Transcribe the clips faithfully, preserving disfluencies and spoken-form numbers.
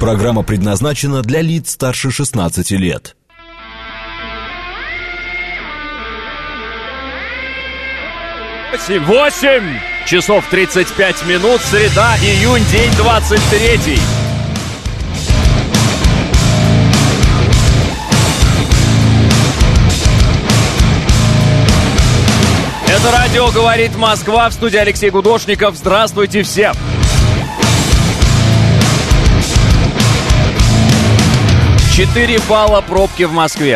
Программа предназначена для лиц старше шестнадцати лет. восемь часов тридцать пять минут, среда, июнь, день двадцать третий. Это радио «Говорит Москва», в студии Алексей Гудошников. Здравствуйте всем! четыре балла пробки в Москве.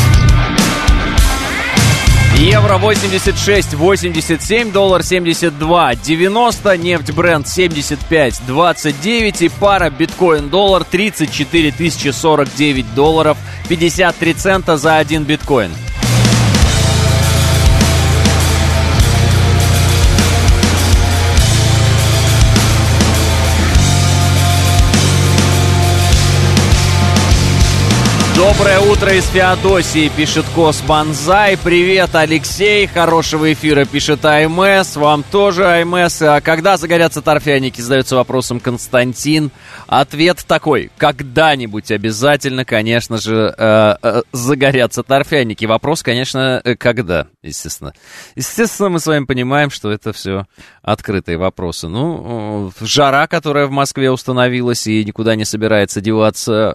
Евро восемьдесят шесть восемьдесят семь, доллар семьдесят два девяносто, нефть Brent семьдесят пять двадцать девять и пара биткоин-доллар тридцать четыре тысячи сорок девять долларов пятьдесят три цента за один биткоин. Доброе утро из Феодосии, пишет Кос Банзай. Привет, Алексей. Хорошего эфира, пишет АМС. Вам тоже АМС. А когда загорятся торфяники, задается вопросом Константин. Ответ такой: когда-нибудь обязательно, конечно же, э, э, загорятся торфяники. Вопрос, конечно, когда, естественно. Естественно, мы с вами понимаем, что это все открытые вопросы. Ну, э, жара, которая в Москве установилась и никуда не собирается деваться,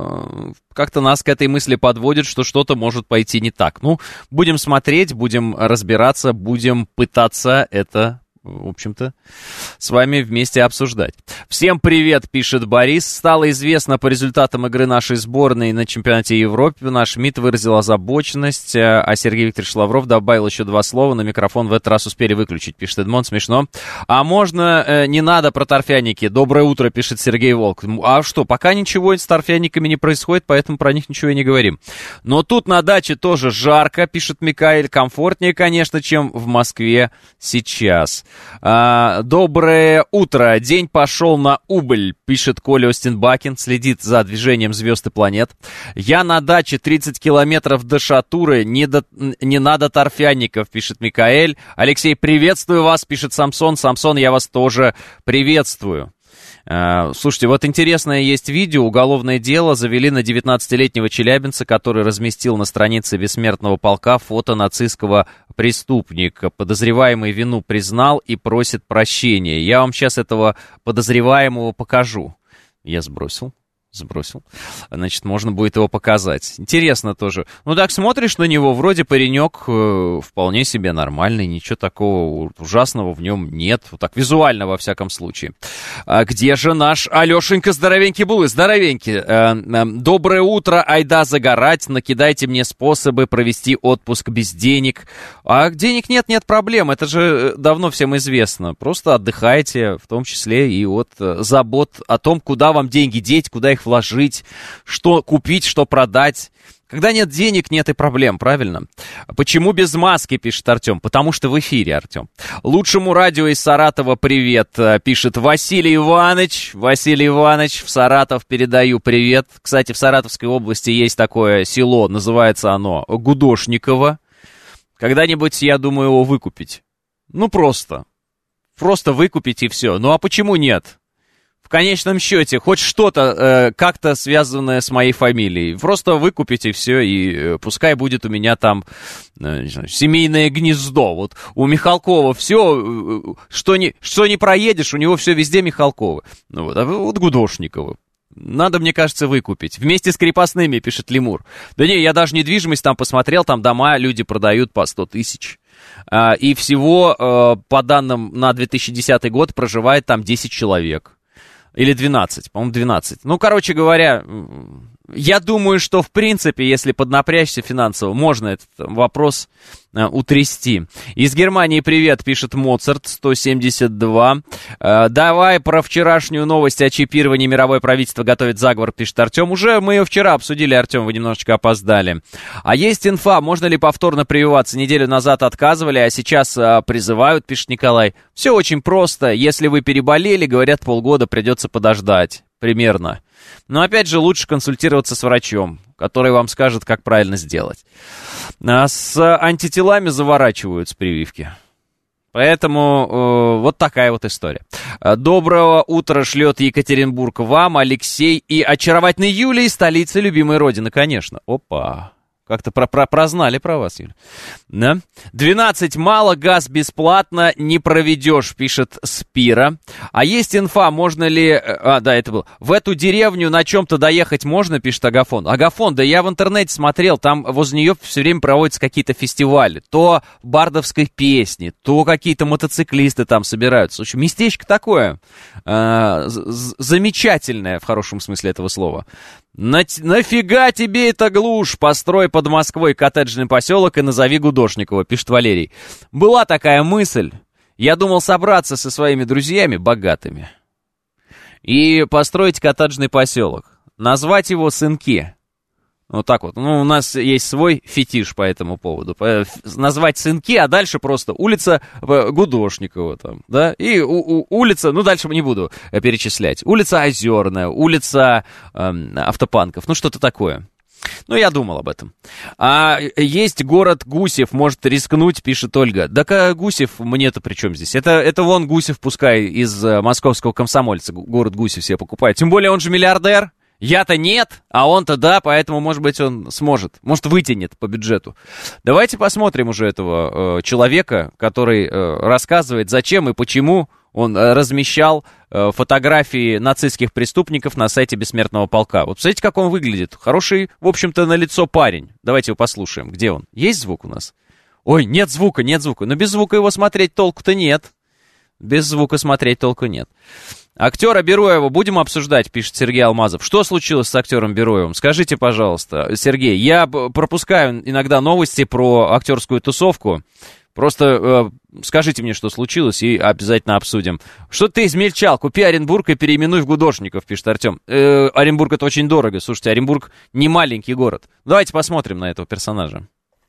э, как-то нас к этой мысли подводит, что что-то может пойти не так. Ну, будем смотреть, будем разбираться, будем пытаться это, в общем-то, с вами вместе обсуждать. Всем привет, пишет Борис. Стало известно по результатам игры нашей сборной на чемпионате Европы. Наш МИД выразил озабоченность, а Сергей Викторович Лавров добавил еще два слова. На микрофон в этот раз успели выключить, пишет Эдмон. Смешно. А можно, э, не надо про торфяники. Доброе утро, пишет Сергей Волк. А что, пока ничего с торфяниками не происходит, поэтому про них ничего и не говорим. Но тут на даче тоже жарко, пишет Микаэль. Комфортнее, конечно, чем в Москве сейчас. А, доброе утро. День пошел на убыль, пишет Коля Остинбакин, следит за движением звезд и планет. Я на даче, тридцать километров до Шатуры, не, до, не надо торфяников, пишет Микаэль. Алексей, приветствую вас, пишет Самсон. Самсон, я вас тоже приветствую. Слушайте, вот интересное есть видео. Уголовное дело завели на девятнадцатилетнего челябинца, который разместил на странице Бессмертного полка фото нацистского преступника. Подозреваемый вину признал и просит прощения. Я вам сейчас этого подозреваемого покажу. Я сбросил. Сбросил. Значит, можно будет его показать. Интересно тоже. Ну так смотришь на него, вроде паренек э, вполне себе нормальный, ничего такого ужасного в нем нет. Вот так визуально, во всяком случае. А где же наш Алешенька здоровенький Булы? Здоровенький. Э, э, доброе утро, айда загорать. Накидайте мне способы провести отпуск без денег. А денег нет, нет проблем. Это же давно всем известно. Просто отдыхайте, в том числе и от забот о том, куда вам деньги деть, куда их вложить, что купить, что продать. Когда нет денег, нет и проблем, правильно? Почему без маски, пишет Артем? Потому что в эфире, Артем. Лучшему радио из Саратова привет, пишет Василий Иванович. Василий Иванович, в Саратов передаю привет. Кстати, в Саратовской области есть такое село, называется оно Гудошниково. Когда-нибудь, я думаю, его выкупить. Ну, просто. Просто выкупить и все. Ну, а почему нет? В конечном счете, хоть что-то э, как-то связанное с моей фамилией. Просто выкупить и все, и э, пускай будет у меня там э, не знаю, семейное гнездо. Вот у Михалкова все, э, что, не, что не проедешь, у него все везде Михалкова. Ну, вот, а вот Гудошникова. Надо, мне кажется, выкупить. Вместе с крепостными, пишет Лемур. Да не, я даже недвижимость там посмотрел, там дома люди продают по сто тысяч. А, и всего, э, по данным на две тысячи десятый год, проживает там десять человек. Или двенадцать, по-моему, двенадцать. Ну, короче говоря, я думаю, что, в принципе, если поднапрячься финансово, можно этот вопрос э, утрясти. Из Германии привет, пишет Моцарт сто семьдесят два. Э, давай про вчерашнюю новость о чипировании. Мировое правительство готовит заговор, пишет Артем. Уже мы ее вчера обсудили, Артем, вы немножечко опоздали. А есть инфа, можно ли повторно прививаться? Неделю назад отказывали, а сейчас э, призывают, пишет Николай. Все очень просто. Если вы переболели, говорят, полгода придется подождать. Примерно. Но опять же, лучше консультироваться с врачом, который вам скажет, как правильно сделать. А с антителами заворачивают с прививки. Поэтому э, вот такая вот история. Доброго утра шлет Екатеринбург вам, Алексей и очаровательной Юлии, столицы любимой родины, конечно. Опа. Как-то про про прознали про вас, Юля. Да? двенадцать мало, газ бесплатно, не проведешь, пишет Спира. А есть инфа, можно ли... А, да, это было. В эту деревню на чем-то доехать можно, пишет Агафон. Агафон, да я в интернете смотрел, там возле нее все время проводятся какие-то фестивали. То бардовской песни, то какие-то мотоциклисты там собираются. В общем, местечко такое э, замечательное, в хорошем смысле этого слова. На, нафига тебе эта глушь? Построй под Москвой коттеджный поселок и назови Гудошникова, пишет Валерий. Была такая мысль. Я думал собраться со своими друзьями богатыми и построить коттеджный поселок. Назвать его Сынки. Вот так вот. Ну, у нас есть свой фетиш по этому поводу. Назвать Сынки, а дальше просто улица Гудошникова там, да, и у, у, улица, ну, дальше не буду перечислять. Улица Озерная, улица э, Автопанков, ну, что-то такое. Ну, я думал об этом. А есть город Гусев, может рискнуть, пишет Ольга. Да Гусев, мне-то при чем здесь? Это, это вон Гусев, пускай из московского комсомольца город Гусев себе покупает. Тем более он же миллиардер. Я-то нет, а он-то да, поэтому, может быть, он сможет, может, вытянет по бюджету. Давайте посмотрим уже этого э, человека, который э, рассказывает, зачем и почему он э, размещал э, фотографии нацистских преступников на сайте Бессмертного полка. Вот посмотрите, как он выглядит. Хороший, в общем-то, на лицо парень. Давайте его послушаем. Где он? Есть звук у нас? Ой, нет звука, нет звука. Но без звука его смотреть толку-то нет. Без звука смотреть толку нет. Актера Бероева будем обсуждать, пишет Сергей Алмазов. Что случилось с актером Бероевым? Скажите, пожалуйста, Сергей. Я пропускаю иногда новости про актерскую тусовку. Просто э, скажите мне, что случилось, и обязательно обсудим. Что ты измельчал? Купи Оренбург и переименуй в Гудошников, пишет Артем. Э, Оренбург — это очень дорого. Слушайте, Оренбург не маленький город. Давайте посмотрим на этого персонажа.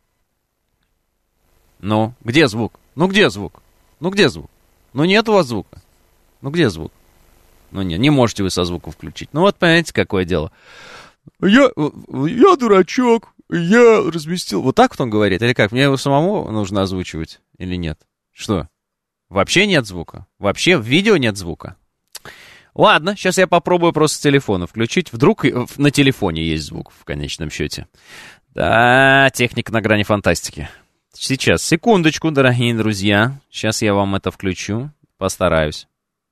Ну, где звук? Ну, где звук? Ну, где звук? Ну, нет у вас звука. Ну, где звук? Ну, не, не можете вы со звуком включить. Ну, вот, понимаете, какое дело. Я, я дурачок, я разместил... Вот так вот он говорит? Или как? Мне его самому нужно озвучивать или нет? Что? Вообще нет звука? Вообще в видео нет звука? Ладно, сейчас я попробую просто с телефона включить. Вдруг на телефоне есть звук в конечном счете. Да, техника на грани фантастики. Сейчас, секундочку, дорогие друзья. Сейчас я вам это включу. Постараюсь.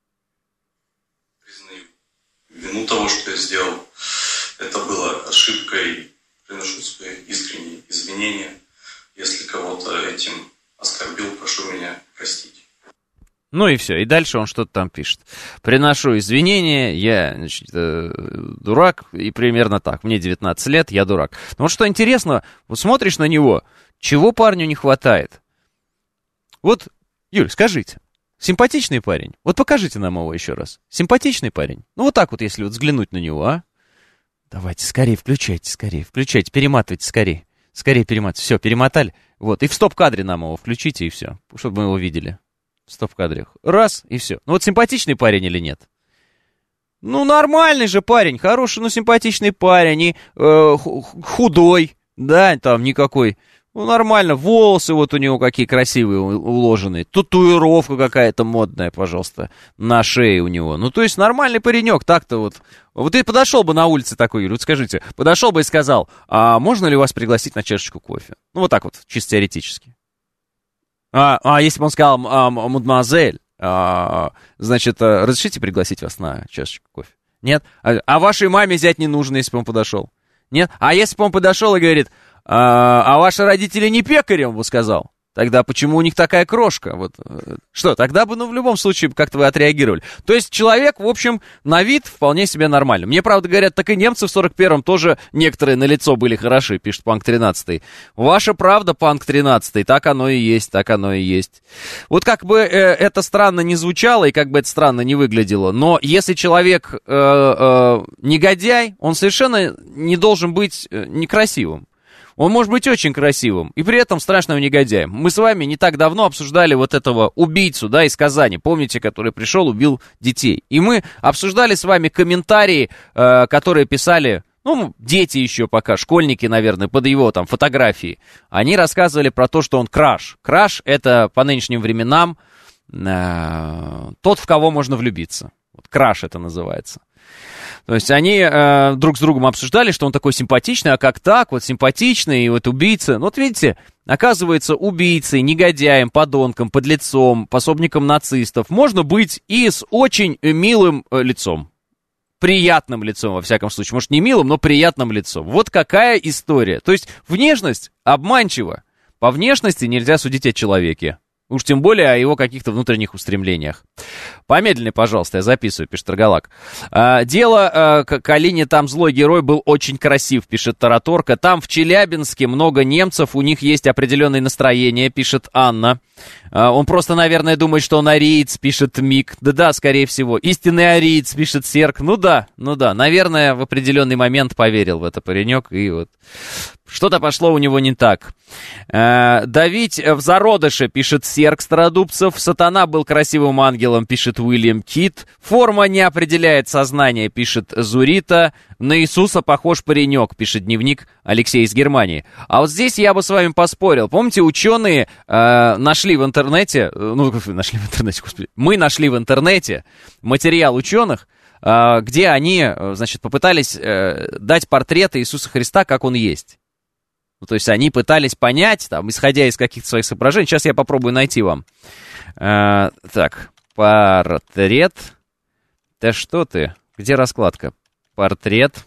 Вину того, что я сделал, это было ошибкой. Приношу свои искренние извинения. Если кого-то этим оскорбил, прошу меня простить. Ну и все, и дальше он что-то там пишет. Приношу извинения, я, значит, э, дурак, и примерно так. Мне девятнадцать лет, я дурак. Но вот что интересно, вот смотришь на него, чего парню не хватает? Вот, Юль, скажите. Симпатичный парень? Вот покажите нам его еще раз. Симпатичный парень? Ну вот так вот, если вот взглянуть на него, а? Давайте, скорее включайте, скорее, включайте, перематывайте, скорее. Скорее перематывайте. Все, перемотали. Вот, и в стоп-кадре нам его включите, и все. Чтобы мы его видели. В стоп-кадре. Раз, и все. Ну вот симпатичный парень или нет? Ну нормальный же парень, хороший, ну симпатичный парень, и э, худой, да, там никакой... Ну, нормально, волосы вот у него какие красивые уложенные, татуировка какая-то модная, пожалуйста, на шее у него. Ну, то есть нормальный паренек, так-то вот. Вот ты подошел бы на улице такой, Юрий, вот скажите, подошел бы и сказал, а можно ли вас пригласить на чашечку кофе? Ну, вот так вот, чисто теоретически. А, а если бы он сказал, а, мадемуазель, а, значит, а, разрешите пригласить вас на чашечку кофе? Нет? А, а вашей маме взять не нужно, если бы он подошел? Нет? А если бы он подошел и говорит... А, а ваши родители не пекари, он бы сказал. Тогда почему у них такая крошка? Вот. Что, тогда бы, ну, в любом случае, как-то вы отреагировали. То есть человек, в общем, на вид вполне себе нормально. Мне, правда, говорят, так и немцы в сорок первом тоже некоторые на лицо были хороши, пишет Панк тринадцатый. Ваша правда, Панк тринадцатый, так оно и есть, так оно и есть. Вот как бы э, это странно не звучало и как бы это странно не выглядело, но если человек э, э, негодяй, он совершенно не должен быть э, некрасивым. Он может быть очень красивым и при этом страшным негодяем. Мы с вами не так давно обсуждали вот этого убийцу, да, из Казани, помните, который пришел, убил детей. И мы обсуждали с вами комментарии, э, которые писали, ну, дети еще пока, школьники, наверное, под его там фотографии. Они рассказывали про то, что он краш. Краш — это по нынешним временам э, тот, в кого можно влюбиться. Вот краш это называется. То есть они э, друг с другом обсуждали, что он такой симпатичный, а как так, вот симпатичный, и вот убийца. Ну вот видите, оказывается, убийцей, негодяем, подонком, подлецом, пособником нацистов можно быть и с очень милым э, лицом. Приятным лицом, во всяком случае. Может, не милым, но приятным лицом. Вот какая история. То есть внешность обманчива. По внешности нельзя судить о человеке. Уж тем более о его каких-то внутренних устремлениях. Помедленнее, пожалуйста, я записываю, пишет Таргалак. А, дело а, к Калине, там злой герой был очень красив, пишет Тараторка. Там в Челябинске много немцев, у них есть определенное настроение, пишет Анна. А, он просто, наверное, думает, что он ариец, пишет Мик. Да-да, скорее всего. Истинный ариец, пишет Серк. Ну да, ну да, наверное, в определенный момент поверил в это паренек, и вот что-то пошло у него не так. А, давить в зародыше, пишет Серк Стародубцев. Сатана был красивым ангелом, пишет Уильям Кит. Форма не определяет сознание, пишет Зурита. На Иисуса похож паренек, пишет дневник Алексей из Германии. А вот здесь я бы с вами поспорил. Помните, ученые э, нашли в интернете, ну, нашли в интернете, господи, мы нашли в интернете материал ученых, э, где они, значит, попытались э, дать портрет Иисуса Христа, как он есть. Ну, то есть они пытались понять, там, исходя из каких-то своих соображений. Сейчас я попробую найти вам. Э, так, портрет. Да что ты? Где раскладка? Портрет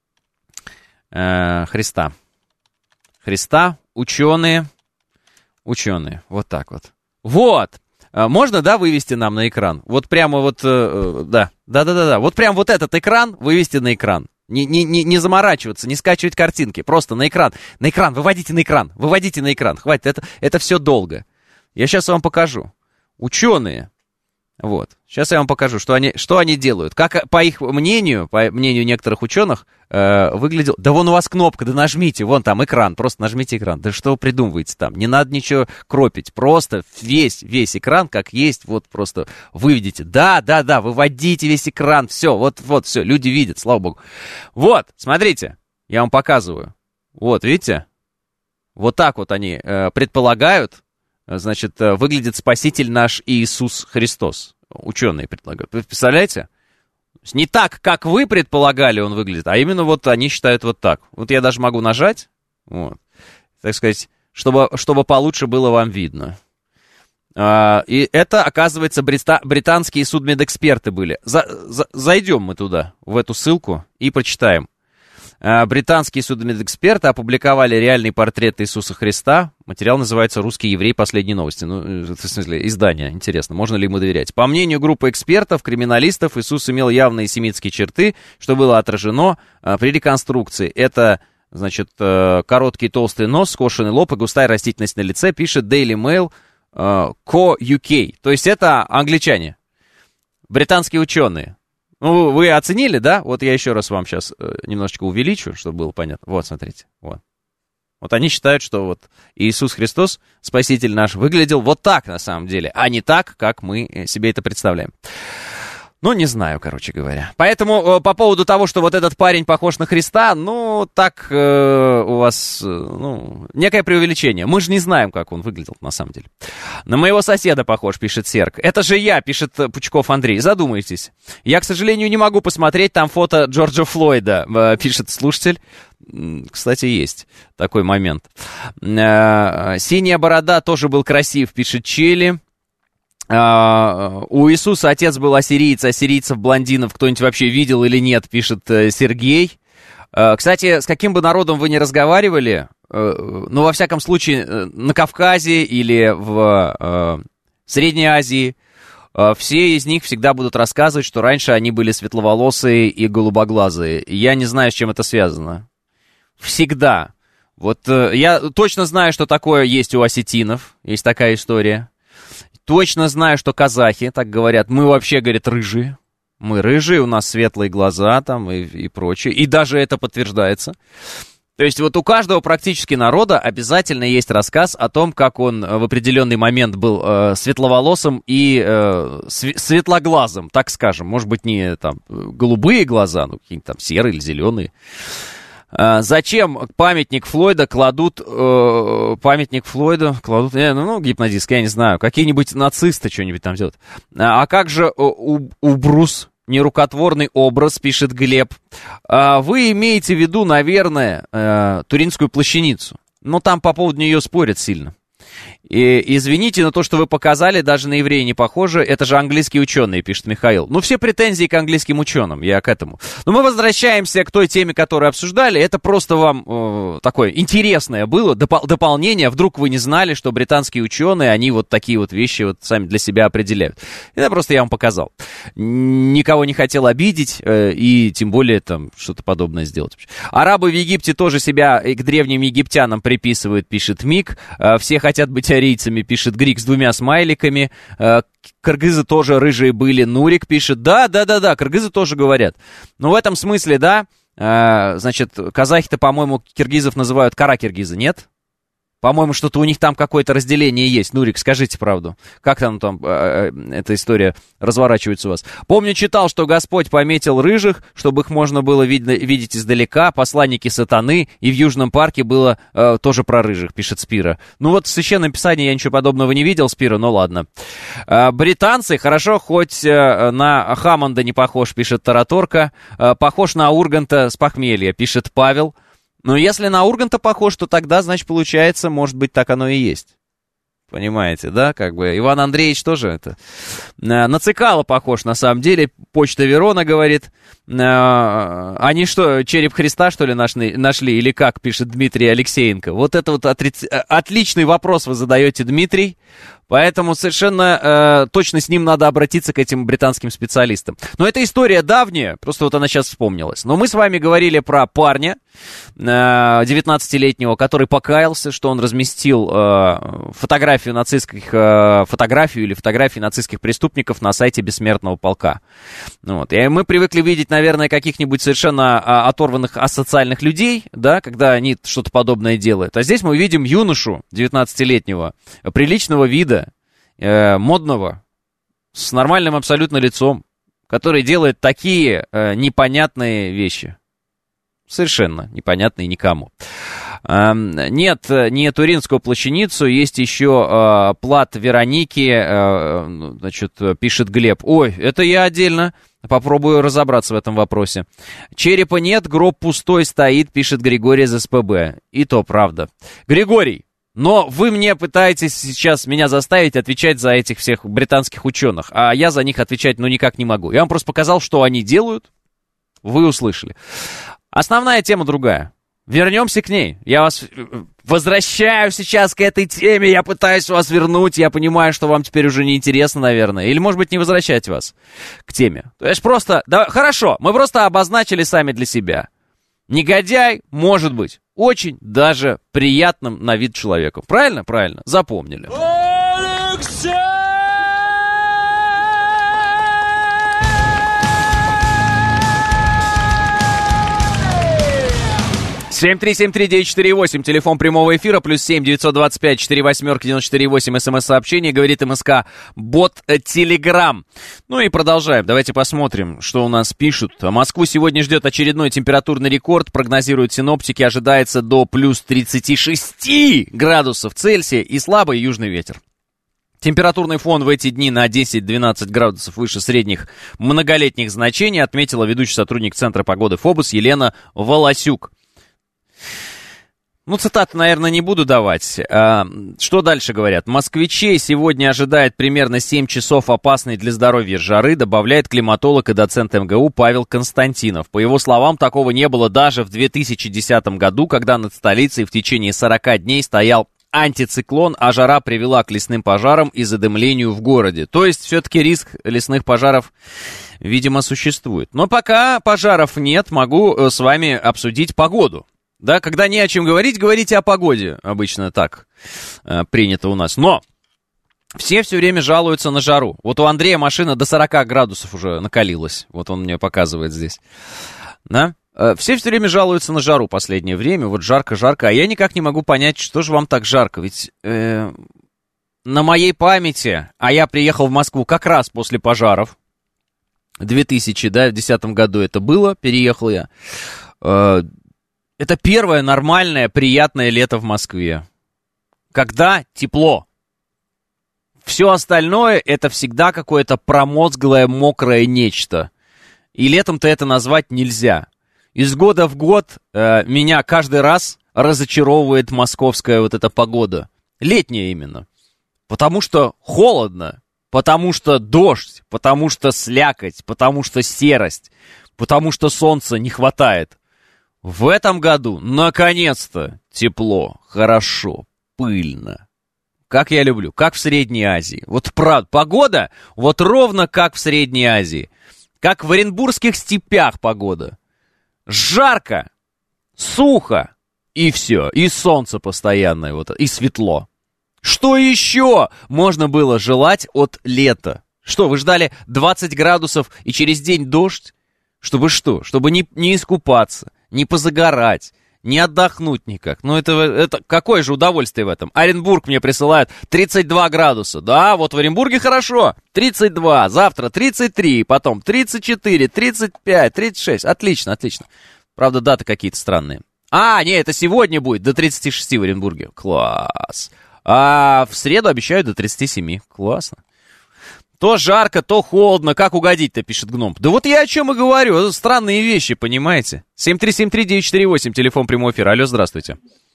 э, Христа. Христа, ученые. Ученые. Вот так вот. Вот. Можно, да, вывести нам на экран? Вот прямо вот, э, да. Да-да-да. Вот прям вот этот экран вывести на экран. Не, не, не, не заморачиваться, не скачивать картинки. Просто на экран. На экран. Выводите на экран. Выводите на экран. Хватит. Это, это все долго. Я сейчас вам покажу. Ученые. Вот. Сейчас я вам покажу, что они, что они делают. Как, по их мнению, по мнению некоторых ученых, э, выглядел... Да вон у вас кнопка, да нажмите, вон там экран, просто нажмите экран. Да что вы придумываете там? Не надо ничего кропить. Просто весь, весь экран, как есть, вот просто выведите. Да, да, да, выводите весь экран. Все, вот, вот, все, люди видят, слава богу. Вот, смотрите, я вам показываю. Вот, видите? Вот так вот они э, предполагают. Значит, выглядит Спаситель наш Иисус Христос. Ученые предполагают. Вы представляете? Не так, как вы предполагали, он выглядит, а именно вот они считают вот так. Вот я даже могу нажать, вот, так сказать, чтобы, чтобы получше было вам видно. А, и это, оказывается, брита- британские судмедэксперты были. За, за, зайдем мы туда, в эту ссылку, и прочитаем. Британские судмедэксперты опубликовали реальный портрет Иисуса Христа. Материал называется «Русский еврей. Последние новости». Ну, в смысле, издание. Интересно, можно ли ему доверять? По мнению группы экспертов, криминалистов, Иисус имел явные семитские черты, что было отражено а, при реконструкции. Это, значит, короткий толстый нос, скошенный лоб и густая растительность на лице, пишет Daily Mail а, Co ю кей. То есть это англичане, британские ученые. Ну, вы оценили, да? Вот я еще раз вам сейчас э, немножечко увеличу, чтобы было понятно. Вот, смотрите, вот. Вот они считают, что вот Иисус Христос, Спаситель наш, выглядел вот так на самом деле, а не так, как мы себе это представляем. Ну, не знаю, короче говоря. Поэтому э, по поводу того, что вот этот парень похож на Христа, ну, так э, у вас, э, ну, некое преувеличение. Мы же не знаем, как он выглядел на самом деле. На моего соседа похож, пишет Серк. Это же я, пишет Пучков Андрей. Задумайтесь. Я, к сожалению, не могу посмотреть там фото Джорджа Флойда, э, пишет слушатель. Кстати, есть такой момент. Э, синяя борода тоже был красив, пишет Чели. Uh, у Иисуса отец был ассириец, ассирийцев, блондинов кто-нибудь вообще видел или нет, пишет uh, Сергей. Uh, кстати, с каким бы народом вы ни разговаривали, uh, ну, во всяком случае, uh, на Кавказе или в uh, Средней Азии, uh, все из них всегда будут рассказывать, что раньше они были светловолосые и голубоглазые. Я не знаю, с чем это связано. Всегда. Вот uh, я точно знаю, что такое есть у осетинов, есть такая история. Точно знаю, что казахи так говорят. Мы вообще, говорят, рыжие. Мы рыжие, у нас светлые глаза там и, и прочее. И даже это подтверждается. То есть вот у каждого практически народа обязательно есть рассказ о том, как он в определенный момент был э, светловолосым и э, св- светлоглазым, так скажем. Может быть, не там голубые глаза, ну какие-нибудь там серые или зеленые. А, зачем памятник Флойда кладут, э, памятник Флойда кладут, э, ну, ну, гипнодиск, я не знаю, какие-нибудь нацисты что-нибудь там делают. А, а как же у, у Брус? Нерукотворный образ, пишет Глеб. А, вы имеете в виду, наверное, э, Туринскую плащаницу. Но там по поводу нее спорят сильно. И, извините, но то, что вы показали, даже на еврея не похоже. Это же английские ученые, пишет Михаил. Ну, все претензии к английским ученым, я к этому. Но мы возвращаемся к той теме, которую обсуждали. Это просто вам э, такое интересное было, допол- дополнение. Вдруг вы не знали, что британские ученые, они вот такие вот вещи вот сами для себя определяют. Это просто я вам показал. Никого не хотел обидеть, э, и тем более там что-то подобное сделать. Арабы в Египте тоже себя к древним египтянам приписывают, пишет Мик. Э, все хотят быть арийцами, пишет Грик с двумя смайликами. Э, кыргызы тоже рыжие были, Нурик пишет. Да, да, да, да, кыргызы тоже говорят. Но в этом смысле, да, э, значит, казахи-то, по-моему, киргизов называют кара-киргизы, нет? По-моему, что-то у них там какое-то разделение есть. Нурик, скажите правду. Как там, там э, э, эта история разворачивается у вас? Помню, читал, что Господь пометил рыжих, чтобы их можно было вид- видеть издалека. Посланники сатаны. И в Южном парке было э, тоже про рыжих, пишет Спира. Ну вот в Священном Писании я ничего подобного не видел, Спира, но ладно. Э, британцы, хорошо, хоть э, на Хаммонда не похож, пишет Тараторка. Э, похож на Урганта с похмелья, пишет Павел. Но если на Урганта похож, то тогда, значит, получается, может быть, так оно и есть. Понимаете, да? Как бы Иван Андреевич тоже это... На Цикало похож, на самом деле. Почта Верона говорит. Они что, череп Христа, что ли, нашли, нашли? Или как, пишет Дмитрий Алексеенко? Вот это вот отриц... отличный вопрос вы задаете, Дмитрий. Поэтому совершенно э, точно с ним надо обратиться к этим британским специалистам. Но эта история давняя, просто вот она сейчас вспомнилась. Но мы с вами говорили про парня э, девятнадцатилетнего, который покаялся, что он разместил э, фотографию нацистских, э, фотографию или фотографии нацистских преступников на сайте Бессмертного полка. Вот. И мы привыкли видеть, наверное, каких-нибудь совершенно а, оторванных асоциальных людей, да, когда они что-то подобное делают. А здесь мы видим юношу девятнадцатилетнего, приличного вида, Э, модного, с нормальным абсолютно лицом, который делает такие э, непонятные вещи. Совершенно непонятные никому. Э, нет, не Туринскую плащаницу, есть еще э, плат Вероники, э, значит, пишет Глеб. Ой, это я отдельно попробую разобраться в этом вопросе. Черепа нет, гроб пустой стоит, пишет Григорий из СПБ. И то правда. Григорий, но вы мне пытаетесь сейчас меня заставить отвечать за этих всех британских ученых, а я за них отвечать ну никак не могу. Я вам просто показал, что они делают, вы услышали. Основная тема другая. Вернемся к ней. Я вас возвращаю сейчас к этой теме, я пытаюсь вас вернуть, я понимаю, что вам теперь уже неинтересно, наверное. Или, может быть, не возвращать вас к теме. То есть просто, да, хорошо, мы просто обозначили сами для себя. Негодяй, может быть, очень даже приятным на вид человеком. Правильно? Правильно. Запомнили. Алексей! семь три семь три девять четыре восемь, телефон прямого эфира, плюс семь девятьсот двадцать пять четыре восемь девяносто четыре восемь, смс-сообщение, говорит МСК, бот Телеграм. Ну и продолжаем, давайте посмотрим, что у нас пишут. Москву сегодня ждет очередной температурный рекорд, прогнозируют синоптики, ожидается до плюс тридцать шесть градусов Цельсия и слабый южный ветер. Температурный фон в эти дни на десять-двенадцать градусов выше средних многолетних значений, отметила ведущий сотрудник Центра погоды ФОБОС Елена Волосюк. Ну, цитаты, наверное, не буду давать. А, что дальше говорят? Москвичей сегодня ожидает примерно семь часов опасной для здоровья жары, добавляет климатолог и доцент МГУ Павел Константинов. По его словам, такого не было даже в две тысячи десятом году, когда над столицей в течение сорока дней стоял антициклон, а жара привела к лесным пожарам и задымлению в городе. То есть, все-таки риск лесных пожаров, видимо, существует. Но пока пожаров нет, могу с вами обсудить погоду. Да, когда не о чем говорить, говорите о погоде. Обычно так э, принято у нас. Но все все время жалуются на жару. Вот у Андрея машина до сорока градусов уже накалилась. Вот он мне показывает здесь. Да? Э, все все время жалуются на жару в последнее время. Вот жарко-жарко. А я никак не могу понять, что же вам так жарко. Ведь э, на моей памяти, а я приехал в Москву как раз после пожаров. две тысячи, да, в две тысячи десятом году это было. Переехал я. Э, Это первое нормальное, приятное лето в Москве. Когда тепло. Все остальное это всегда какое-то промозглое, мокрое нечто. И летом-то это назвать нельзя. Из года в год э, меня каждый раз разочаровывает московская вот эта погода. Летняя именно. Потому что холодно, потому что дождь, потому что слякоть, потому что серость, потому что солнца не хватает. В этом году, наконец-то, тепло, хорошо, пыльно. Как я люблю, как в Средней Азии. Вот правда, погода, вот ровно как в Средней Азии. Как в Оренбургских степях погода. Жарко, сухо, и все. И солнце постоянное, вот, и светло. Что еще можно было желать от лета? Что, вы ждали двадцать градусов и через день дождь? Чтобы что? Чтобы не, не искупаться, не позагорать, не отдохнуть никак. Ну, это, это какое же удовольствие в этом? Оренбург мне присылает тридцать два градуса. Да, вот в Оренбурге хорошо. тридцать два, завтра тридцать три, потом тридцать четыре, тридцать пять, тридцать шесть. Отлично, отлично. Правда, даты какие-то странные. А, не, это сегодня будет до тридцати шести в Оренбурге. Класс. А в среду обещают до тридцати семи. Классно. То жарко, то холодно. Как угодить-то, пишет Гном. Да вот я о чем и говорю. Это странные вещи, понимаете? семь три семь три девять четыре восемь, телефон прямого эфира. Алло, здравствуйте.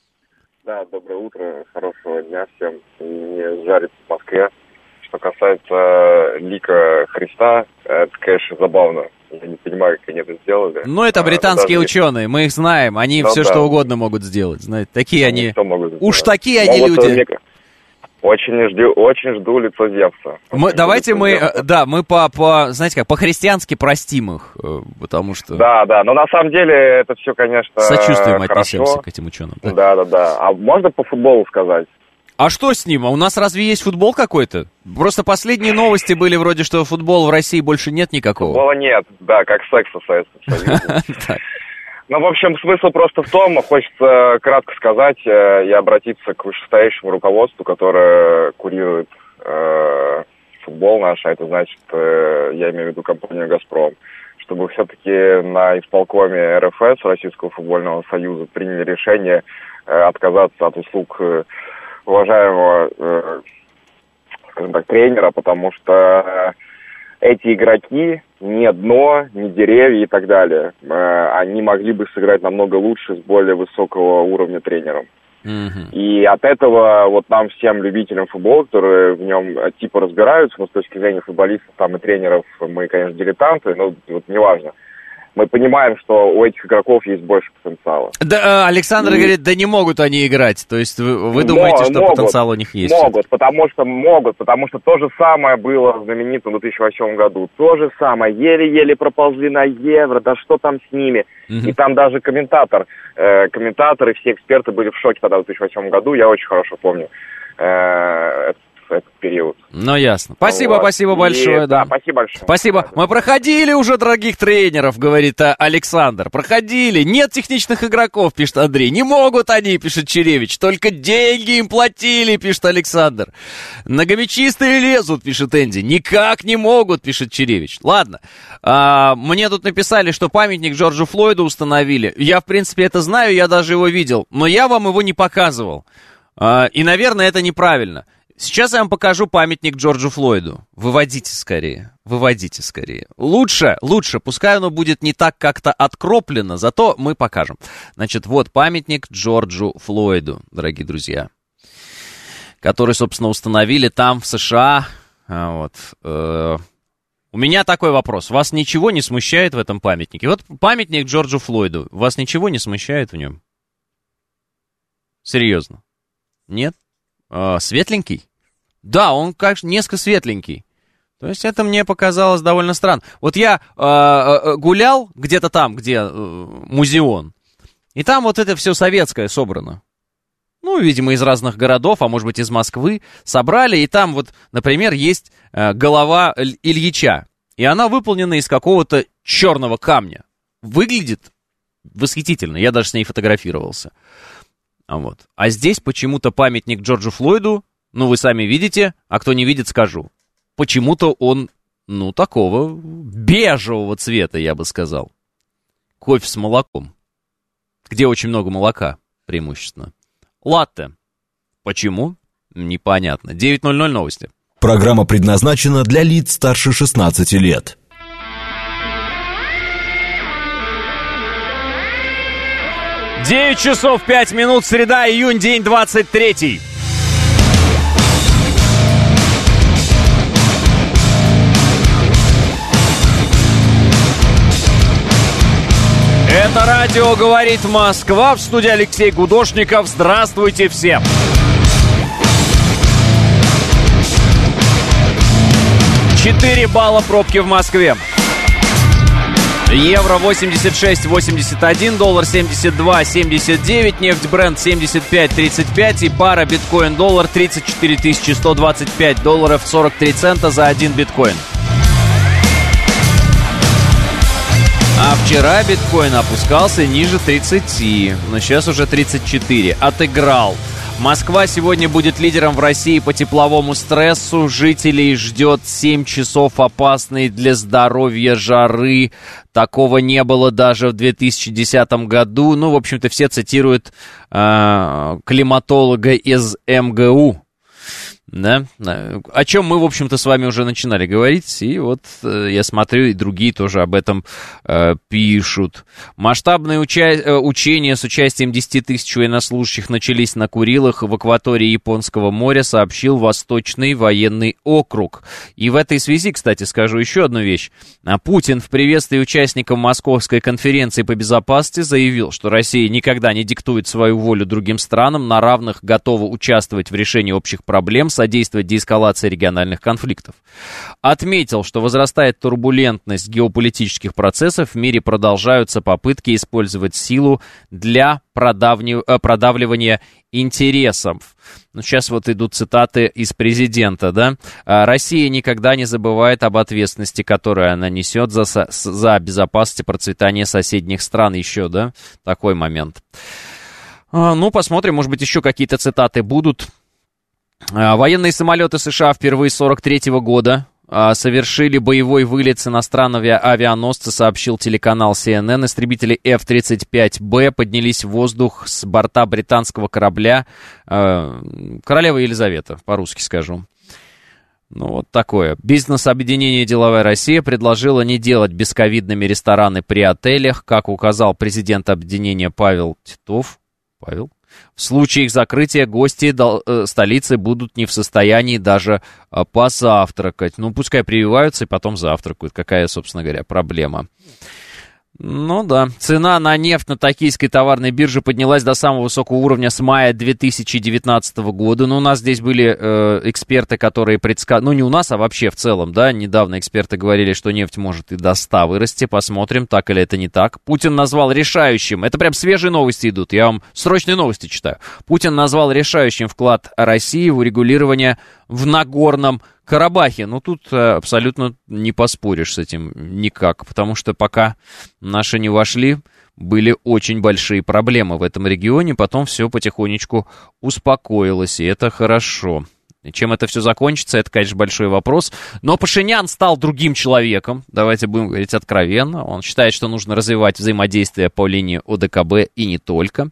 Да, доброе утро. Хорошего дня всем. Не жарит в Москве. Что касается лика Христа, это, конечно, забавно. Я не понимаю, как они это сделали. Ну, это британские а, ученые, мы их знаем. Они ну, все да. что угодно могут сделать. Знаете, такие они... они... Уж такие они Но люди. Вот, очень жду, очень жду лицо Зевса. Мы, давайте мы, Зевса. да, мы по, по, знаете как, по-христиански простим их, потому что... Да, да, но на самом деле это все, конечно, сочувствием хорошо. Отнесемся к этим ученым. Да. да, да, да. А можно по футболу сказать? А что с ним? А у нас разве есть футбол какой-то? Просто последние новости были вроде, что футбола в России больше нет никакого. Футбола нет, да, как секса в Советском Союзе. Ну, в общем, смысл просто в том, хочется кратко сказать э, и обратиться к вышестоящему руководству, которое курирует э, футбол наш, а это значит, э, я имею в виду компанию «Газпром», чтобы все-таки на исполкоме эр эф эс, Российского футбольного союза, приняли решение э, отказаться от услуг э, уважаемого, э, скажем так, тренера, потому что эти игроки, ни дно, ни деревья и так далее, э, они могли бы сыграть намного лучше с более высокого уровня тренером. Mm-hmm. И от этого вот нам всем любителям футбола, которые в нем типа разбираются, но с точки зрения футболистов там и тренеров мы, конечно, дилетанты, но вот неважно. Мы понимаем, что у этих игроков есть больше потенциала. Да, Александр и... говорит, да не могут они играть. То есть вы, вы думаете, Но, что могут, потенциал у них есть? Могут, потому что могут, потому что то же самое было знаменито в две тысячи восьмом году. То же самое, еле-еле проползли на Евро, да что там с ними. Угу. И там даже комментатор, э, комментаторы, все эксперты были в шоке тогда в две тысячи восьмом году, я очень хорошо помню э, этот период. Ну, ясно. Спасибо, вот. спасибо большое. И, да. да, спасибо большое. Спасибо. Да, Мы да. проходили уже дорогих тренеров, говорит Александр. Проходили. Нет техничных игроков, пишет Андрей. Не могут они, пишет Черевич. Только деньги им платили, пишет Александр. Многомячистые лезут, пишет Энди. Никак не могут, пишет Черевич. Ладно. А, мне тут написали, что памятник Джорджу Флойду установили. Я, в принципе, это знаю, я даже его видел. Но я вам его не показывал. А, и, наверное, это неправильно. Сейчас я вам покажу памятник Джорджу Флойду. Выводите скорее, выводите скорее. Лучше, лучше, пускай оно будет не так как-то откроплено, зато мы покажем. Значит, вот памятник Джорджу Флойду, дорогие друзья, который, собственно, установили там, в США. Вот. У меня такой вопрос. Вас ничего не смущает в этом памятнике? Вот памятник Джорджу Флойду. Вас ничего не смущает в нем? Серьезно? Нет? Светленький? Да, он, конечно, несколько светленький. То есть это мне показалось довольно странно. Вот я э, гулял где-то там, где э, музеон, и там вот это все советское собрано. Ну, видимо, из разных городов, а может быть, из Москвы собрали. И там вот, например, есть э, голова Ильича. И она выполнена из какого-то черного камня. Выглядит восхитительно. Я даже с ней фотографировался. Вот. А здесь почему-то памятник Джорджу Флойду, ну, вы сами видите, а кто не видит, скажу. Почему-то он, ну, такого бежевого цвета, я бы сказал. Кофе с молоком. где очень много молока, преимущественно. Латте. Почему? Непонятно. девять ноль ноль новости. Программа предназначена для лиц старше шестнадцати лет. девять часов пять минут, среда, июнь, день двадцать третий. Это радио «Говорит Москва», в студии Алексей Гудошников. Здравствуйте всем! четыре балла пробки в Москве. Евро восемьдесят шесть восемьдесят один, доллар семьдесят два семьдесят девять, нефть Брент семьдесят пять тридцать пять и пара биткоин-доллар тридцать четыре тысячи сто двадцать пять долларов сорок три цента за один биткоин. А вчера биткоин опускался ниже тридцати, но сейчас уже тридцать четыре. Отыграл. Москва сегодня будет лидером в России по тепловому стрессу. Жителей ждет семь часов опасной для здоровья жары. Такого не было даже в две тысячи десятом году. Ну, в общем-то, все цитируют э, климатолога из эм гэ у. Да, о чем мы, в общем-то, с вами уже начинали говорить, и вот э, я смотрю, и другие тоже об этом э, пишут. Масштабные уча- учения с участием десяти тысяч военнослужащих начались на Курилах в акватории Японского моря, сообщил Восточный военный округ. И в этой связи, кстати, скажу еще одну вещь. Путин в приветствии участникам Московской конференции по безопасности заявил, что Россия никогда не диктует свою волю другим странам, на равных готова участвовать в решении общих проблем, содействовать деэскалации региональных конфликтов. Отметил, что возрастает турбулентность геополитических процессов, в мире продолжаются попытки использовать силу для продавни... продавливания интересов. Ну, сейчас вот идут цитаты из президента, да. Россия никогда не забывает об ответственности, которую она несет за, за безопасность и процветание соседних стран. Еще, да, такой момент. Ну, посмотрим, может быть, еще какие-то цитаты будут. Военные самолеты США впервые с сорок третьего года совершили боевой вылет с иностранного авианосца, сообщил телеканал си эн эн. Истребители эф тридцать пять бэ поднялись в воздух с борта британского корабля «Королева Елизавета», по-русски скажу. Ну, вот такое. Бизнес-объединение «Деловая Россия» предложило не делать бесковидными рестораны при отелях, как указал президент объединения Павел Титов. Павел? В случае их закрытия гости дол- э, столицы будут не в состоянии даже э, позавтракать. Ну, пускай прививаются и потом завтракают. Какая, собственно говоря, проблема? Ну да, цена на нефть на Токийской товарной бирже поднялась до самого высокого уровня с мая две тысячи девятнадцатого года. Но у нас здесь были э, эксперты, которые предсказывали, ну не у нас, а вообще в целом, да, недавно эксперты говорили, что нефть может и до ста вырасти. Посмотрим, так или это не так. Путин назвал решающим, это прям свежие новости идут, я вам срочные новости читаю. Путин назвал решающим вклад России в урегулирование в Нагорном Карабахе. Ну, тут абсолютно не поспоришь с этим никак, потому что пока наши не вошли, были очень большие проблемы в этом регионе, потом все потихонечку успокоилось, и это хорошо. И чем это все закончится, это, конечно, большой вопрос. Но Пашинян стал другим человеком, давайте будем говорить откровенно. Он считает, что нужно развивать взаимодействие по линии о дэ ка бэ и не только.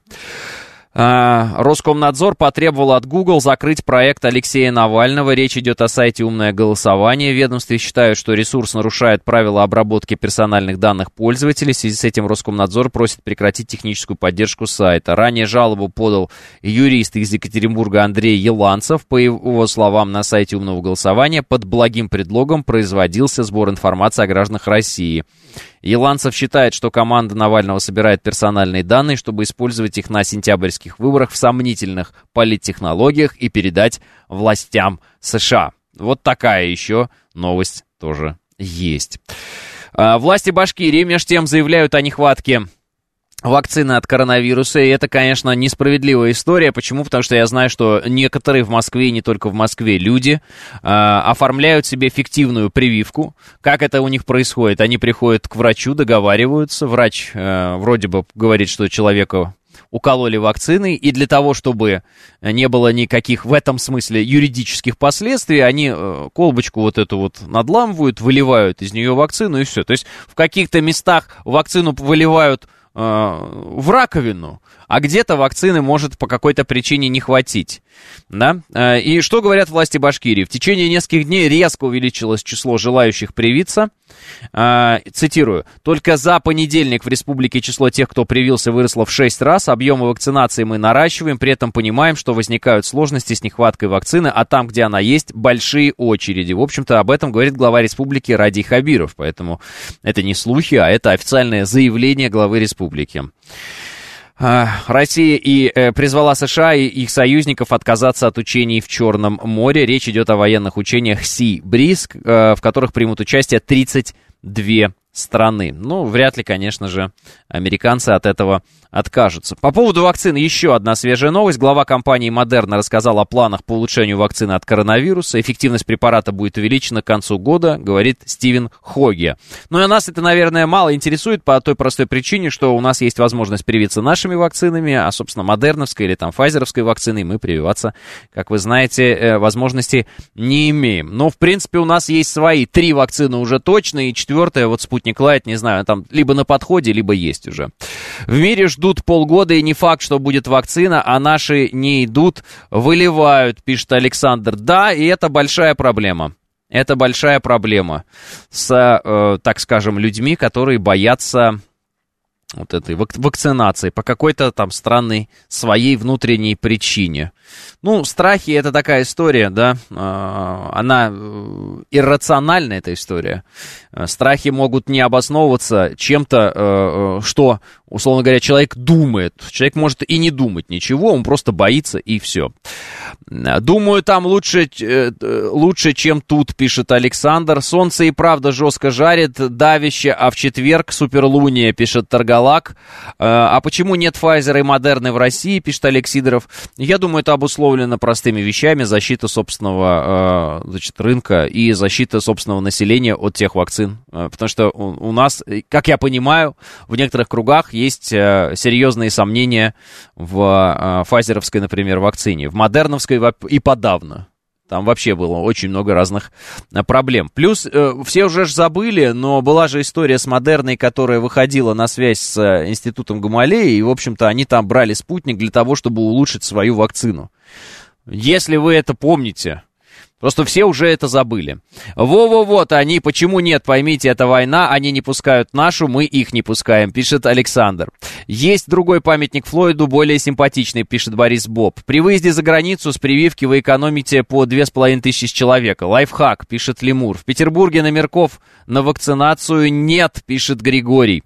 Роскомнадзор потребовал от Google закрыть проект Алексея Навального. Речь идет о сайте «Умное голосование». В ведомстве считают, что ресурс нарушает правила обработки персональных данных пользователей. В связи с этим Роскомнадзор просит прекратить техническую поддержку сайта. Ранее жалобу подал юрист из Екатеринбурга Андрей Еланцев. По его словам, на сайте «Умного голосования» под благим предлогом производился сбор информации о гражданах России. Еланцев считает, что команда Навального собирает персональные данные, чтобы использовать их на сентябрьских выборах в сомнительных политтехнологиях и передать властям США. Вот такая еще новость тоже есть. Власти Башкирии между тем заявляют о нехватке вакцины от коронавируса, и это, конечно, несправедливая история. Почему? Потому что я знаю, что некоторые в Москве, и не только в Москве, люди э, оформляют себе фиктивную прививку. Как это у них происходит? Они приходят к врачу, договариваются, врач э, вроде бы говорит, что человеку укололи вакцины, и для того, чтобы не было никаких в этом смысле юридических последствий, они э, колбочку вот эту вот надламывают, выливают из нее вакцину, и все. То есть в каких-то местах вакцину выливают в раковину, а где-то вакцины может по какой-то причине не хватить. Да? И что говорят власти Башкирии? В течение нескольких дней резко увеличилось число желающих привиться. Цитирую. «Только за понедельник в республике число тех, кто привился, выросло в шесть раз. Объемы вакцинации мы наращиваем, при этом понимаем, что возникают сложности с нехваткой вакцины, а там, где она есть, большие очереди». В общем-то, об этом говорит глава республики Радий Хабиров. Поэтому это не слухи, а это официальное заявление главы республики. Россия и э, призвала США и их союзников отказаться от учений в Черном море. Речь идет о военных учениях Sea Breeze, э, в которых примут участие тридцать две страны. Ну, вряд ли, конечно же, американцы от этого откажутся. По поводу вакцины еще одна свежая новость. Глава компании Moderna рассказал о планах по улучшению вакцины от коронавируса. Эффективность препарата будет увеличена к концу года, говорит Стивен Хоги. Ну и нас это, наверное, мало интересует по той простой причине, что у нас есть возможность привиться нашими вакцинами, а, собственно, модерновской или там файзеровской вакциной мы прививаться, как вы знаете, возможности не имеем. Но, в принципе, у нас есть свои три вакцины уже точно, и четвертая, вот Спутник Лайт, не знаю, там либо на подходе, либо есть уже. В мире ждут полгода, и не факт, что будет вакцина, а наши не идут, выливают, пишет Александр. Да, и это большая проблема. Это большая проблема с, э, так скажем, людьми, которые боятся вот этой вак- вакцинации по какой-то там странной своей внутренней причине. Ну, страхи — это такая история, да, она иррациональная, эта история. Страхи могут не обосновываться чем-то, что, условно говоря, человек думает. Человек может и не думать ничего, он просто боится, и все. Думаю, там лучше, лучше, чем тут, пишет Александр. Солнце и правда жестко жарит, давище, а в четверг суперлуния, пишет Таргалак. А почему нет Pfizer и Moderna в России, пишет Алексидров. Я думаю, это обусловлено простыми вещами: защита собственного э, значит, рынка и защита собственного населения от тех вакцин. Э, потому что у, у нас, как я понимаю, в некоторых кругах есть э, серьезные сомнения в э, файзеровской, например, вакцине. В модерновской и подавно. Там вообще было очень много разных проблем. Плюс, э, все уже ж забыли, но была же история с Модерной, которая выходила на связь с э, институтом Гамалеи, и, в общем-то, они там брали спутник для того, чтобы улучшить свою вакцину. Если вы это помните. Просто все уже это забыли. Во-во-вот, они, почему нет, поймите, это война, они не пускают нашу, мы их не пускаем, пишет Александр. Есть другой памятник Флойду, более симпатичный, пишет Борис Боб. При выезде за границу с прививки вы экономите по две с половиной тысячи с человека. Лайфхак, пишет Лемур. В Петербурге номерков на вакцинацию нет, пишет Григорий.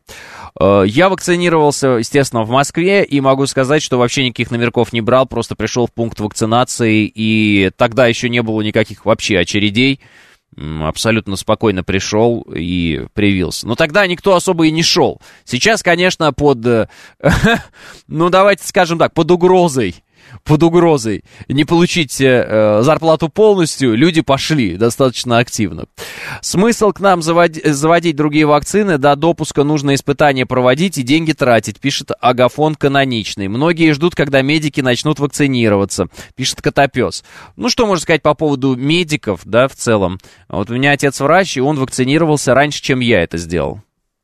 Я вакцинировался, естественно, в Москве, и могу сказать, что вообще никаких номерков не брал, просто пришел в пункт вакцинации, и тогда еще не было никаких вообще очередей, абсолютно спокойно пришел и привился. Но тогда никто особо и не шел. Сейчас, конечно, под, ну давайте скажем так, под угрозой. под угрозой не получить э, зарплату полностью, люди пошли достаточно активно. Смысл к нам заводить, заводить другие вакцины, до допуска нужно испытания проводить и деньги тратить, пишет Агафон Каноничный. Многие ждут, когда медики начнут вакцинироваться, пишет Котопес. Ну, что можно сказать по поводу медиков, да, в целом? Вот у меня отец врач, и он вакцинировался раньше, чем я это сделал.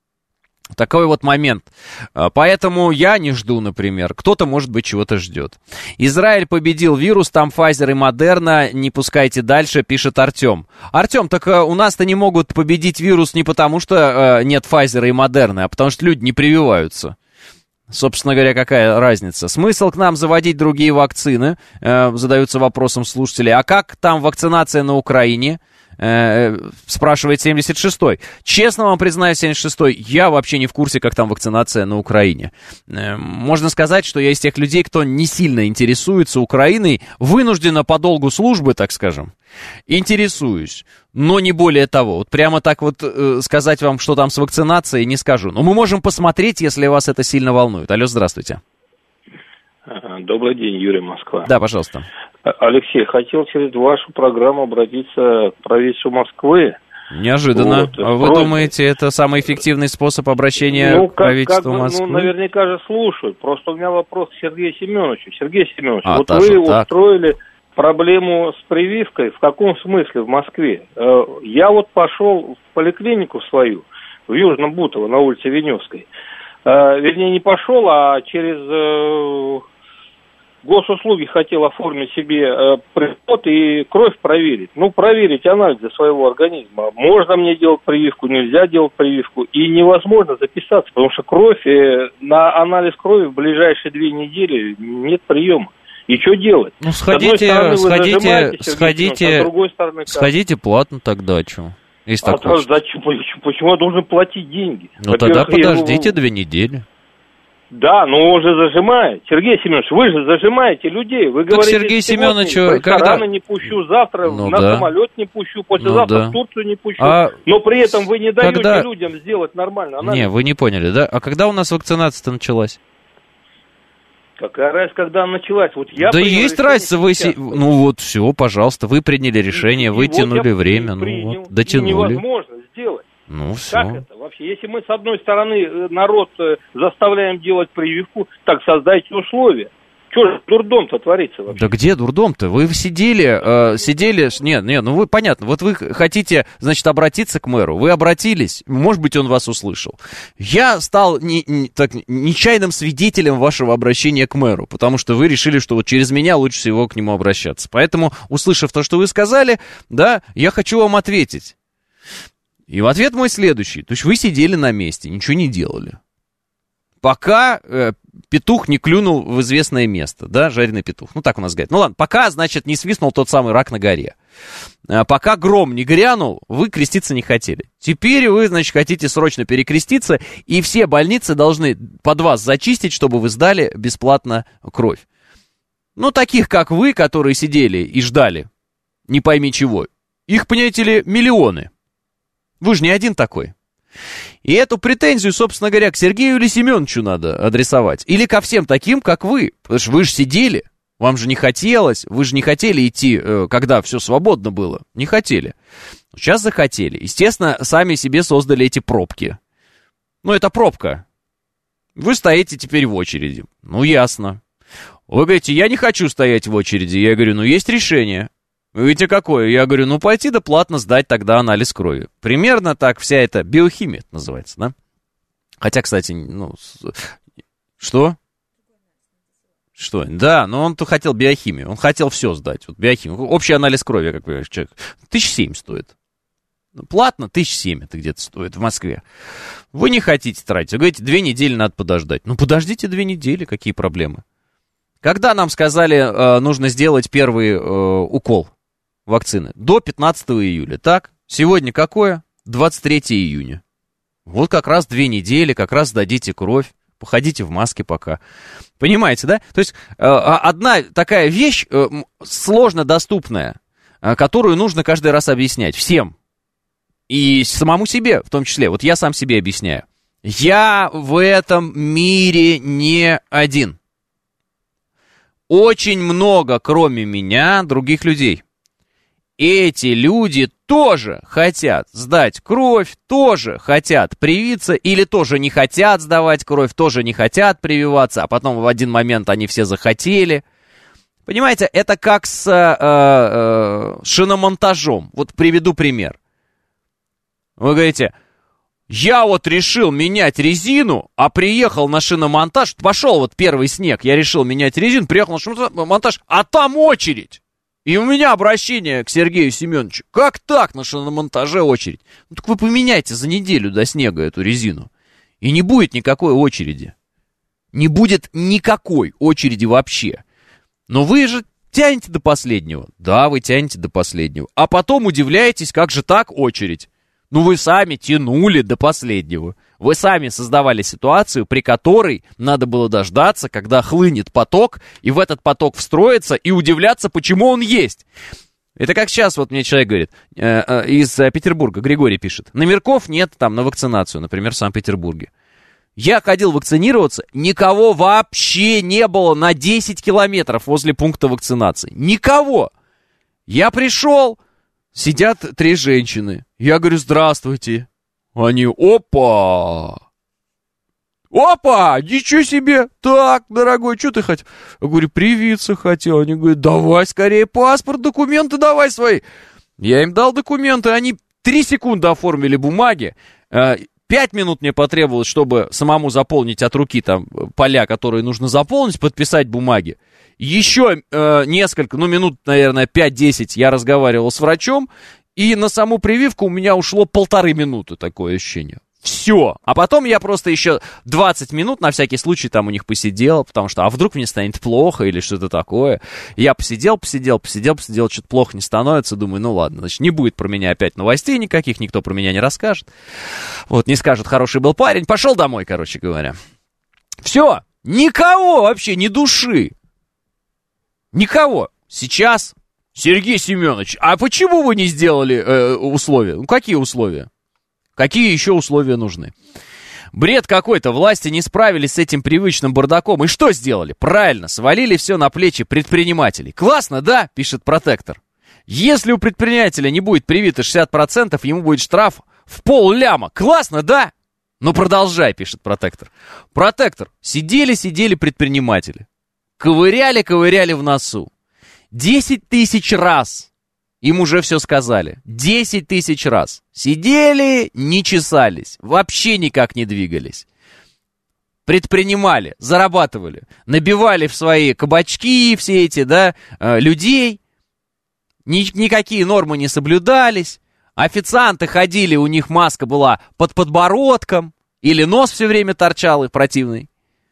Такой вот момент. Поэтому я не жду, например. Кто-то, может быть, чего-то ждет. Израиль победил вирус, там Pfizer и Moderna. Не пускайте дальше, пишет Артем. Артем, так у нас-то не могут победить вирус не потому, что нет Pfizer и Moderna, а потому что люди не прививаются. Собственно говоря, какая разница? Смысл к нам заводить другие вакцины? Задаются вопросом слушатели. А как там вакцинация на Украине? Спрашивает семьдесят шестой. Честно вам признаюсь, семьдесят шестой, я вообще не в курсе, как там вакцинация на Украине. Можно сказать, что я из тех людей, кто не сильно интересуется Украиной, вынужденно по долгу службы, так скажем, интересуюсь, но не более того. Вот прямо так вот э, сказать вам, что там с вакцинацией, не скажу. Но мы можем посмотреть, если вас это сильно волнует. Алло, здравствуйте. Добрый день, Юрий, Москва. Да, пожалуйста. Алексей, хотел через вашу программу обратиться к правительству Москвы. Неожиданно. Вот. А вы Просьба. думаете, это самый эффективный способ обращения ну, к как, правительству как бы, Москвы? Ну, наверняка же слушают. Просто у меня вопрос к Сергею Семеновичу. Сергей Семенович, а, вот даже вы так. устроили проблему с прививкой. В каком смысле в Москве? Я вот пошел в поликлинику свою, в Южном Бутово, на улице Веневской. э, вернее, не пошел, а через э, госуслуги хотел оформить себе э, приход и кровь проверить. Ну, проверить анализы своего организма. Можно мне делать прививку, нельзя делать прививку. И невозможно записаться, потому что кровь, э, на анализ крови в ближайшие две недели нет приема. И что делать? Ну, сходите, стороны, сходите, сходите, с другой стороны, сходите платно тогда, что? Если а так то, зачем, почему, почему я должен платить деньги? Ну, тогда подождите его... две недели. Да, но он же зажимает. Сергей Семенович, вы же зажимаете людей. Вы так говорите, Сергей Семенович, в когда... не пущу, завтра ну, на да. самолет не пущу, послезавтра ну, да. в Турцию не пущу. А... Но при этом вы не даете когда... людям сделать нормально анализ. Не, вы не поняли, да? А когда у нас вакцинация-то началась? Какая разница, когда она началась? Вот я да есть разница, вы... Си... Ну вот, все, пожалуйста, вы приняли решение, и, вы и тянули вот время, ну вот, дотянули. И невозможно сделать. Ну, все. Как это вообще? Если мы, с одной стороны, народ заставляем делать прививку, так создайте условия. Что же дурдом-то творится вообще? Да где дурдом-то? Вы сидели, э, сидели... Нет, нет, ну вы, понятно, вот вы хотите, значит, обратиться к мэру. Вы обратились, может быть, он вас услышал. Я стал не, не, так, нечаянным свидетелем вашего обращения к мэру, потому что вы решили, что вот через меня лучше всего к нему обращаться. Поэтому, услышав то, что вы сказали, да, я хочу вам ответить. И ответ мой следующий. То есть вы сидели на месте, ничего не делали. Пока э, петух не клюнул в известное место, да, жареный петух. Ну, так у нас говорят. Ну, ладно, пока, значит, не свистнул тот самый рак на горе. А пока гром не грянул, вы креститься не хотели. Теперь вы, значит, хотите срочно перекреститься, и все больницы должны под вас зачистить, чтобы вы сдали бесплатно кровь. Ну, таких, как вы, которые сидели и ждали, не пойми чего, их, понимаете ли, миллионы. Вы же не один такой. И эту претензию, собственно говоря, к Сергею или Семеновичу надо адресовать. Или ко всем таким, как вы. Потому что вы же сидели, вам же не хотелось, вы же не хотели идти, когда все свободно было. Не хотели. Сейчас захотели. Естественно, сами себе создали эти пробки. Ну, это пробка. Вы стоите теперь в очереди. Ну, ясно. Вы говорите, я не хочу стоять в очереди. Я говорю, ну, есть решение. Вы видите, какое? Я говорю, ну, пойти да платно сдать тогда анализ крови. Примерно так вся эта биохимия это называется, да? Хотя, кстати, ну, что? Что? Да, но он-то хотел биохимию, он хотел все сдать. Вот биохимию. Общий анализ крови, как вы человек, тысяч семь стоит. Платно тысяч семь это где-то стоит в Москве. Вы не хотите тратить, вы говорите, две недели надо подождать. Ну, подождите две недели, какие проблемы? Когда нам сказали, э, нужно сделать первый э, укол вакцины? До пятнадцатого июля, так? Сегодня какое? двадцать третьего июня. Вот как раз две недели, как раз сдадите кровь, походите в маске пока. Понимаете, да? То есть э, одна такая вещь э, сложно доступная, э, которую нужно каждый раз объяснять всем. И самому себе в том числе. Вот я сам себе объясняю. Я в этом мире не один. Очень много, кроме меня, других людей. Эти люди тоже хотят сдать кровь, тоже хотят привиться, или тоже не хотят сдавать кровь, тоже не хотят прививаться, а потом в один момент они все захотели. Понимаете, это как с э, э, шиномонтажом. Вот приведу пример. Вы говорите, я вот решил менять резину, а приехал на шиномонтаж, пошел вот первый снег, я решил менять резину, приехал на шиномонтаж, а там очередь. И у меня обращение к Сергею Семеновичу. Как так на шиномонтаже очередь? Ну так вы поменяйте за неделю до снега эту резину. И не будет никакой очереди. Не будет никакой очереди вообще. Но вы же тянете до последнего. Да, вы тянете до последнего. А потом удивляетесь, как же так очередь. Ну вы сами тянули до последнего. Вы сами создавали ситуацию, при которой надо было дождаться, когда хлынет поток, и в этот поток встроиться, и удивляться, почему он есть. Это как сейчас вот мне человек говорит, э, э, из Петербурга, Григорий пишет, номерков нет там на вакцинацию, например, в Санкт-Петербурге. Я ходил вакцинироваться, никого вообще не было на десять километров возле пункта вакцинации. Никого. Я пришел, сидят три женщины. Я говорю, здравствуйте. Они, опа! Опа! Ничего себе! Так, дорогой, что ты хотел? Я говорю, привиться хотел. Они говорят, давай скорее паспорт, документы давай свои. Я им дал документы, они три секунды оформили бумаги. Пять минут мне потребовалось, чтобы самому заполнить от руки там поля, которые нужно заполнить, подписать бумаги. Еще э, несколько, ну, минут, наверное, пять-десять я разговаривал с врачом, и на саму прививку у меня ушло полторы минуты, такое ощущение. Все. А потом я просто еще двадцать минут на всякий случай там у них посидел, потому что, а вдруг мне станет плохо или что-то такое. Я посидел, посидел, посидел, посидел, что-то плохо не становится. Думаю, ну ладно, значит, не будет про меня опять новостей никаких, никто про меня не расскажет. Вот, не скажут, хороший был парень. Пошел домой, короче говоря. Все. Никого вообще, ни души. Никого. Сейчас, Сергей Семенович, а почему вы не сделали э, условия? Ну, какие условия? Какие еще условия нужны? Бред какой-то, власти не справились с этим привычным бардаком. И что сделали? Правильно, свалили все на плечи предпринимателей. Классно, да? Пишет Протектор. Если у предпринимателя не будет привито шестьдесят процентов, ему будет штраф в полляма. Классно, да? Ну продолжай, пишет Протектор. Протектор, сидели-сидели предприниматели. Ковыряли-ковыряли в носу. Десять тысяч раз. Им уже все сказали. Десять тысяч раз. Сидели, не чесались. Вообще никак не двигались. Предпринимали, зарабатывали. Набивали в свои кабачки все эти, да, людей. Ни, никакие нормы не соблюдались. Официанты ходили, у них маска была под подбородком. Или нос все время торчал их противный.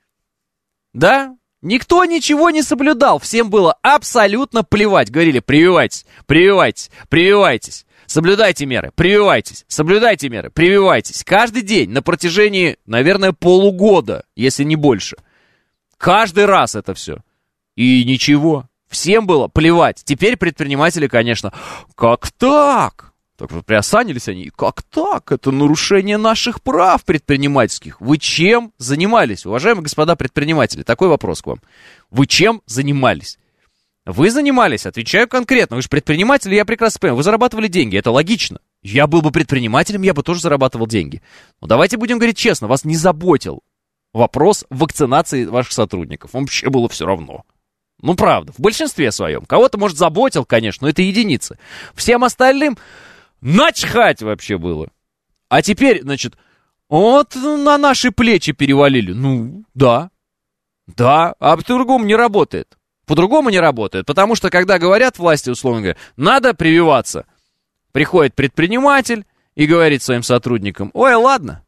Да? Никто ничего не соблюдал, всем было абсолютно плевать. Говорили, прививайтесь, прививайтесь, прививайтесь, соблюдайте меры, прививайтесь, соблюдайте меры, прививайтесь. Каждый день на протяжении, наверное, полугода, если не больше. Каждый раз это все. И ничего, всем было плевать. Теперь предприниматели, конечно, как так? Так вот приосанились они, как так? Это нарушение наших прав предпринимательских. Вы чем занимались, уважаемые господа предприниматели? Такой вопрос к вам. Вы чем занимались? Вы занимались, отвечаю конкретно. Вы же предприниматели, я прекрасно понимаю. Вы зарабатывали деньги, это логично. Я был бы предпринимателем, я бы тоже зарабатывал деньги. Но давайте будем говорить честно, вас не заботил вопрос вакцинации ваших сотрудников. Вам вообще было все равно. Ну, правда, в большинстве своем. Кого-то, может, заботил, конечно, но это единицы. Всем остальным... Начхать вообще было. А теперь, значит, вот на наши плечи перевалили. Ну, да. Да, а по-другому не работает. По-другому не работает. Потому что, когда говорят власти, условно говоря, надо прививаться. Приходит предприниматель и говорит своим сотрудникам, ой, ладно.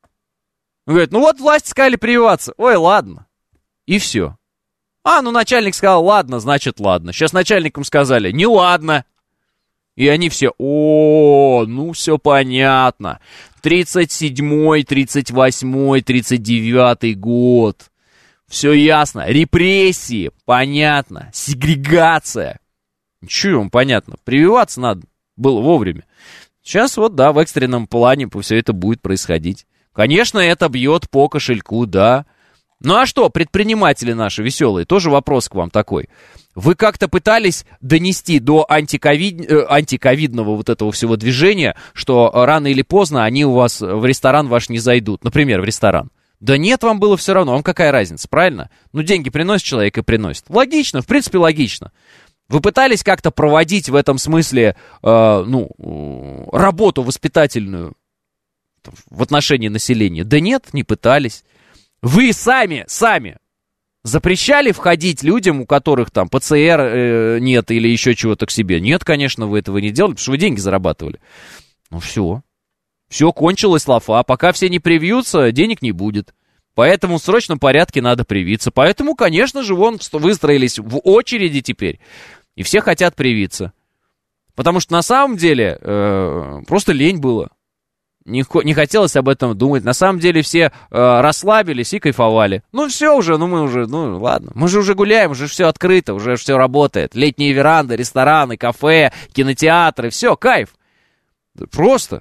Он говорит, ну вот власти сказали прививаться. Ой, ладно. И все. А, ну начальник сказал, ладно, значит ладно. Сейчас начальникам сказали, не ладно. И они все, о, ну все понятно. тридцать седьмой, тридцать восьмой, тридцать девятый год. Все ясно. Репрессии, понятно. Сегрегация. Ничего вам понятно. Прививаться надо было вовремя. Сейчас вот, да, в экстренном плане все это будет происходить. Конечно, это бьет по кошельку, да. Ну а что, предприниматели наши веселые, тоже вопрос к вам такой. Вы как-то пытались донести до антиковид... э, антиковидного вот этого всего движения, что рано или поздно они у вас в ресторан ваш не зайдут, например, в ресторан? Да нет, вам было все равно, вам какая разница, правильно? Ну деньги приносит человек и приносит. Логично, в принципе логично. Вы пытались как-то проводить в этом смысле, э, ну, э, работу воспитательную в отношении населения? Да нет, не пытались. Вы сами, сами запрещали входить людям, у которых там ПЦР э, нет или еще чего-то к себе? Нет, конечно, вы этого не делали, потому что вы деньги зарабатывали. Ну все. Все, кончилась лафа. Пока все не привьются, денег не будет. Поэтому в срочном порядке надо привиться. Поэтому, конечно же, вон выстроились в очереди теперь. И все хотят привиться. Потому что на самом деле э, просто лень было. Не, не хотелось об этом думать. На самом деле все э, расслабились и кайфовали. Ну все уже, ну мы уже, ну ладно. Мы же уже гуляем, уже все открыто, уже все работает. Летние веранды, рестораны, кафе, кинотеатры, все, кайф. Просто.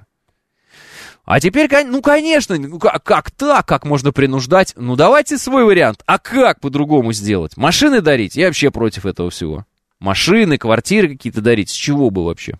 А теперь, ну конечно, ну, как, как так, как можно принуждать? Ну давайте свой вариант. А как по-другому сделать? Машины дарить? Я вообще против этого всего. Машины, квартиры какие-то дарить? С чего бы вообще?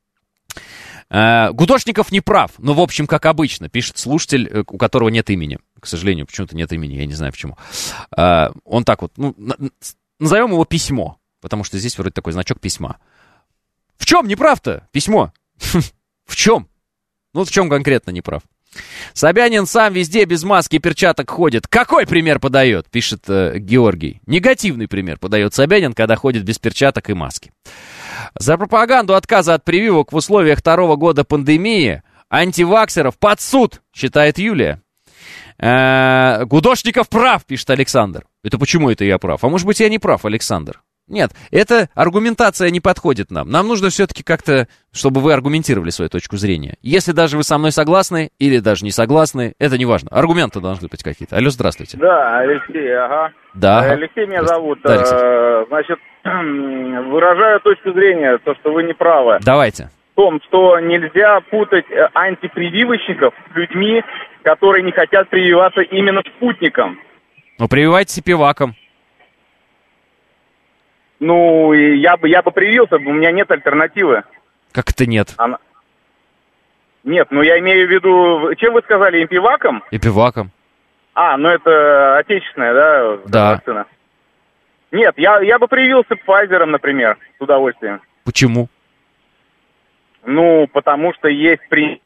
Гудошников не прав, но в общем, как обычно, пишет слушатель, у которого нет имени. К сожалению, почему-то нет имени, я не знаю почему. Он так вот, ну, назовем его письмо, потому что здесь вроде такой значок письма. В чем не прав-то письмо? В чем? Ну, в чем конкретно не прав? Собянин сам везде без маски и перчаток ходит. Какой пример подает, пишет э, Георгий. Негативный пример подает Собянин, когда ходит без перчаток и маски. За пропаганду отказа от прививок в условиях второго года пандемии антиваксеров под суд, считает Юлия. Э-э, Гудошников прав, пишет Александр. Это почему это я прав? А может быть, я не прав, Александр? Нет, эта аргументация не подходит нам. Нам нужно все-таки как-то, чтобы вы аргументировали свою точку зрения. Если даже вы со мной согласны или даже не согласны, это не важно. Аргументы должны быть какие-то. Алло, здравствуйте. Да, Алексей, ага. Да. Алексей меня зовут. Да, Алексей. Значит, выражаю точку зрения, то, что вы не правы. Давайте. В том, что нельзя путать антипрививочников с людьми, которые не хотят прививаться именно спутником. Ну, прививайтесь пиваком. Ну, я бы, я бы привился, у меня нет альтернативы. Как это нет? Она... Нет, ну я имею в виду... Чем вы сказали, импиваком? Импиваком. А, ну это отечественная, да? Да. Вакцина. Нет, я, я бы привился Pfizer, например, с удовольствием. Почему? Ну, потому что есть при...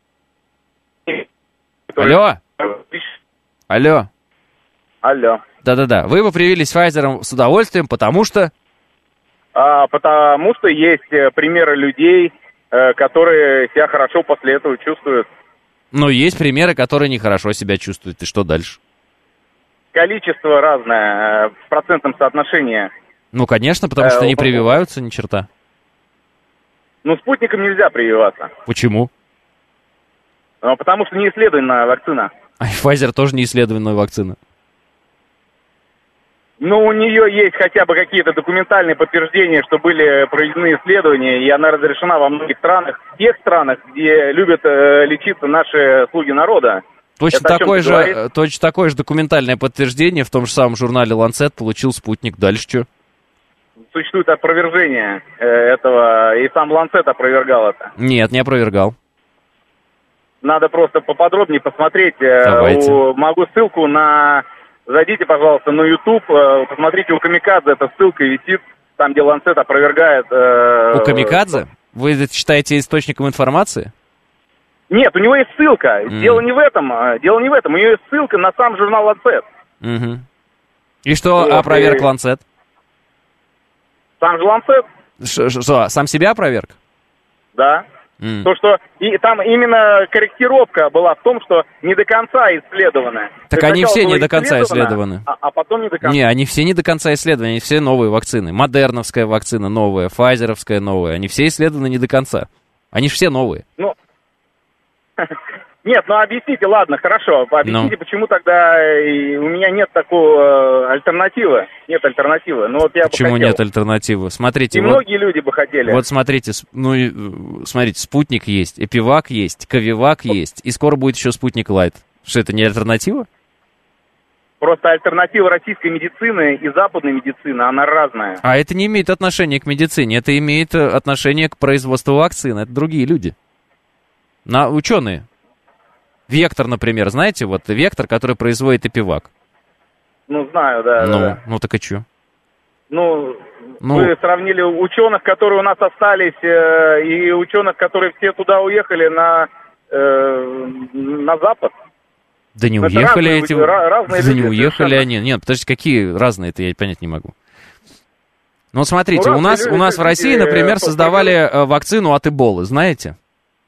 Алло? Алло? Алло. Да-да-да. Вы бы привились Pfizer с удовольствием, потому что... А, потому что есть примеры людей, э, которые себя хорошо после этого чувствуют. Но есть примеры, которые нехорошо себя чувствуют. И что дальше? Количество разное, э, в процентном соотношении. Ну, конечно, потому что э, не прививаются ни черта. Ну, спутником нельзя прививаться. Почему? Ну, потому что не исследована вакцина. А Pfizer тоже не исследованная вакцина. Ну, у нее есть хотя бы какие-то документальные подтверждения, что были проведены исследования, и она разрешена во многих странах, в тех странах, где любят э, лечиться наши слуги народа. Точно Это такое, же, говорит? точно такое же документальное подтверждение в том же самом журнале Lancet получил спутник. Дальше что? Существует опровержение э, этого, и сам Lancet опровергал это. Нет, не опровергал. Надо просто поподробнее посмотреть. Э, у, могу ссылку на... Зайдите, пожалуйста, на YouTube, э, посмотрите, у Камикадзе эта ссылка висит, там, где Lancet опровергает... Э, у Камикадзе? Вы это считаете источником информации? Нет, у него есть ссылка. Mm. Дело не в этом. Дело не в этом. У него есть ссылка на сам журнал Lancet. Угу. И что вот, опроверг и... Lancet? Сам же Lancet. Что, сам себя опроверг? Да. Mm. То, что и там именно корректировка была в том, что не до конца исследованы. Так они все не до конца исследованы. А, а потом не до конца. Не, они все не до конца исследованы, они все новые вакцины. Модерновская вакцина новая, Pfizer'овская новая. Они все исследованы не до конца. Они же все новые. Ну, нет, ну объясните, ладно, хорошо. Объясните, ну. почему тогда у меня нет такого альтернативы. Нет альтернативы. Ну, вот я почему бы хотел. Нет альтернативы? Смотрите. И вот, многие люди бы хотели. Вот смотрите, ну, смотрите, спутник есть, Эпивак есть, Ковивак есть, и скоро будет еще спутник Лайт. Что, это не альтернатива? Просто альтернатива российской медицины и западной медицины, она разная. А это не имеет отношения к медицине, это имеет отношение к производству вакцин, это другие люди. На, ученые. Вектор, например, знаете, вот Вектор, который производит Эпивак. Ну, знаю, да. Ну, да. ну так и что? Ну, ну, вы сравнили ученых, которые у нас остались, э, и ученых, которые все туда уехали на, э, на Запад. Да не это уехали разные, эти... разные да люди, не уехали совершенно. они. Нет, подождите, какие разные, это я понять не могу. Ну, вот смотрите, ну, у нас, люди, у нас в России, например, создавали э, вакцину от Эболы, знаете?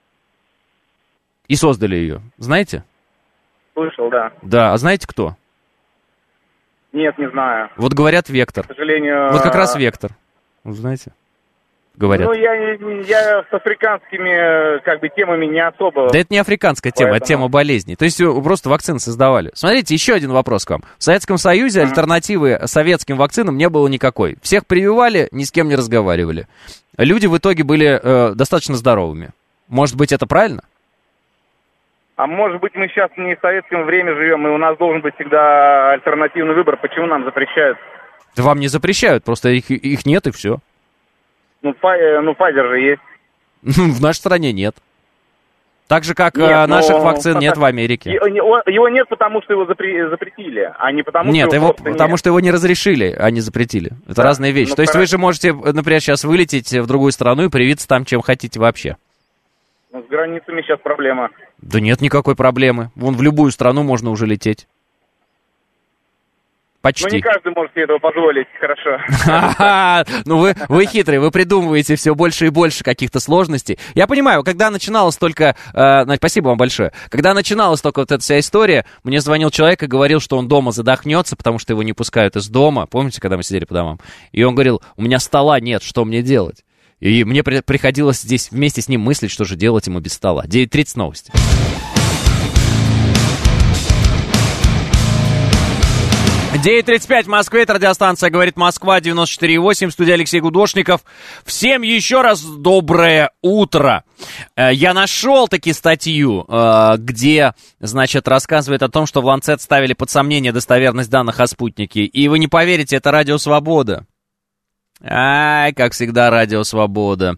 И создали ее, знаете? Слышал, да. Да, а знаете кто? Нет, не знаю. Вот говорят Вектор. К сожалению... Вот как раз Вектор. Вы знаете? Говорят. Ну, я, я с африканскими, как бы, темами не особо... Да это не африканская тема, Поэтому... это тема болезней. То есть просто вакцины создавали. Смотрите, еще один вопрос к вам. В Советском Союзе mm-hmm. альтернативы советским вакцинам не было никакой. Всех прививали, ни с кем не разговаривали. Люди в итоге были э, достаточно здоровыми. Может быть, это правильно? А может быть, мы сейчас не в советском время живем, и у нас должен быть всегда альтернативный выбор. Почему нам запрещают? Да вам не запрещают, просто их, их нет, и все. Ну, Pfizer, ну, Pfizer же есть. В нашей стране нет. Так же, как нет, а, наших но... вакцин нет в Америке. Его, его нет, потому что его запре- запретили, а не потому, нет, что его, его потому нет. что его не разрешили, а не запретили. Это да, разные вещи. То есть вы же можете, например, сейчас вылететь в другую страну и привиться там, чем хотите вообще. Ну, с границами сейчас проблема. Да нет никакой проблемы. Вон в любую страну можно уже лететь. Почти. Ну, не каждый может себе этого позволить, хорошо. Ага, ну вы, вы хитрые, вы придумываете все больше и больше каких-то сложностей. Я понимаю, когда начиналась только... Э, спасибо вам большое. Когда начиналась только вот эта вся история, мне звонил человек и говорил, что он дома задохнется, потому что его не пускают из дома. Помните, когда мы сидели по домам? И он говорил, у меня стола нет, что мне делать? И мне при, приходилось здесь вместе с ним мыслить, что же делать ему без стола. девять тридцать новости. девять тридцать пять в Москве, это радиостанция «Говорит Москва», девяносто четыре и восемь, студия Алексей Гудошников. Всем еще раз доброе утро. Я нашел таки статью, где, значит, рассказывает о том, что в Ланцет ставили под сомнение достоверность данных о спутнике. И вы не поверите, это Радио Свобода. Ай, как всегда, Радио Свобода.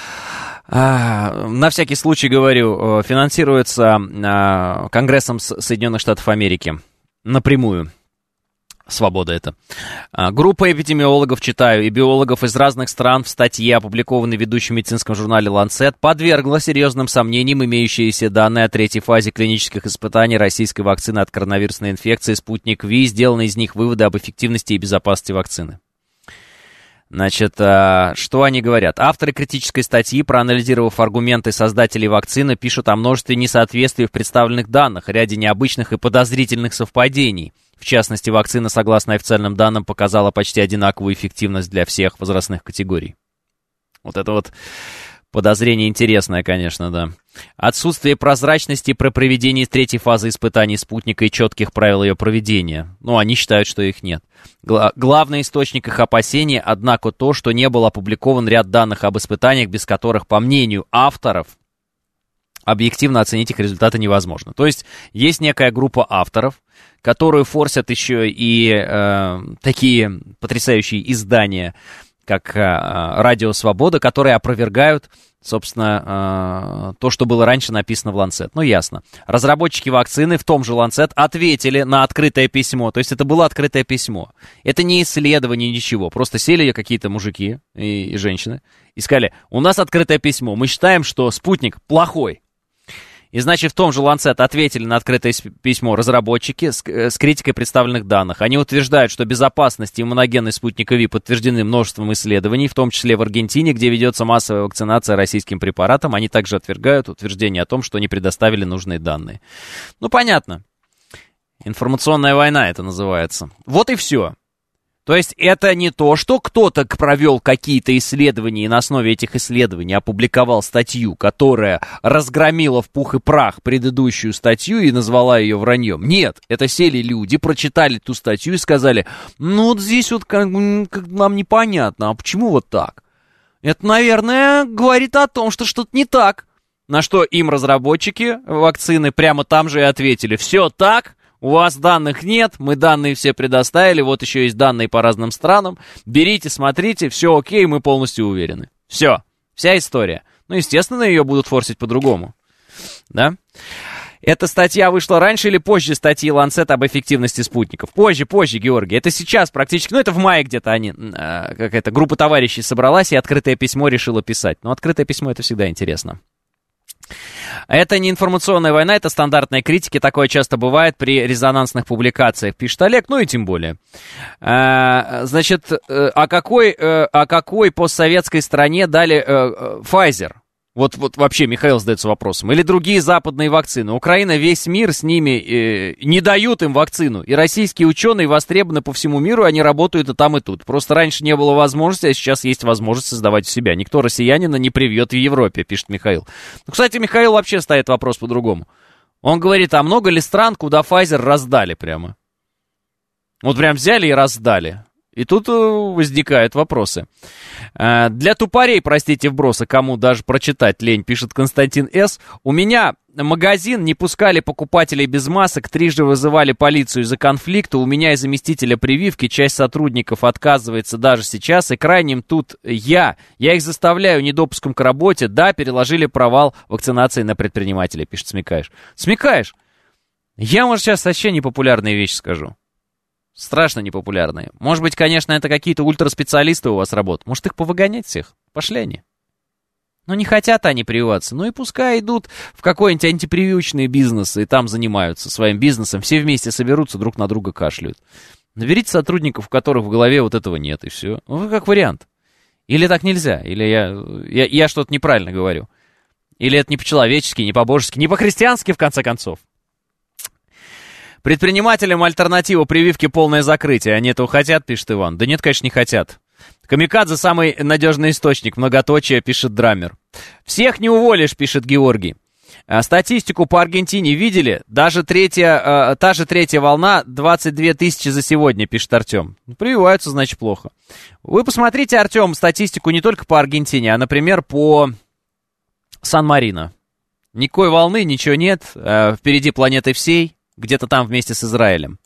А, на всякий случай говорю, финансируется а, Конгрессом Соединенных Штатов Америки напрямую. Свобода это. А, группа эпидемиологов, читаю, и биологов из разных стран в статье, опубликованной в ведущем медицинском журнале Lancet, подвергла серьезным сомнениям имеющиеся данные о третьей фазе клинических испытаний российской вакцины от коронавирусной инфекции «Спутник Ви», сделаны из них выводы об эффективности и безопасности вакцины. Значит, что они говорят? Авторы критической статьи, проанализировав аргументы создателей вакцины, пишут о множестве несоответствий в представленных данных, ряде необычных и подозрительных совпадений. В частности, вакцина, согласно официальным данным, показала почти одинаковую эффективность для всех возрастных категорий. Вот это вот подозрение интересное, конечно, да. Отсутствие прозрачности при проведении третьей фазы испытаний спутника и четких правил ее проведения. Ну, они считают, что их нет. Гла- главный источник их опасений, однако, то, что не был опубликован ряд данных об испытаниях, без которых, по мнению авторов, объективно оценить их результаты невозможно. То есть, есть некая группа авторов, которую форсят еще и э, такие потрясающие издания, как э, «Радио Свобода», которые опровергают, собственно, э, то, что было раньше написано в Lancet. Ну, ясно. Разработчики вакцины в том же Lancet ответили на открытое письмо. То есть это было открытое письмо. Это не исследование, ничего. Просто сели какие-то мужики и, и женщины и сказали, у нас открытое письмо. Мы считаем, что спутник плохой. И, значит, в том же Lancet ответили на открытое письмо разработчики с, с критикой представленных данных. Они утверждают, что безопасность и иммуногенность спутника Ви подтверждены множеством исследований, в том числе в Аргентине, где ведется массовая вакцинация российским препаратом. Они также отвергают утверждение о том, что не предоставили нужные данные. Ну, понятно. Информационная война это называется. Вот и все. То есть это не то, что кто-то провел какие-то исследования и на основе этих исследований опубликовал статью, которая разгромила в пух и прах предыдущую статью и назвала ее враньем. Нет, это сели люди, прочитали ту статью и сказали, ну вот здесь вот как, как нам непонятно, а почему вот так? Это, наверное, говорит о том, что что-то не так. На что им разработчики вакцины прямо там же и ответили, все так. У вас данных нет, мы данные все предоставили, вот еще есть данные по разным странам. Берите, смотрите, все окей, мы полностью уверены. Все, вся история. Ну, естественно, ее будут форсить по-другому. Да? Эта статья вышла раньше или позже статьи Lancet об эффективности спутников? Позже, позже, Георгий. Это сейчас практически, ну, это в мае где-то они, э, какая-то группа товарищей собралась и открытое письмо решила писать. Но открытое письмо — это всегда интересно. Это не информационная война, это стандартная критика. Такое часто бывает при резонансных публикациях, пишет Олег, ну и тем более. А, значит, о какой, о какой постсоветской стране дали Pfizer? Вот, вот вообще Михаил задается вопросом. Или другие западные вакцины. Украина, весь мир с ними э, не дают им вакцину. И российские ученые востребованы по всему миру, они работают и там, и тут. Просто раньше не было возможности, а сейчас есть возможность создавать у себя. Никто россиянина не привьет в Европе, пишет Михаил. Ну, кстати, Михаил вообще ставит вопрос по-другому. Он говорит, а много ли стран, куда Pfizer раздали прямо? Вот прям взяли и раздали. И тут возникают вопросы. Для тупорей, простите, вбросы, кому даже прочитать лень, пишет Константин С. У меня магазин, не пускали покупателей без масок, трижды вызывали полицию из-за конфликта. У меня из заместителя прививки часть сотрудников отказывается даже сейчас. И крайним тут я. Я их заставляю недопуском к работе. Да, переложили провал вакцинации на предпринимателей, пишет Смекаешь. Смекаешь? Я, может, сейчас вообще непопулярные вещи скажу. Страшно непопулярные. Может быть, конечно, это какие-то ультраспециалисты у вас работают. Может, их повыгонять всех? Пошли они. Ну, не хотят они прививаться. Ну и пускай идут в какой-нибудь антипрививочный бизнес и там занимаются своим бизнесом. Все вместе соберутся, друг на друга кашляют. Наберите сотрудников, у которых в голове вот этого нет, и все. Ну, как вариант. Или так нельзя, или я, я, я что-то неправильно говорю. Или это не по-человечески, не по-божески, не по-христиански, в конце концов. Предпринимателям альтернатива прививки полное закрытие. Они этого хотят, пишет Иван. Да нет, конечно, не хотят. Камикадзе самый надежный источник, многоточие, пишет Драмер. Всех не уволишь, пишет Георгий. А, статистику по Аргентине видели? Даже третья, а, та же третья волна, двадцать две тысячи за сегодня, пишет Артем. Прививаются, значит, плохо. Вы посмотрите, Артем, статистику не только по Аргентине, а, например, по Сан-Марино. Никакой волны, ничего нет. А, впереди планеты всей, где-то там вместе с Израилем.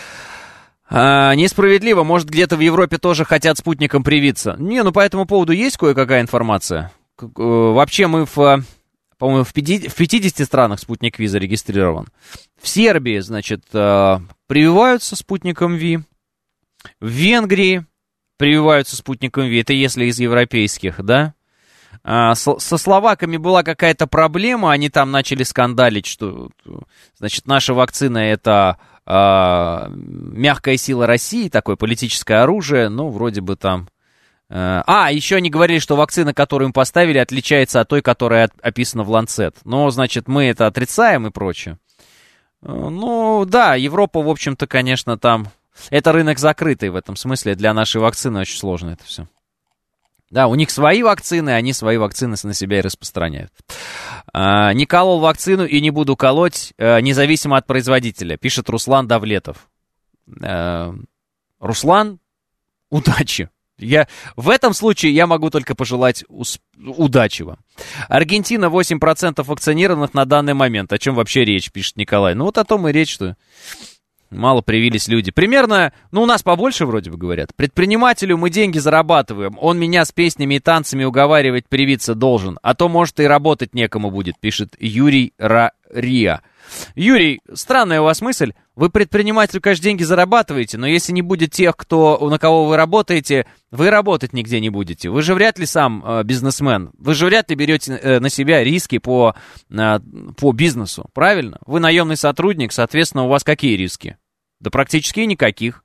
А, несправедливо, может, где-то в Европе тоже хотят спутником привиться. Не, ну по этому поводу есть кое-какая информация. Вообще мы в, по-моему, в пятидесяти странах спутник Ви зарегистрирован. В Сербии, значит, прививаются спутником Ви. В Венгрии прививаются спутником Ви. Это если из европейских, да? Со словаками была какая-то проблема, они там начали скандалить, что, значит, наша вакцина это э, мягкая сила России, такое политическое оружие, ну, вроде бы там... Э, а, еще они говорили, что вакцина, которую им поставили, отличается от той, которая от, описана в Lancet. Но, значит, мы это отрицаем и прочее. Э, ну, да, Европа, в общем-то, конечно, там... Это рынок закрытый в этом смысле, для нашей вакцины очень сложно это все. Да, у них свои вакцины, они свои вакцины на себя и распространяют. А, не колол вакцину и не буду колоть, а, независимо от производителя, пишет Руслан Давлетов. А, Руслан, удачи. Я, в этом случае я могу только пожелать усп- удачи вам. Аргентина восемь процентов вакцинированных на данный момент. О чем вообще речь, пишет Николай. Ну вот о том и речь, что... Мало привились люди. Примерно, ну, у нас побольше вроде бы говорят. Предпринимателю мы деньги зарабатываем. Он меня с песнями и танцами уговаривать привиться должен. А то, может, и работать некому будет, пишет Юрий Риа. Юрий, странная у вас мысль. Вы предпринимателю, конечно, деньги зарабатываете, но если не будет тех, кто, на кого вы работаете, вы работать нигде не будете. Вы же вряд ли сам э, бизнесмен. Вы же вряд ли берете э, на себя риски по, э, по бизнесу. Правильно? Вы наемный сотрудник, соответственно, у вас какие риски? Да практически никаких.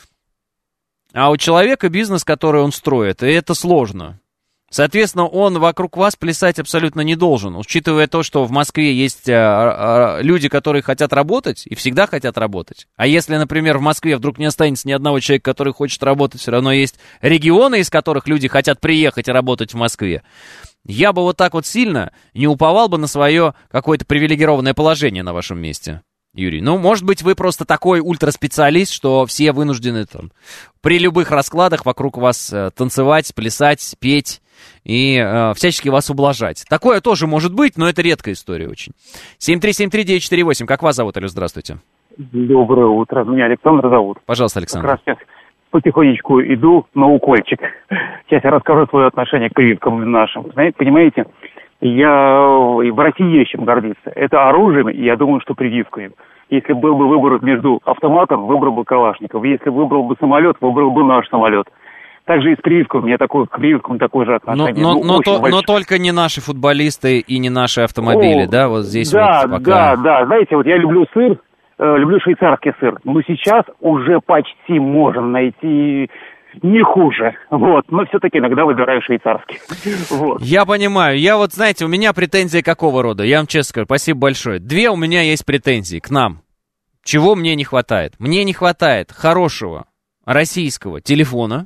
А у человека бизнес, который он строит, и это сложно. Соответственно, он вокруг вас плясать абсолютно не должен. Учитывая то, что в Москве есть а, а, люди, которые хотят работать и всегда хотят работать. А если, например, в Москве вдруг не останется ни одного человека, который хочет работать, все равно есть регионы, из которых люди хотят приехать и работать в Москве. Я бы вот так вот сильно не уповал бы на свое какое-то привилегированное положение на вашем месте, Юрий. Ну, может быть, вы просто такой ультраспециалист, что все вынуждены там при любых раскладах вокруг вас э, танцевать, плясать, петь и э, всячески вас ублажать. Такое тоже может быть, но это редкая история очень. семь три семь три девять четыре восемь. Как вас зовут, Алло, здравствуйте. Доброе утро. Меня Александр зовут. Пожалуйста, Александр. Как раз сейчас потихонечку иду на укольчик. Сейчас я расскажу свое отношение к прививкам нашим. Знаете, понимаете, я в России есть чем гордиться. Это оружием, и я думаю, что прививкой. Если был бы выбор между автоматом, выбрал бы Калашников. Если выбрал бы самолет, выбрал бы наш самолет. Также и с прививкой. У меня такое, к прививкам такое же отношение. Но, но, ну, но, то, но только не наши футболисты и не наши автомобили, О, да? Вот здесь да, вот пока... Да, да, знаете, вот я люблю сыр, э, люблю швейцарский сыр. Но сейчас уже почти можем найти... Не хуже, вот, но все-таки иногда выбираю швейцарский. Вот. Я понимаю, я вот, знаете, у меня претензии какого рода, я вам честно скажу, спасибо большое. Две у меня есть претензии к нам. Чего мне не хватает? Мне не хватает хорошего российского телефона,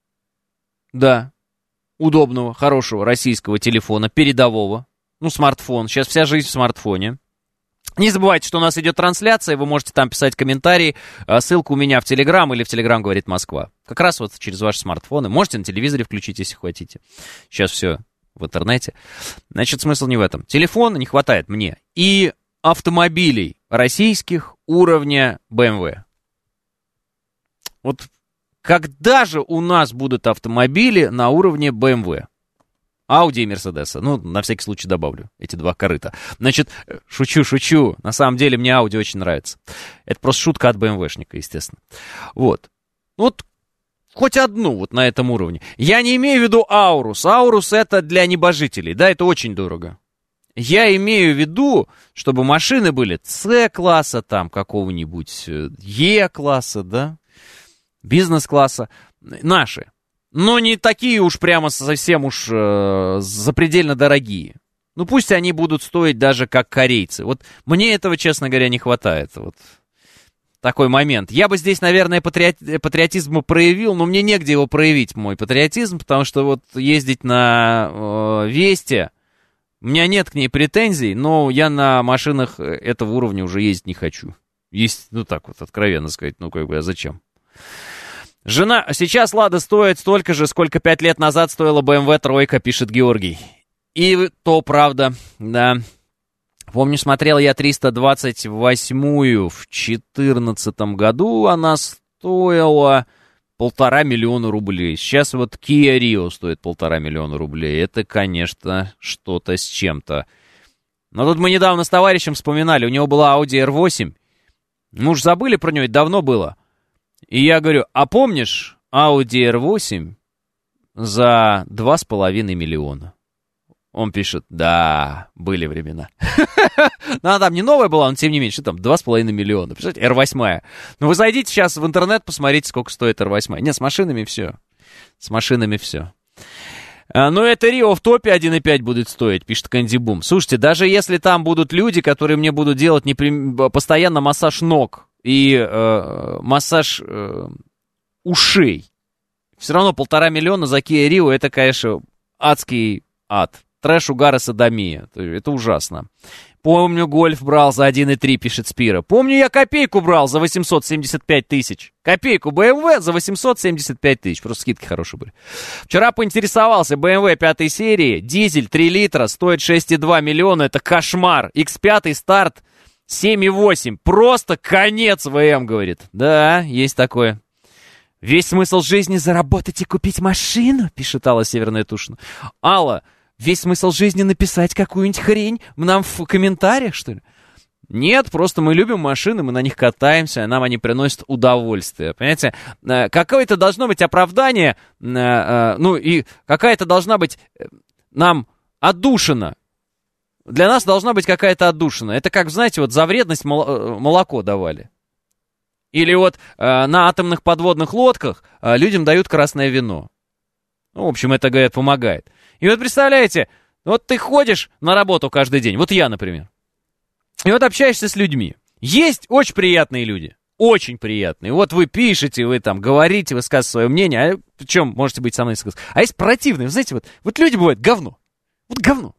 да, удобного, хорошего российского телефона, передового, ну, смартфон, сейчас вся жизнь в смартфоне. Не забывайте, что у нас идет трансляция, вы можете там писать комментарии, ссылка у меня в Телеграм или в Телеграм говорит Москва. Как раз вот через ваши смартфоны. Можете на телевизоре включить, если хотите. Сейчас все в интернете. Значит, смысл не в этом. Телефона не хватает мне. И автомобилей российских уровня бэ эм вэ. Вот когда же у нас будут автомобили на уровне бэ эм вэ? Ауди и Мерседеса. Ну, на всякий случай добавлю эти два корыта. Значит, шучу, шучу. На самом деле мне Ауди очень нравится. Это просто шутка от бэ эм вэ-шника, естественно. Вот. Вот хоть одну вот на этом уровне. Я не имею в виду Аурус. Аурус это для небожителей, да, это очень дорого. Я имею в виду, чтобы машины были С-класса, там, какого-нибудь Е-класса, да, бизнес-класса, наши. Но не такие уж прямо совсем уж э, запредельно дорогие. Ну, пусть они будут стоить даже как корейцы. Вот мне этого, честно говоря, не хватает. Вот такой момент. Я бы здесь, наверное, патриоти- патриотизм проявил, но мне негде его проявить, мой патриотизм, потому что вот ездить на э, Весте, у меня нет к ней претензий, но я на машинах этого уровня уже ездить не хочу. Есть, ну так вот, откровенно сказать, ну как бы, а зачем? Жена, сейчас Лада стоит столько же, сколько пять лет назад стоила бэ эм вэ тройка, пишет Георгий. И то правда, да. Помню, смотрел я триста двадцать восьмую в четырнадцатом году, она стоила полтора миллиона рублей. Сейчас вот Kia Rio стоит полтора миллиона рублей. Это, конечно, что-то с чем-то. Но тут мы недавно с товарищем вспоминали, у него была Audi эр восемь. Мы уж забыли про нее, это давно было. И я говорю, а помнишь Audi эр восемь за два с половиной миллиона? Он пишет, да, были времена. Ну, она там не новая была, но тем не меньше, там два с половиной миллиона. Представляете, эр восемь. Ну, вы зайдите сейчас в интернет, посмотрите, сколько стоит эр восемь. Нет, с машинами все. С машинами все. А, ну, это Рио в топе один и пять будет стоить, пишет Кэнди Бум. Слушайте, даже если там будут люди, которые мне будут делать непрем... постоянно массаж ног и э, массаж э, ушей, все равно полтора миллиона за Kia Rio, это, конечно, адский ад. Трэш, угар и содомия. Это ужасно. Помню, гольф брал за один и три, пишет Спира. Помню, я копейку брал за восемьсот семьдесят пять тысяч. Копейку бэ эм вэ за восемьсот семьдесят пять тысяч. Просто скидки хорошие были. Вчера поинтересовался. бэ эм вэ пятой серии. Дизель три литра. Стоит шесть и два миллиона. Это кошмар. икс пять старт семь и восемь. Просто конец вэ эм, говорит. Да, есть такое. Весь смысл жизни заработать и купить машину, пишет Алла Северная Тушина. Алла, весь смысл жизни написать какую-нибудь хрень нам в комментариях, что ли? Нет, просто мы любим машины, мы на них катаемся, нам они приносят удовольствие. Понимаете, какое-то должно быть оправдание, ну и какая-то должна быть нам отдушина. Для нас должна быть какая-то отдушина. Это как, знаете, вот за вредность молоко давали. Или вот на атомных подводных лодках людям дают красное вино. Ну, в общем, это, говорят, помогает. И вот представляете, вот ты ходишь на работу каждый день, вот я, например, и вот общаешься с людьми. Есть очень приятные люди, очень приятные. Вот вы пишете, вы там говорите, высказываете свое мнение, а причем можете быть со мной согласны. А есть противные, вы знаете, вот, вот люди бывают говно, вот говно.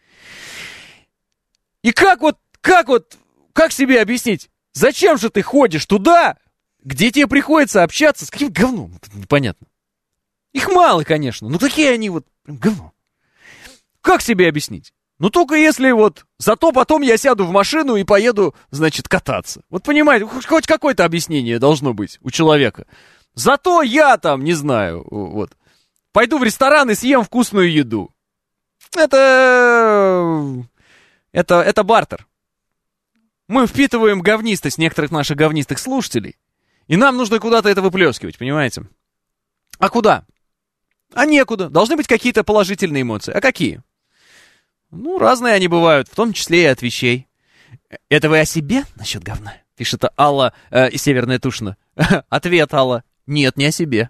И как вот, как вот, как себе объяснить, зачем же ты ходишь туда, где тебе приходится общаться с каким-то говном, непонятно. Их мало, конечно, но такие они вот, прям говно. Как себе объяснить? Ну, только если вот, зато потом я сяду в машину и поеду, значит, кататься. Вот понимаете, хоть какое-то объяснение должно быть у человека. Зато я там, не знаю, вот, пойду в ресторан и съем вкусную еду. Это, это, это бартер. Мы впитываем говнистость некоторых наших говнистых слушателей, и нам нужно куда-то это выплескивать, понимаете? А куда? А некуда. Должны быть какие-то положительные эмоции. А какие? Ну, разные они бывают, в том числе и от вещей. Это вы о себе насчет говна? Пишет Алла э, и Северная Тушина. Ответ, Алла. Нет, не о себе.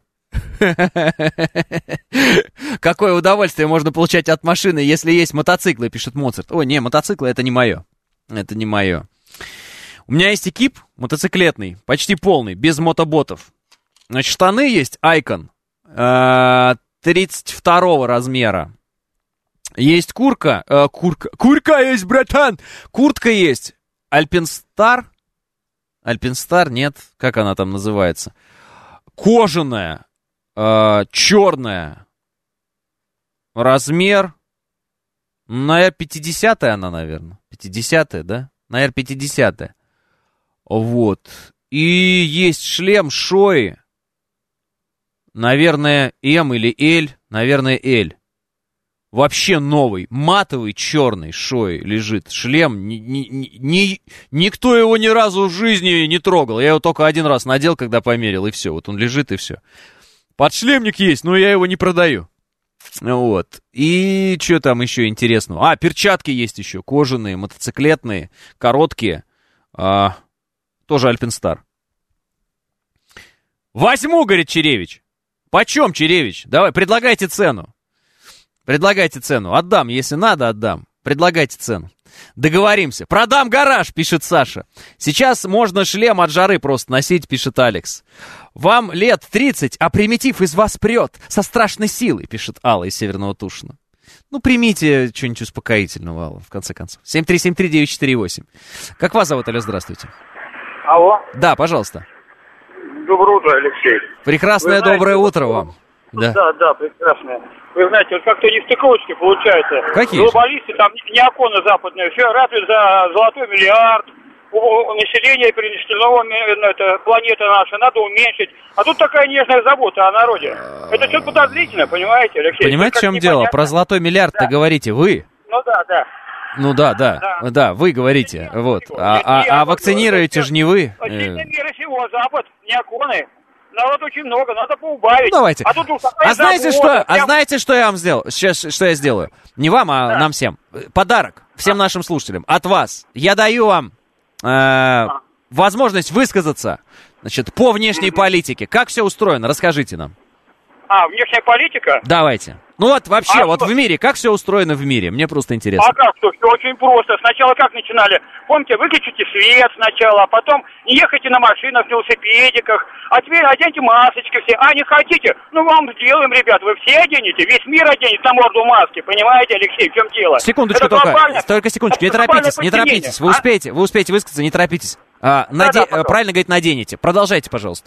Какое удовольствие можно получать от машины, если есть мотоциклы, пишет Моцарт. Ой, не, мотоциклы это не мое. Это не мое. У меня есть экип мотоциклетный, почти полный, без мотоботов. Значит, штаны есть, Icon. тридцать второго размера. Есть курка, э, курка, курка есть, братан! Куртка есть, Альпинстар, Альпинстар, нет, как она там называется? Кожаная, э, черная, размер, наверное, пятидесятая она, наверное, пятидесятая, да? Наверное, пятидесятая. Вот. И есть шлем Шои, наверное, М или Л, наверное, Л. Вообще новый, матовый, черный Шои лежит. Шлем, ни, ни, ни, никто его ни разу в жизни не трогал. Я его только один раз надел, когда померил, и все. Вот он лежит, и все. Подшлемник есть, но я его не продаю. Вот. И что там еще интересного? А, перчатки есть еще, кожаные, мотоциклетные, короткие. А, тоже Альпинстар. Возьму, говорит Черевич. Почем, Черевич? Давай, предлагайте цену. Предлагайте цену. Отдам, если надо, отдам. Предлагайте цену. Договоримся. Продам гараж, пишет Саша. Сейчас можно шлем от жары просто носить, пишет Алекс. Вам лет тридцать, а примитив из вас прет со страшной силой, пишет Алла из Северного Тушина. Ну, примите что-нибудь успокоительного, Алла, в конце концов. семь три семь три девять четыре восемь. Как вас зовут, алло, здравствуйте. Алло. Да, пожалуйста. Доброе утро, Алексей. Прекрасное знаете, доброе утро вам. Да, да, да, прекрасное. Вы знаете, вот как-то нестыковочки получаются. Какие? Глобалисты, там не оконы западные, все ратуют за золотой миллиард, у населения перенесенного, это, планеты нашей надо уменьшить. А тут такая нежная забота о народе. Это все подозрительно, понимаете, Алексей? Понимаете, в чем дело? Непонятно. Про золотой миллиард-то да. говорите вы. Ну да, да. Ну да, да, да, да, вы говорите, вот. А, а, а вакцинируете же не вы. Сильный мир и всего, Запад, не оконы. Народ очень много, надо поубавить. Ну, давайте. А, тут а знаете, забота, что, прям... а знаете, что я вам сделал? Сейчас, что я сделаю? Не вам, а да. нам всем. Подарок всем а. нашим слушателям от вас. Я даю вам э, а. возможность высказаться, значит, по внешней mm-hmm. политике. Как все устроено? Расскажите нам. А, внешняя политика? Давайте. Ну вот вообще, а вот что? В мире, как все устроено в мире? Мне просто интересно. А как, что? Все очень просто. Сначала как начинали? Помните, выключите свет сначала, а потом не ехайте на машинах, на велосипедиках, а теперь оденьте масочки все. А, не хотите? Ну, вам сделаем, ребят, вы все оденете, весь мир оденет на морду маски, понимаете, Алексей, в чем дело? Секундочку это только, только секундочку, не торопитесь, не торопитесь, вы успеете, вы успеете высказаться, не торопитесь. А, наде... да, да, правильно говорить, наденете. Продолжайте, пожалуйста.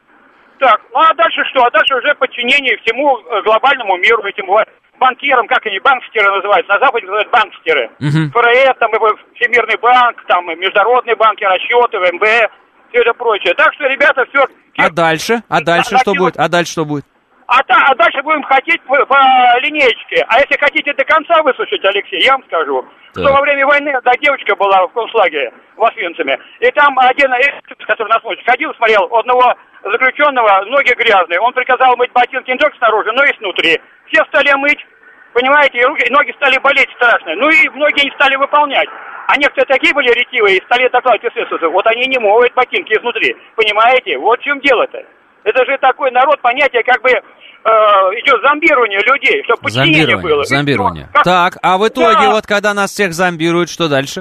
Так, ну а дальше что? А дальше уже подчинение всему глобальному миру, этим банкирам, как они, банкстеры называются, на Западе называют банкстеры. Uh-huh. ФРС, там, Всемирный банк, там, Международные банки, расчеты, ВМБ, все это прочее. Так что, ребята, все... А дальше? А дальше что будет? А дальше что будет? А, та, а дальше будем хотеть по, по линеечке. А если хотите до конца выслушать, Алексей, я вам скажу, так. что во время войны одна девочка была в концлагере в Освенциме, и там один, который нас смотрит, ходил, смотрел, у одного заключенного ноги грязные, он приказал мыть ботинки не только снаружи, но и снутри. Все стали мыть, понимаете, и руки, ноги стали болеть страшно, ну и многие не стали выполнять. А некоторые такие были ретивые, и стали докладывать эсэсовцев, вот они не моют ботинки изнутри, понимаете, вот в чем дело-то. Это же такой народ, понятие как бы... идет зомбирование людей, чтобы подчинение было. Зомбирование. Как... Так, а в итоге, да. вот когда нас всех зомбируют, что дальше?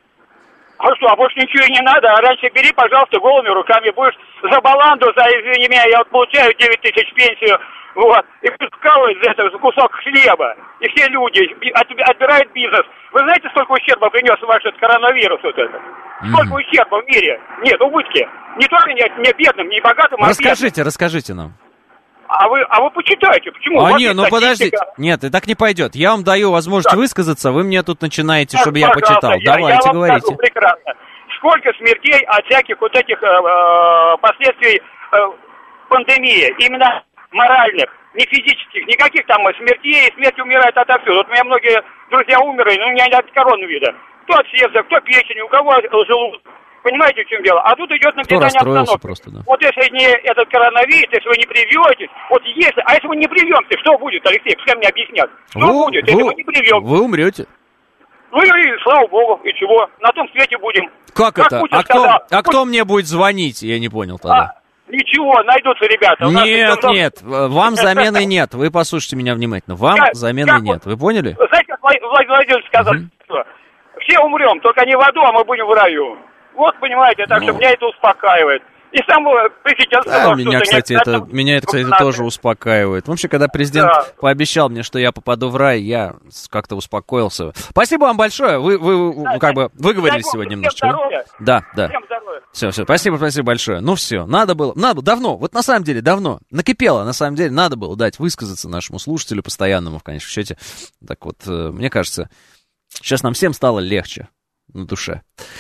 А что, а больше ничего и не надо. А раньше бери, пожалуйста, голыми руками. Будешь за баланду, за, извини меня, я вот получаю девять тысяч пенсию, вот, и вкалывают за это за кусок хлеба. И все люди от, отбирают бизнес. Вы знаете, сколько ущерба принес ваш этот коронавирус вот это? Сколько mm. ущерба в мире? Нет, убытки. Не только не, не бедным, не богатым, а Расскажите, бедным. расскажите нам. А вы, а вы почитайте, почему? А нет, ну подождите, нет, и так не пойдет. Я вам даю возможность так. высказаться, вы мне тут начинаете, так, чтобы я почитал. Я, Давайте, я говорите. Скажу, прекрасно. Сколько смертей от всяких вот этих э, э, последствий э, пандемии, именно моральных, не физических, никаких там смертей, смерть умирает отовсюду. Вот у меня многие друзья умерли, но у меня от коронавируса. Кто от сердца, кто печень, у кого желудок. Понимаете, в чем дело? А тут идет нагнетание обстановки. Просто, да. Вот если не этот коронавирус, если вы не привьетесь, вот если, а если мы не привьемся, что будет, Алексей? Пускай мне объяснят. Что вы, будет, если вы, мы не привьемся? Вы умрете. Ну и слава богу, и чего? На том свете будем. Как, как это? А, сказал, кто, а кто Пусть... мне будет звонить? Я не понял тогда. А, ничего, найдутся ребята. Нет, нас... нет, вам замены нет. Вы послушайте меня внимательно. Вам как, замены как нет. Вы поняли? Знаете, как Владимир Владимирович сказал, угу. что все умрем, только не в аду, а мы будем в раю. Вот, понимаете, так ну. что меня это успокаивает. И сам президент сказал, да, меня, кстати, это, это, меня это, кстати, тоже успокаивает. Вообще, когда президент да. пообещал мне, что я попаду в рай, я как-то успокоился. Спасибо вам большое. Вы, вы да, как бы выговорились сегодня немножечко. Да, да. Все, все, спасибо, спасибо большое. Ну все, надо было, надо давно, вот на самом деле давно, накипело, на самом деле, надо было дать высказаться нашему слушателю постоянному, в конечном счете. Так вот, мне кажется, сейчас нам всем стало легче на душе.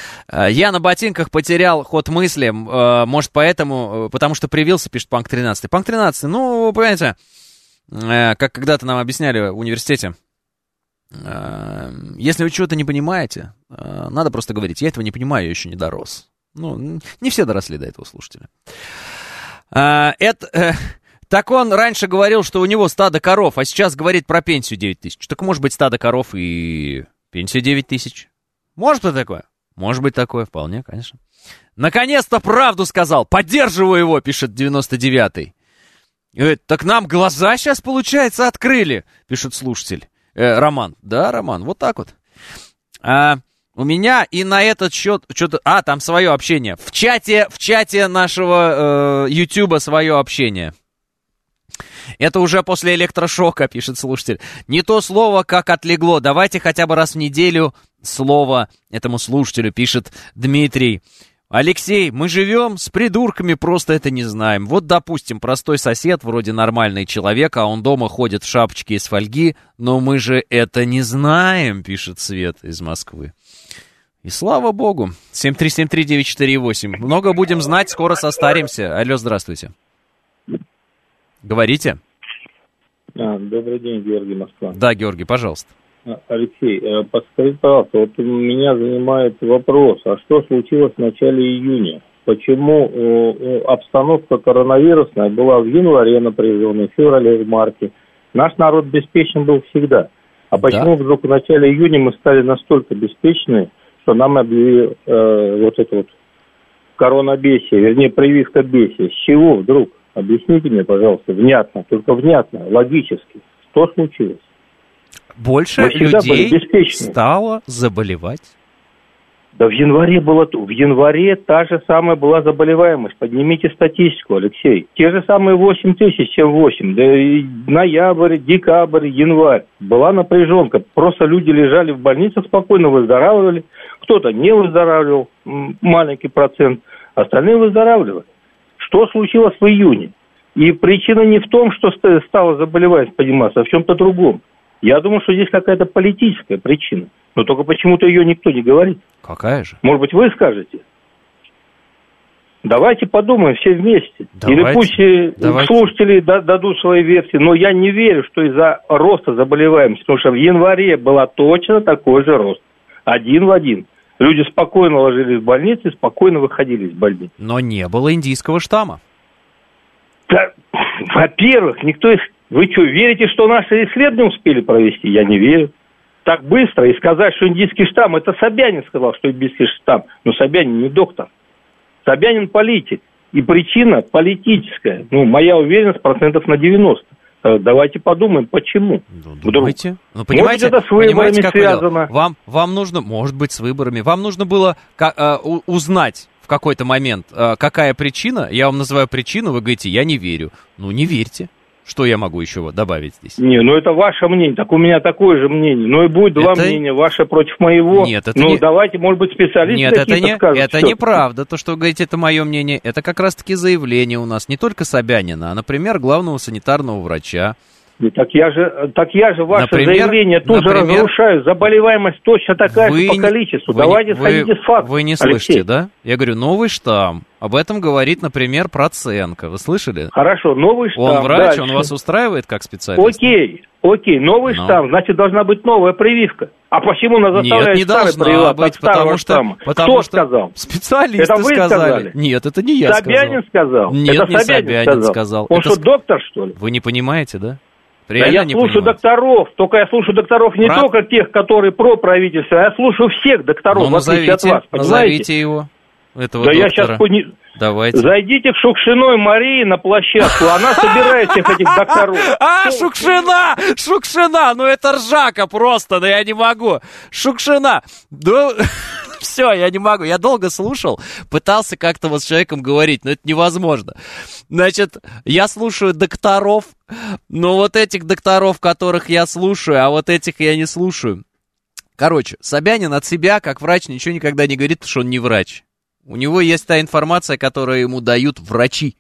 Я на ботинках потерял ход мысли, может, поэтому, потому что привился, пишет Панк тринадцать. Панк тринадцать, ну, понимаете, как когда-то нам объясняли в университете, если вы чего-то не понимаете, надо просто говорить, я этого не понимаю, я еще не дорос. Ну, не все доросли до этого слушателя. Это... Так он раньше говорил, что у него стадо коров, а сейчас говорит про пенсию девять тысяч. Так может быть стадо коров и пенсия девять тысяч? Может быть такое? Может быть такое, вполне, конечно. Наконец-то правду сказал. Поддерживаю его, пишет девяносто девятый. Говорит, так нам глаза сейчас, получается, открыли, пишет слушатель. Э, Роман. Да, Роман, вот так вот. А, у меня и на этот счет что-то... А, там свое общение. В чате, в чате нашего э, Ютуба свое общение. Это уже после электрошока, пишет слушатель. Не то слово, как отлегло. Давайте хотя бы раз в неделю слово этому слушателю, пишет Дмитрий. Алексей, мы живем с придурками, просто это не знаем. Вот, допустим, простой сосед, вроде нормальный человек, а он дома ходит в шапочке из фольги, но мы же это не знаем, пишет Свет из Москвы. И слава богу. семь три семь три девять четыре восемь. Много будем знать, скоро состаримся. Алло, здравствуйте. Говорите. А, добрый день, Георгий, Москва. Да, Георгий, пожалуйста. Алексей, подскажите, пожалуйста, вот меня занимает вопрос, а что случилось в начале июня? Почему обстановка коронавирусная была в январе напряженной, в феврале, в марте? Наш народ беспечен был всегда. А почему да. вдруг в начале июня мы стали настолько беспечны, что нам объявили э, вот это вот коронабесие, вернее, прививка бесия? С чего вдруг? Объясните мне, пожалуйста, внятно, только внятно, логически. Что случилось? Больше людей стало заболевать? Да в январе было... В январе та же самая была заболеваемость. Поднимите статистику, Алексей. Те же самые восемь тысяч, чем восемь. Да и ноябрь, декабрь, январь. Была напряженка. Просто люди лежали в больницах, спокойно выздоравливали. Кто-то не выздоравливал, маленький процент. Остальные выздоравливали. Что случилось в июне? И причина не в том, что стала заболеваемость подниматься, а в чем-то другом. Я думаю, что здесь какая-то политическая причина. Но только почему-то ее никто не говорит. Какая же? Может быть, вы скажете? Давайте подумаем все вместе. Давайте. Или пусть Давайте. слушатели дадут свои версии. Но я не верю, что из-за роста заболеваемости. Потому что в январе была точно такой же рост. Один в один. Люди спокойно ложились в больницы, спокойно выходили из больницы. Но не было индийского штамма. Да, во-первых, никто из... Вы что, верите, что наши исследования успели провести? Я не верю. Так быстро и сказать, что индийский штамм, это Собянин сказал, что индийский штамм. Но Собянин не доктор. Собянин политик. И причина политическая. Ну, моя уверенность процентов на девяносто. Давайте подумаем, почему. Ну, думаете? Ну, понимаете, может, это с выборами связано. Вам, вам нужно, может быть, с выборами. Вам нужно было э, узнать в какой-то момент, э, какая причина. Я вам называю причину, вы говорите, я не верю. Ну, не верьте. Что я могу еще добавить здесь? Не, ну это ваше мнение, так у меня такое же мнение. Ну и будет два это... мнения, ваше против моего. Нет, это ну не... давайте, может быть, специалисты Нет, это не, скажут. это неправда, то, что вы говорите, это мое мнение. Это как раз-таки заявление у нас не только Собянина, а, например, главного санитарного врача. И так я же, так я же ваше например, заявление тут например, же разрушаю. Заболеваемость точно такая вы, же по количеству. Вы, Давайте вы, сходите с фактом. Вы не слышите, да? Я говорю, новый штамм. Об этом говорит, например, Проценко. Вы слышали? Хорошо, новый штамм. Он врач, дальше. он вас устраивает как специалист? Окей, окей, новый Но. штамм, значит, должна быть новая прививка. А почему нас заставляют Нет, не должна быть, потому что, потому Кто что сказал? Специалисты это вы сказали. сказали. Нет, это не я Собянин сказал. сказал. Нет, это не Собянин, Собянин сказал. сказал. Он это что, ск... доктор, что ли? Вы не понимаете, да? Да я слушаю понимаете? докторов, только я слушаю докторов не Про... только тех, которые про правительство, а я слушаю всех докторов, ну, в отличие назовите, от вас, понимаете? Назовите его, этого да доктора. Я сейчас пони... Давайте. Зайдите к Шукшиной Марии на площадку, она собирает всех этих докторов. А, Шукшина! Шукшина! Ну это ржака просто, но я не могу. Шукшина! Ну... Все, я не могу. Я долго слушал, пытался как-то вот с человеком говорить, но это невозможно. Значит, я слушаю докторов, но вот этих докторов, которых я слушаю, а вот этих я не слушаю. Короче, Собянин от себя, как врач, ничего никогда не говорит, потому что он не врач. У него есть та информация, которую ему дают врачи.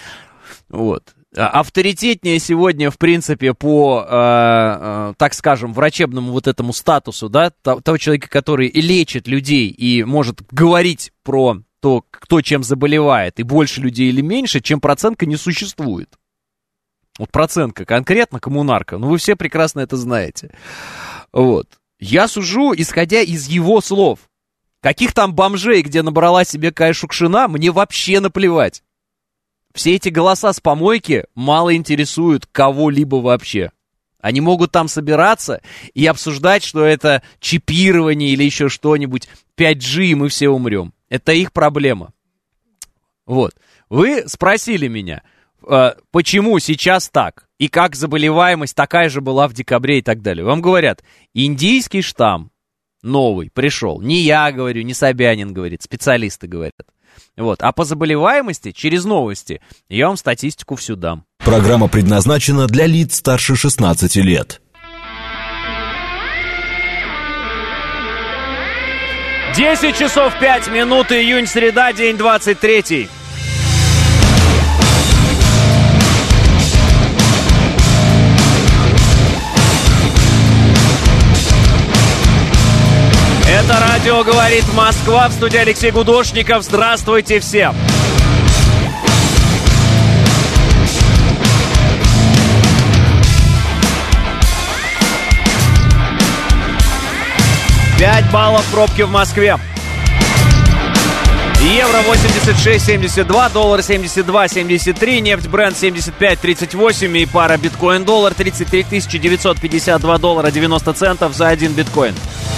Вот. Авторитетнее сегодня, в принципе, по, э, э, так скажем, врачебному вот этому статусу, да, того человека, который и лечит людей и может говорить про то, кто чем заболевает, и больше людей или меньше, чем Проценко, не существует. Вот Проценко, конкретно коммунарка, ну вы все прекрасно это знаете. Вот. Я сужу, исходя из его слов. Каких там бомжей, где набрала себе Кая Шукшина, мне вообще наплевать. все эти голоса с помойки мало интересуют кого-либо вообще. Они могут там собираться и обсуждать, что это чипирование или еще что-нибудь, пять джи, и мы все умрем. Это их проблема. Вот. Вы спросили меня, э, почему сейчас так, и как заболеваемость такая же была в декабре и так далее. Вам говорят, индийский штамм новый пришел. Не я говорю, не Собянин говорит, специалисты говорят. Вот. А по заболеваемости через новости я вам статистику всю дам. Программа предназначена для лиц старше шестнадцати лет. десять часов пять минут, июнь, среда, день двадцать третий. Это радио «Говорит Москва», в студии Алексей Гудошников. Здравствуйте всем! пять баллов пробки в Москве. Евро восемьдесят шесть семьдесят два, доллар семьдесят два семьдесят три, нефть Brent семьдесят пять тридцать восемь и пара биткоин-доллар тридцать три тысячи девятьсот пятьдесят два доллара девяносто центов за один биткоин.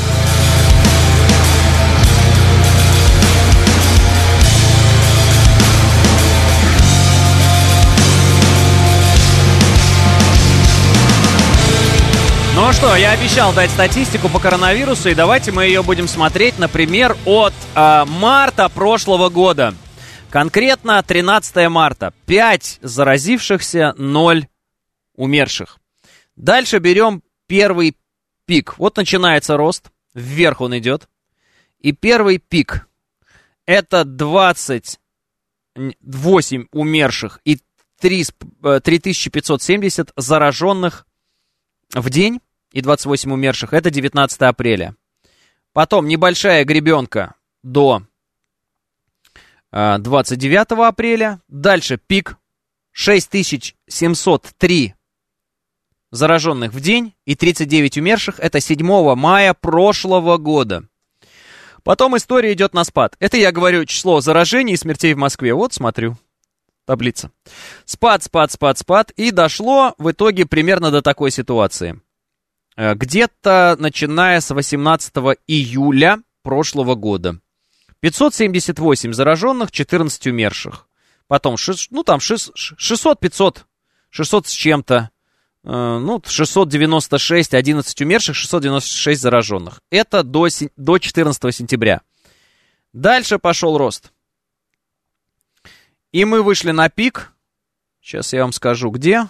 Ну что, я обещал дать статистику по коронавирусу, и давайте мы ее будем смотреть, например, от э, марта прошлого года. Конкретно тринадцатого марта. пять заразившихся, ноль умерших. Дальше берем первый пик. Вот начинается рост, вверх он идет. И первый пик — это двадцать восемь умерших и три тысячи пятьсот семьдесят зараженных в день. И двадцать восемь умерших, это девятнадцатого апреля. Потом небольшая гребенка до э, двадцать девятого апреля. Дальше пик шесть тысяч семьсот три зараженных в день и тридцать девять умерших. Это седьмого мая прошлого года. Потом история идет на спад. Это я говорю число заражений и смертей в Москве. Вот смотрю, таблица. Спад, спад, спад, спад. И дошло в итоге примерно до такой ситуации. Где-то начиная с восемнадцатого июля прошлого года. пятьсот семьдесят восемь зараженных, четырнадцать умерших. Потом, ну там шестьсот, пятьсот, шестьсот с чем-то. Ну, шестьсот девяносто шесть, одиннадцать умерших, шестьсот девяносто шесть зараженных. Это до, до четырнадцатого сентября. Дальше пошел рост. И мы вышли на пик. Сейчас я вам скажу, где.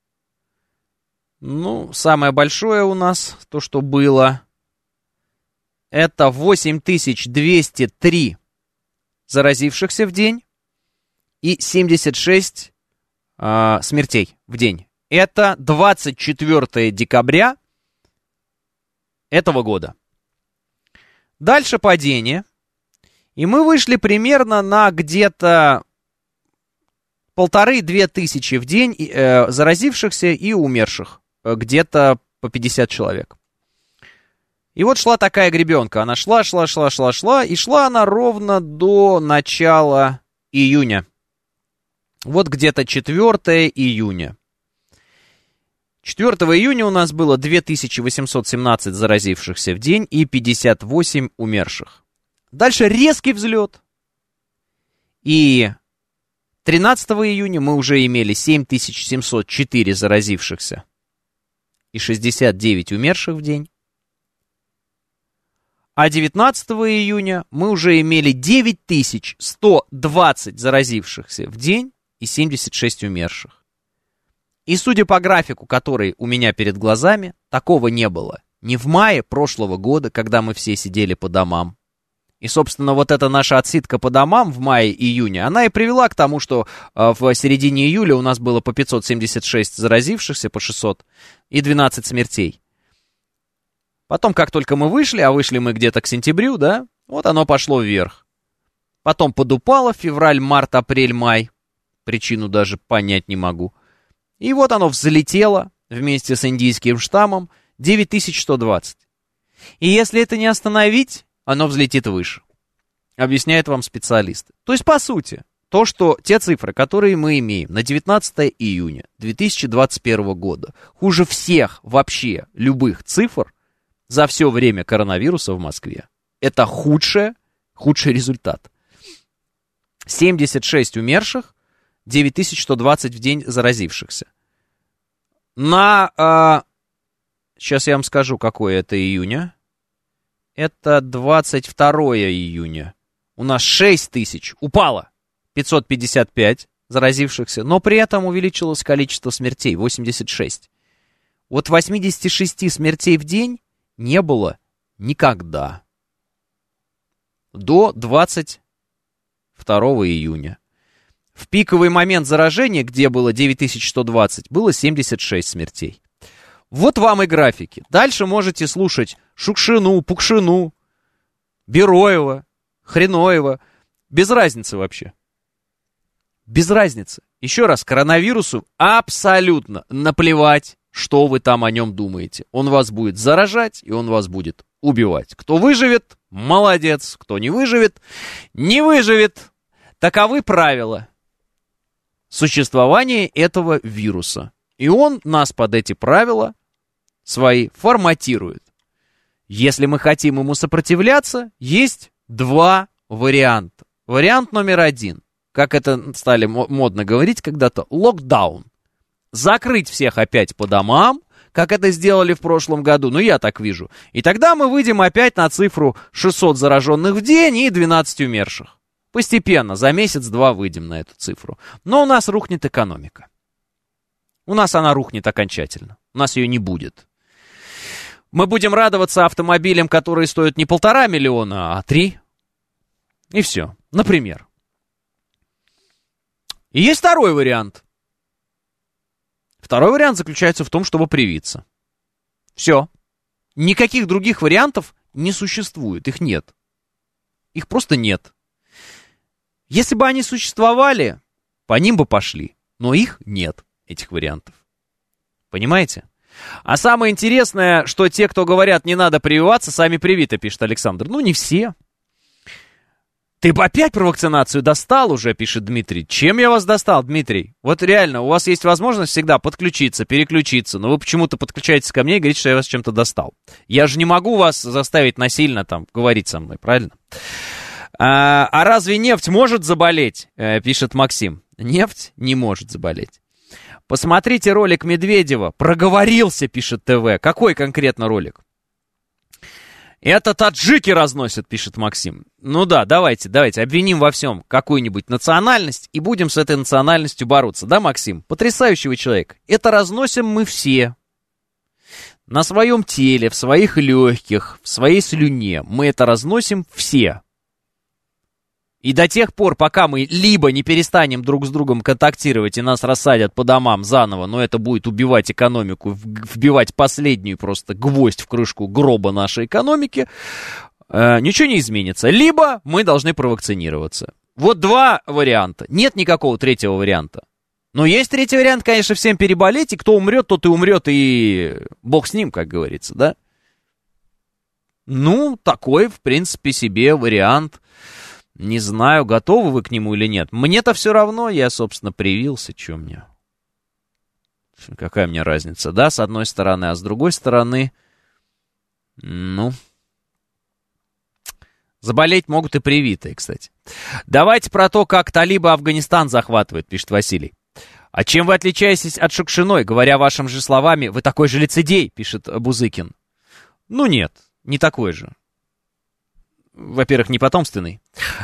Ну, самое большое у нас, то, что было, это восемь тысяч двести три заразившихся в день и семьдесят шесть э, смертей в день. Это двадцать четвёртого декабря этого года. Дальше падение. И мы вышли примерно на где-то полторы-две тысячи в день э, заразившихся и умерших. Где-то по пятьдесят человек. И вот шла такая гребенка. Она шла, шла, шла, шла, шла. И шла она ровно до начала июня. Вот где-то четвёртого июня. четвёртого июня у нас было две тысячи восемьсот семнадцать заразившихся в день и пятьдесят восемь умерших. Дальше резкий взлет. И тринадцатого июня мы уже имели семь тысяч семьсот четыре заразившихся и шестьдесят девять умерших в день. А девятнадцатого июня мы уже имели девять тысяч сто двадцать заразившихся в день и семьдесят шесть умерших. И судя по графику, который у меня перед глазами, такого не было ни в мае прошлого года, когда мы все сидели по домам. И, собственно, вот эта наша отсидка по домам в мае-июне, она и привела к тому, что э, в середине июля у нас было по пятьсот семьдесят шесть заразившихся, по шестьсот, и двенадцать смертей. Потом, как только мы вышли, а вышли мы где-то к сентябрю, да, вот оно пошло вверх. Потом подупало февраль, март, апрель, май. Причину даже понять не могу. И вот оно взлетело вместе с индийским штаммом девять тысяч сто двадцать. И если это не остановить, оно взлетит выше. Объясняет вам специалисты. То есть, по сути, то, что те цифры, которые мы имеем на девятнадцатое июня две тысячи двадцать первого года, хуже всех вообще любых цифр за все время коронавируса в Москве. Это худшее, худший результат. семьдесят шесть умерших, девять тысяч сто двадцать в день заразившихся. На, а, сейчас я вам скажу, какое это июня. Это двадцать второе июня. У нас шесть тысяч, упало пятьсот пятьдесят пять заразившихся, но при этом увеличилось количество смертей, восемьдесят шесть. Вот восемьдесят шесть смертей в день не было никогда. До двадцать второго июня. В пиковый момент заражения, где было девять тысяч сто двадцать, было семьдесят шесть смертей. Вот вам и графики. Дальше можете слушать Шукшину, Пукшину, Бероева, Хреноева. Без разницы вообще. Без разницы. Еще раз, коронавирусу абсолютно наплевать, что вы там о нем думаете. Он вас будет заражать, и он вас будет убивать. Кто выживет, молодец. Кто не выживет, не выживет. Таковы правила существования этого вируса. И он нас под эти правила свои форматирует. Если мы хотим ему сопротивляться, есть два варианта. Вариант номер один, как это стали модно говорить когда-то, локдаун. Закрыть всех опять по домам, как это сделали в прошлом году, ну я так вижу. И тогда мы выйдем опять на цифру шестьсот зараженных в день и двенадцать умерших. Постепенно, за месяц-два выйдем на эту цифру. Но у нас рухнет экономика. У нас она рухнет окончательно. У нас ее не будет. Мы будем радоваться автомобилям, которые стоят не полтора миллиона, а три. И все. Например. И есть второй вариант. Второй вариант заключается в том, чтобы привиться. Все. Никаких других вариантов не существует. Их нет. Их просто нет. Если бы они существовали, по ним бы пошли. Но их нет, этих вариантов. Понимаете? А самое интересное, что те, кто говорят, не надо прививаться, сами привиты, пишет Александр. Ну, не все. Ты опять про вакцинацию достал уже, пишет Дмитрий. Чем я вас достал, Дмитрий? Вот реально, у вас есть возможность всегда подключиться, переключиться, но вы почему-то подключаетесь ко мне и говорите, что я вас чем-то достал. Я же не могу вас заставить насильно там говорить со мной, правильно? А, а разве нефть может заболеть, пишет Максим. Нефть не может заболеть. Посмотрите ролик Медведева. Проговорился, пишет ТВ. Какой конкретно ролик? Это таджики разносят, пишет Максим. Ну да, давайте, давайте, обвиним во всем какую-нибудь национальность и будем с этой национальностью бороться. Да, Максим? Потрясающий вы человек. Это разносим мы все. На своем теле, в своих легких, в своей слюне. Мы это разносим все. И до тех пор, пока мы либо не перестанем друг с другом контактировать и нас рассадят по домам заново, но это будет убивать экономику, вбивать последнюю просто гвоздь в крышку гроба нашей экономики, э, ничего не изменится. Либо мы должны провакцинироваться. Вот два варианта. Нет никакого третьего варианта. Но есть третий вариант, конечно, всем переболеть, и кто умрет, тот и умрет, и бог с ним, как говорится, да? Ну, такой, в принципе, себе вариант. Не знаю, готовы вы к нему или нет. Мне-то все равно, я, собственно, привился. Че мне? Какая мне разница, да, с одной стороны, а с другой стороны, ну, заболеть могут и привитые, кстати. Давайте про то, как талибы Афганистан захватывают, пишет Василий. А чем вы отличаетесь от Шукшиной? Говоря вашими же словами, вы такой же лицедей, пишет Бузыкин. Ну нет, не такой же. Во-первых, не потомственный.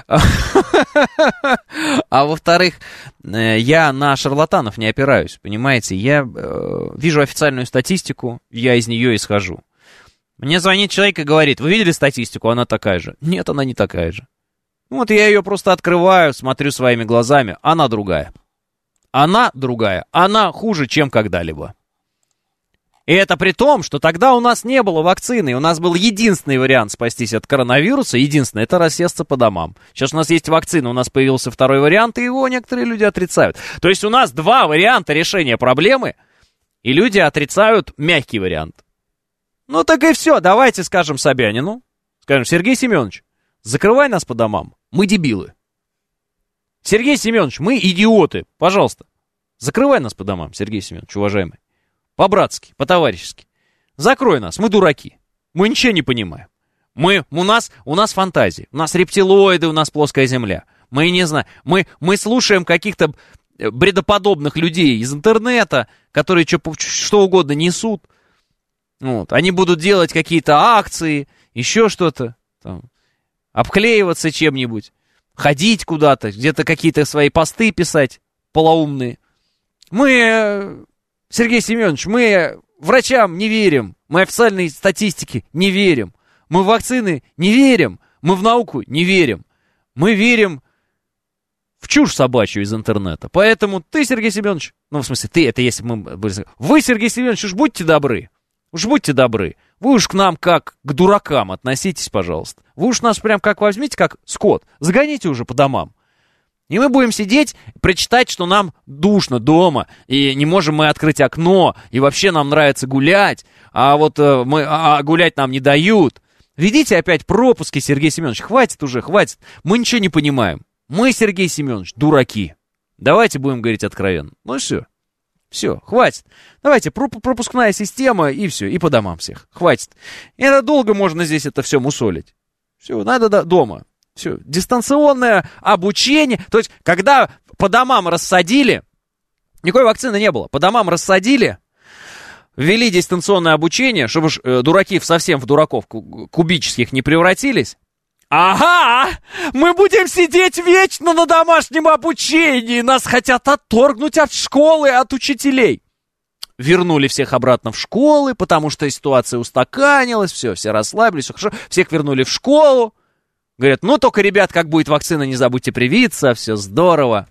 А во-вторых, я на шарлатанов не опираюсь, понимаете? Я э, вижу официальную статистику, я из нее исхожу. Мне звонит человек и говорит, вы видели статистику? Она такая же. Нет, она не такая же. Вот я ее просто открываю, смотрю своими глазами. Она другая. Она другая. Она хуже, чем когда-либо. И это при том, что тогда у нас не было вакцины, и у нас был единственный вариант спастись от коронавируса, единственный, это рассесться по домам. Сейчас у нас есть вакцина, у нас появился второй вариант, и его некоторые люди отрицают. То есть у нас два варианта решения проблемы, и люди отрицают мягкий вариант. Ну так и все, давайте скажем Собянину, скажем, Сергей Семенович, закрывай нас по домам, мы дебилы. Сергей Семенович, мы идиоты. Пожалуйста, закрывай нас по домам, Сергей Семенович, уважаемый. По-братски, по-товарищески. Закрой нас, мы дураки. Мы ничего не понимаем. Мы, у, нас, у нас фантазии, у нас рептилоиды, у нас плоская земля. Мы не знаем, мы, мы слушаем каких-то бредоподобных людей из интернета, которые что, что угодно несут. Вот. Они будут делать какие-то акции, еще что-то, там, обклеиваться чем-нибудь, ходить куда-то, где-то какие-то свои посты писать полоумные. Мы, Сергей Семенович, мы врачам не верим, мы официальной статистике не верим, мы в вакцины не верим, мы в науку не верим, мы верим в чушь собачью из интернета. Поэтому ты, Сергей Семенович, ну, в смысле, ты, это если мы... Вы, Сергей Семенович, уж будьте добры, уж будьте добры, вы уж к нам как к дуракам относитесь, пожалуйста. Вы уж нас прям как возьмите, как скот, загоните уже по домам. И мы будем сидеть, прочитать, что нам душно дома, и не можем мы открыть окно, и вообще нам нравится гулять, а вот э, мы, а гулять нам не дают. Введите опять пропуски, Сергей Семенович, хватит уже, хватит, мы ничего не понимаем. Мы, Сергей Семенович, дураки. Давайте будем говорить откровенно. Ну и все. Все, хватит. Давайте, пропускная система, и все, и по домам всех. Хватит. И это долго можно здесь это все мусолить. Все, надо до- дома. Все, дистанционное обучение. То есть, когда по домам рассадили, никакой вакцины не было, по домам рассадили, ввели дистанционное обучение, чтобы уж э, дураки совсем в дураков кубических не превратились. Ага, мы будем сидеть вечно на домашнем обучении, нас хотят отторгнуть от школы, от учителей. Вернули всех обратно в школы, потому что ситуация устаканилась, все, все расслабились, все хорошо, всех вернули в школу. Говорят, ну только, ребят, как будет вакцина, не забудьте привиться, все здорово.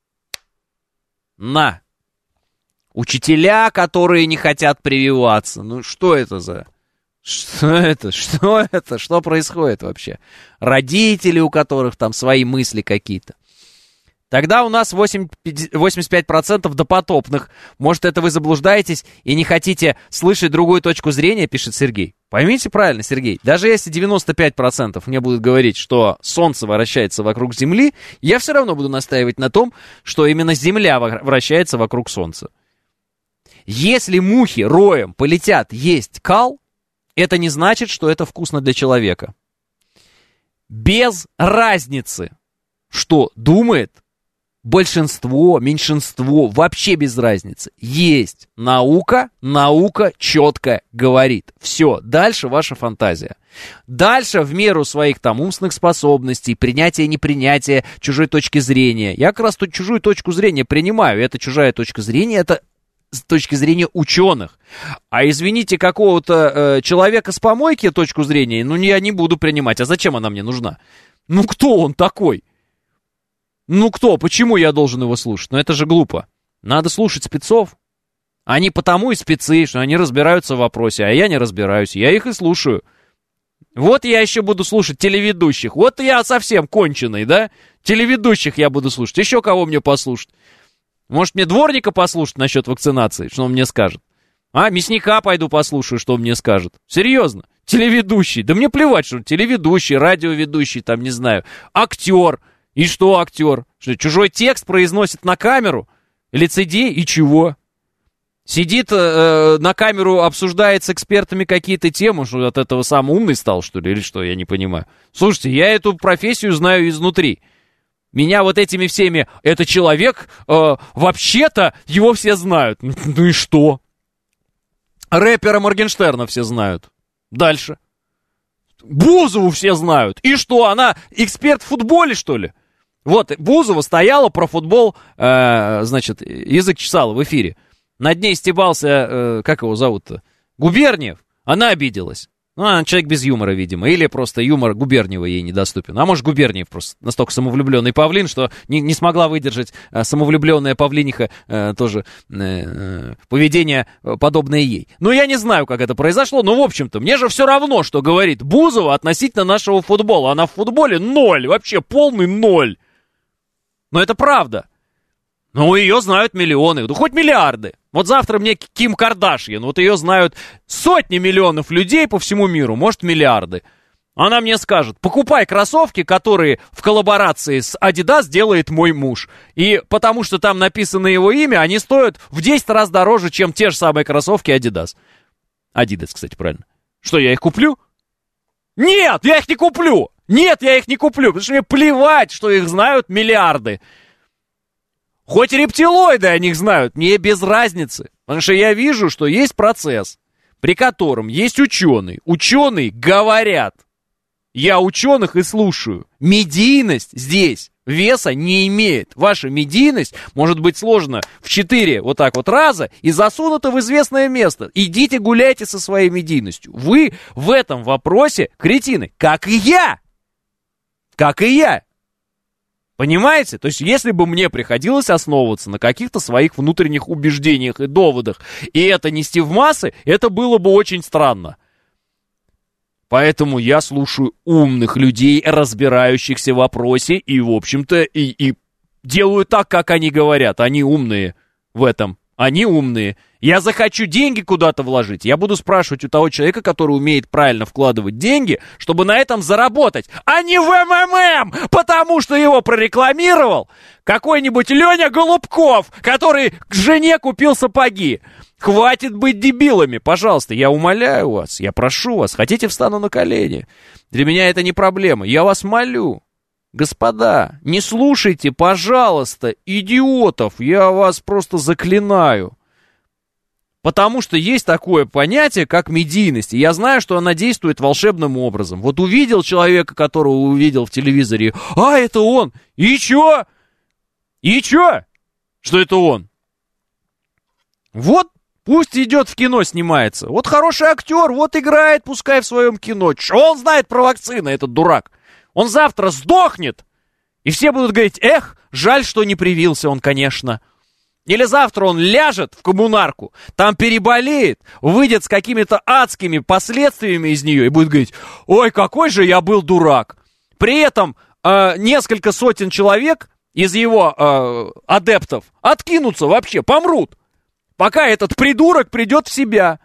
На. Учителя, которые не хотят прививаться, ну что это за... Что это? Что это? Что происходит вообще? Родители, у которых там свои мысли какие-то. Тогда у нас восемьдесят пять процентов допотопных. Может, это вы заблуждаетесь и не хотите слышать другую точку зрения, пишет Сергей. Поймите правильно, Сергей. Даже если девяносто пять процентов мне будут говорить, что Солнце вращается вокруг Земли, я все равно буду настаивать на том, что именно Земля вращается вокруг Солнца. Если мухи роем полетят есть кал, это не значит, что это вкусно для человека. Без разницы, что думает большинство, меньшинство, вообще без разницы. Есть наука, наука четко говорит. Все, дальше ваша фантазия. Дальше в меру своих там умственных способностей, принятия, непринятия, чужой точки зрения. Я как раз тут чужую точку зрения принимаю. Это чужая точка зрения, это с точки зрения ученых. А извините, какого-то э, человека с помойки точку зрения, ну, я не буду принимать. А зачем она мне нужна? Ну, кто он такой? Ну, кто? Почему я должен его слушать? Ну, это же глупо. Надо слушать спецов. Они потому и спецы, что они разбираются в вопросе, а я не разбираюсь. Я их и слушаю. Вот я еще буду слушать телеведущих. Вот я совсем конченый, да? Телеведущих я буду слушать. Еще кого мне послушать? Может, мне дворника послушать насчет вакцинации, что он мне скажет? А, мясника пойду послушаю, что он мне скажет. Серьезно? Телеведущий. Да мне плевать, что он телеведущий, радиоведущий, там, не знаю, актер. И что актер? Что, чужой текст произносит на камеру? Лицедей? И чего? Сидит э, на камеру, обсуждает с экспертами какие-то темы, что от этого сам умный стал, что ли, или что, я не понимаю. Слушайте, я эту профессию знаю изнутри. Меня вот этими всеми, это человек, э, вообще-то его все знают. Ну и что? Рэпера Моргенштерна все знают. Дальше. Бузову все знают. И что, она эксперт в футболе, что ли? Вот, Бузова стояла про футбол, э, значит, язык чесала в эфире. Над ней стебался, э, как его зовут-то? Губерниев. Она обиделась. Ну, она человек без юмора, видимо. Или просто юмор Губерниева ей недоступен. А может, Губерниев просто настолько самовлюбленный павлин, что не, не смогла выдержать а, самовлюбленная павлиниха а, тоже а, поведение подобное ей. Ну, я не знаю, как это произошло, но, в общем-то, мне же все равно, что говорит Бузова относительно нашего футбола. Она в футболе ноль, вообще полный ноль. Но это правда. Ну, ее знают миллионы, ну, хоть миллиарды. Вот завтра мне Ким Кардашьян, вот ее знают сотни миллионов людей по всему миру, может, миллиарды. Она мне скажет, покупай кроссовки, которые в коллаборации с Adidas делает мой муж. И потому что там написано его имя, они стоят в десять раз дороже, чем те же самые кроссовки Adidas. Adidas, кстати, правильно. Что, я их куплю? Нет, я их не куплю! Нет, я их не куплю, потому что мне плевать, что их знают миллиарды. Хоть рептилоиды о них знают, мне без разницы. Потому что я вижу, что есть процесс, при котором есть ученые. Ученые говорят. Я ученых и слушаю. Медийность здесь веса не имеет. Ваша медийность может быть сложена в четыре вот так вот раза и засунута в известное место. Идите гуляйте со своей медийностью. Вы в этом вопросе кретины, как и я. Как и я. Понимаете? То есть, если бы мне приходилось основываться на каких-то своих внутренних убеждениях и доводах, и это нести в массы, это было бы очень странно. Поэтому я слушаю умных людей, разбирающихся в вопросе, и, в общем-то, и, и делаю так, как они говорят. Они умные в этом. Они умные. Я захочу деньги куда-то вложить, я буду спрашивать у того человека, который умеет правильно вкладывать деньги, чтобы на этом заработать, а не в эм эм эм, потому что его прорекламировал какой-нибудь Леня Голубков, который к жене купил сапоги. Хватит быть дебилами, пожалуйста, я умоляю вас, я прошу вас, хотите, встану на колени. Для меня это не проблема, я вас молю. Господа, не слушайте, пожалуйста, идиотов, я вас просто заклинаю. Потому что есть такое понятие, как медийность, и я знаю, что она действует волшебным образом. Вот увидел человека, которого увидел в телевизоре, а, это он, и чё? И чё? Что это он? Вот. Пусть идет в кино, снимается. Вот хороший актер, вот играет, пускай в своем кино. Что он знает про вакцины, этот дурак? Он завтра сдохнет, и все будут говорить, эх, жаль, что не привился он, конечно. Или завтра он ляжет в коммунарку, там переболеет, выйдет с какими-то адскими последствиями из нее и будет говорить, ой, какой же я был дурак. При этом э, несколько сотен человек из его э, адептов откинутся вообще, помрут. Пока этот придурок придет в себя.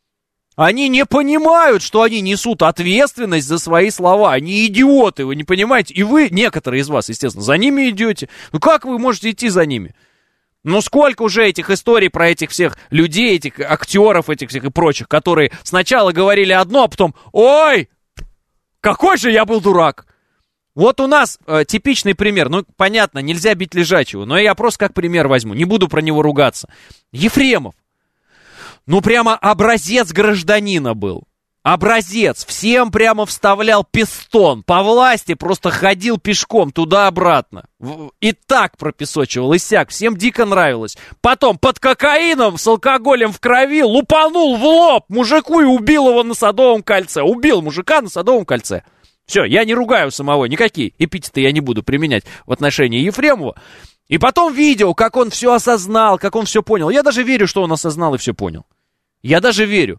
Они не понимают, что они несут ответственность за свои слова. Они идиоты, вы не понимаете? И вы, некоторые из вас, естественно, за ними идете. Ну как вы можете идти за ними? Ну сколько уже этих историй про этих всех людей, этих актеров, этих всех и прочих, которые сначала говорили одно, а потом, ой, какой же я был дурак. Вот у нас э, типичный пример, ну, понятно, нельзя бить лежачего, но я просто как пример возьму, не буду про него ругаться. Ефремов, ну, прямо образец гражданина был, образец, всем прямо вставлял пистон, по власти просто ходил пешком туда-обратно, и так пропесочивал, и сяк, всем дико нравилось. Потом под кокаином с алкоголем в крови лупанул в лоб мужику и убил его на Садовом кольце, убил мужика на Садовом кольце. Все, я не ругаю самого, никакие эпитеты я не буду применять в отношении Ефремова. И потом видео, как он все осознал, как он все понял. Я даже верю, что он осознал и все понял. Я даже верю.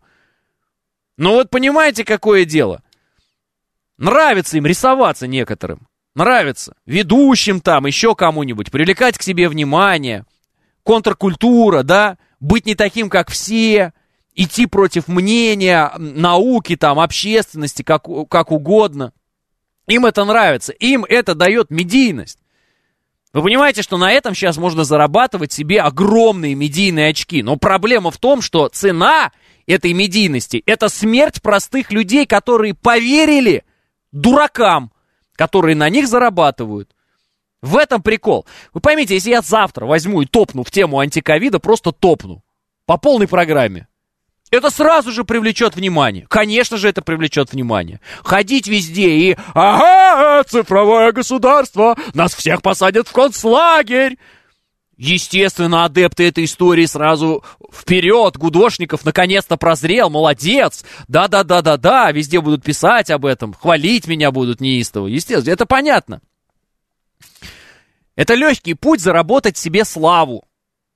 Но вот понимаете, какое дело? Нравится им рисоваться некоторым. Нравится. Ведущим там, еще кому-нибудь. Привлекать к себе внимание. Контркультура, да? Быть не таким, как все. Идти против мнения, науки, там, общественности, как, как угодно. Им это нравится, им это дает медийность. Вы понимаете, что на этом сейчас можно зарабатывать себе огромные медийные очки. Но проблема в том, что цена этой медийности — это смерть простых людей, которые поверили дуракам, которые на них зарабатывают. В этом прикол. Вы поймите, если я завтра возьму и топну в тему антиковида, просто топну по полной программе, это сразу же привлечет внимание. Конечно же, это привлечет внимание. Ходить везде и «Ага, цифровое государство! Нас всех посадят в концлагерь!» Естественно, адепты этой истории сразу вперед. Гудошников наконец-то прозрел, молодец. Да-да-да-да-да, везде будут писать об этом, хвалить меня будут неистово. Естественно, это понятно. Это легкий путь заработать себе славу.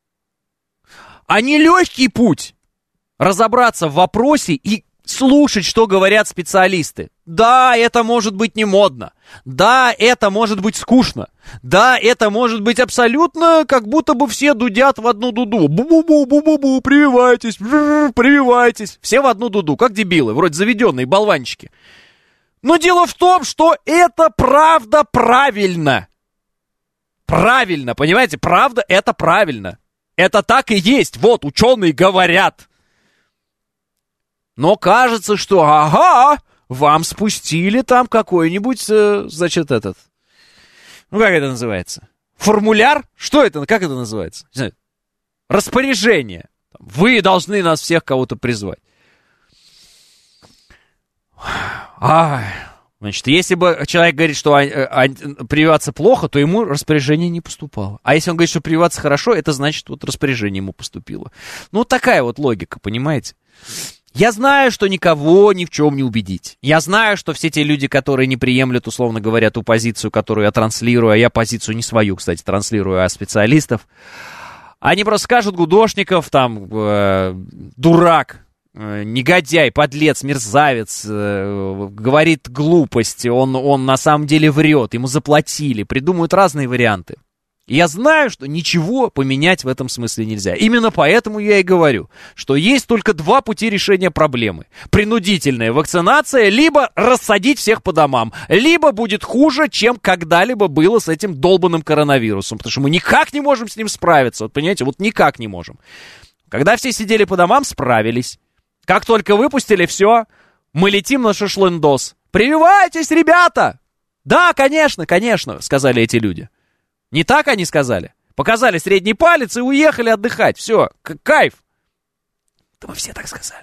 А не легкий путь разобраться в вопросе и слушать, что говорят специалисты. Да, это может быть не модно. Да, это может быть скучно. Да, это может быть абсолютно, как будто бы все дудят в одну дуду. Бу-бу-бу, бу-бу-бу, прививайтесь, прививайтесь. Все в одну дуду, как дебилы, вроде заведенные болванчики. Но дело в том, что это правда правильно. Правильно, понимаете? Правда, это правильно. Это так и есть. Вот, ученые говорят. Но кажется, что ага, вам спустили там какой-нибудь, значит, этот... Ну, как это называется? Формуляр? Что это? Как это называется? Не знаю. Распоряжение. Вы должны нас всех кого-то призвать. А, значит, если бы человек говорит, что а, а, прививаться плохо, то ему распоряжение не поступало. А если он говорит, что прививаться хорошо, это значит, вот распоряжение ему поступило. Ну, такая вот логика, понимаете? Я знаю, что никого ни в чем не убедить. Я знаю, что все те люди, которые не приемлют, условно говоря, ту позицию, которую я транслирую, а я позицию не свою, кстати, транслирую, а специалистов, они просто скажут: Гудошников, там, э, дурак, э, негодяй, подлец, мерзавец, э, говорит глупости, он, он на самом деле врет, ему заплатили, придумывают разные варианты. И я знаю, что ничего поменять в этом смысле нельзя. Именно поэтому я и говорю, что есть только два пути решения проблемы. Принудительная вакцинация, либо рассадить всех по домам, либо будет хуже, чем когда-либо было с этим долбанным коронавирусом, потому что мы никак не можем с ним справиться, вот понимаете, вот никак не можем. Когда все сидели по домам, справились. Как только выпустили, все, мы летим на шашлындос. Прививайтесь, ребята! Да, конечно, конечно, сказали эти люди. Не так они сказали? Показали средний палец и уехали отдыхать. Все, к- кайф. Да мы все так сказали.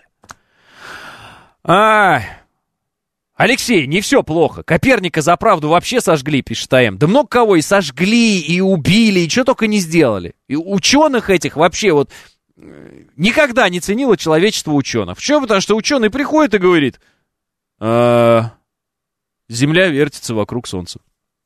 А, Алексей, не все плохо. Коперника за правду вообще сожгли, пишет АМ. Да много кого и сожгли, и убили, и что только не сделали. И ученых этих вообще вот никогда не ценило человечество ученых. Почему? Потому что ученый приходит и говорит: а, Земля вертится вокруг Солнца.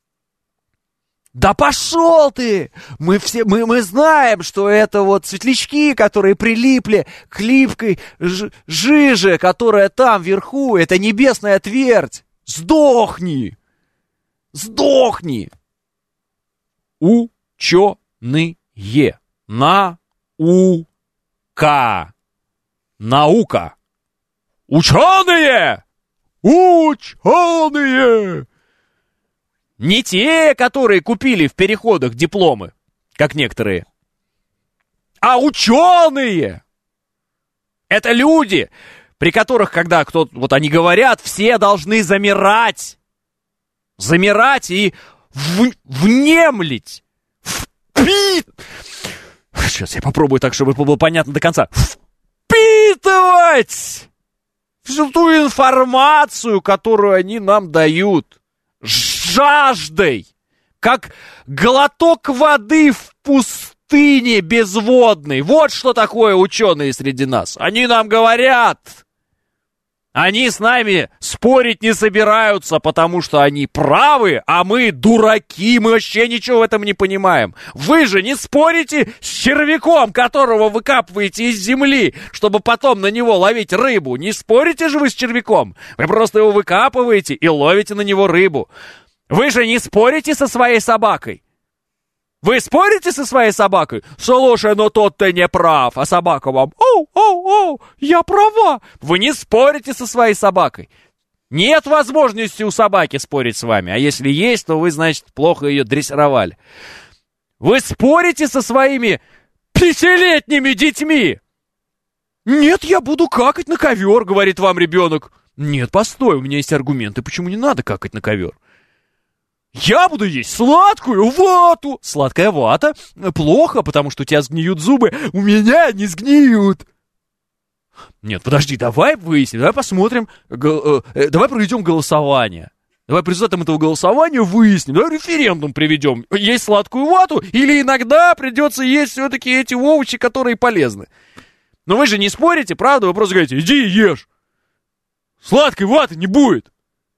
Да пошел ты! Мы все, мы, мы знаем, что это вот светлячки, которые прилипли к липкой ж, жиже, которая там вверху, это небесная твердь. Сдохни! Сдохни! Ученые. Наука. Наука. Ученые! Ученые! Не те, которые купили в переходах дипломы, как некоторые, а ученые. Это люди, при которых, когда кто-то, вот они говорят, все должны замирать. Замирать и в, внемлить. Впи... Сейчас я попробую так, чтобы было понятно до конца. Впитывать всю ту информацию, которую они нам дают. Жаждой, как глоток воды в пустыне безводной. Вот что такое ученые среди нас. Они нам говорят. Они с нами спорить не собираются, потому что они правы, а мы дураки, мы вообще ничего в этом не понимаем. Вы же не спорите с червяком, которого выкапываете из земли, чтобы потом на него ловить рыбу. Не спорите же вы с червяком. Вы просто его выкапываете и ловите на него рыбу. Вы же не спорите со своей собакой. Вы спорите со своей собакой? Слушай, ну тот ты не прав, а собака вам: оу, оу, оу, я права. Вы не спорите со своей собакой. Нет возможности у собаки спорить с вами, а если есть, то вы, значит, плохо ее дрессировали. Вы спорите со своими пятилетними детьми. Нет, я буду какать на ковер, говорит вам ребенок. Нет, постой, у меня есть аргументы, почему не надо какать на ковер. Я буду есть сладкую вату. Сладкая вата плохо, потому что у тебя сгниют зубы. У меня не сгниют. Нет, подожди, давай выясним, давай посмотрим, го, э, давай проведем голосование. Давай по результатам этого голосования выясним, давай референдум приведем. Есть сладкую вату или иногда придется есть все-таки эти овощи, которые полезны. Но вы же не спорите, правда? Вы просто говорите: иди и ешь. Сладкой ваты не будет.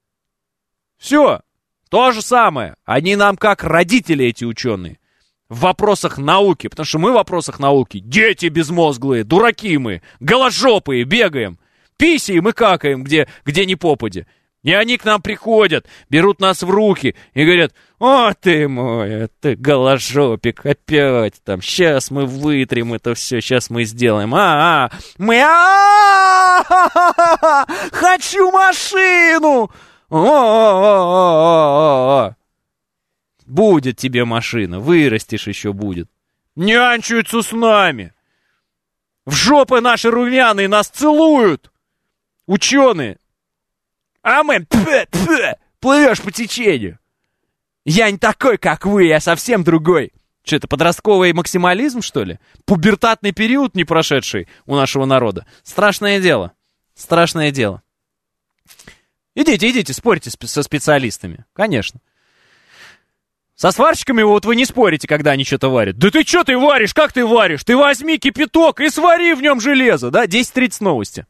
Все. То же самое. Они нам как родители, эти ученые, в вопросах науки. Потому что мы в вопросах науки дети безмозглые, дураки мы, голожопые, бегаем. Писаем и какаем, где, где ни попадя. И они к нам приходят, берут нас в руки и говорят: о, ты мой, ты голожопик, опять там, сейчас мы вытрем это все, сейчас мы сделаем. А, а, мы, а, хочу машину. О-о-о-о-о-о-о. Будет тебе машина, вырастешь еще будет. Нянчаются с нами. В жопы наши румяные нас целуют. Ученые. А мы пф, пф, плывешь по течению. Я не такой, как вы, я совсем другой. Что это, подростковый максимализм, что ли? Пубертатный период не прошедший у нашего народа. Страшное дело. Страшное дело. Идите, идите, спорьте со специалистами. Конечно. Со сварщиками вот вы не спорите, когда они что-то варят. Да ты что ты варишь? Как ты варишь? Ты возьми кипяток и свари в нем железо, да? десять тридцать новости.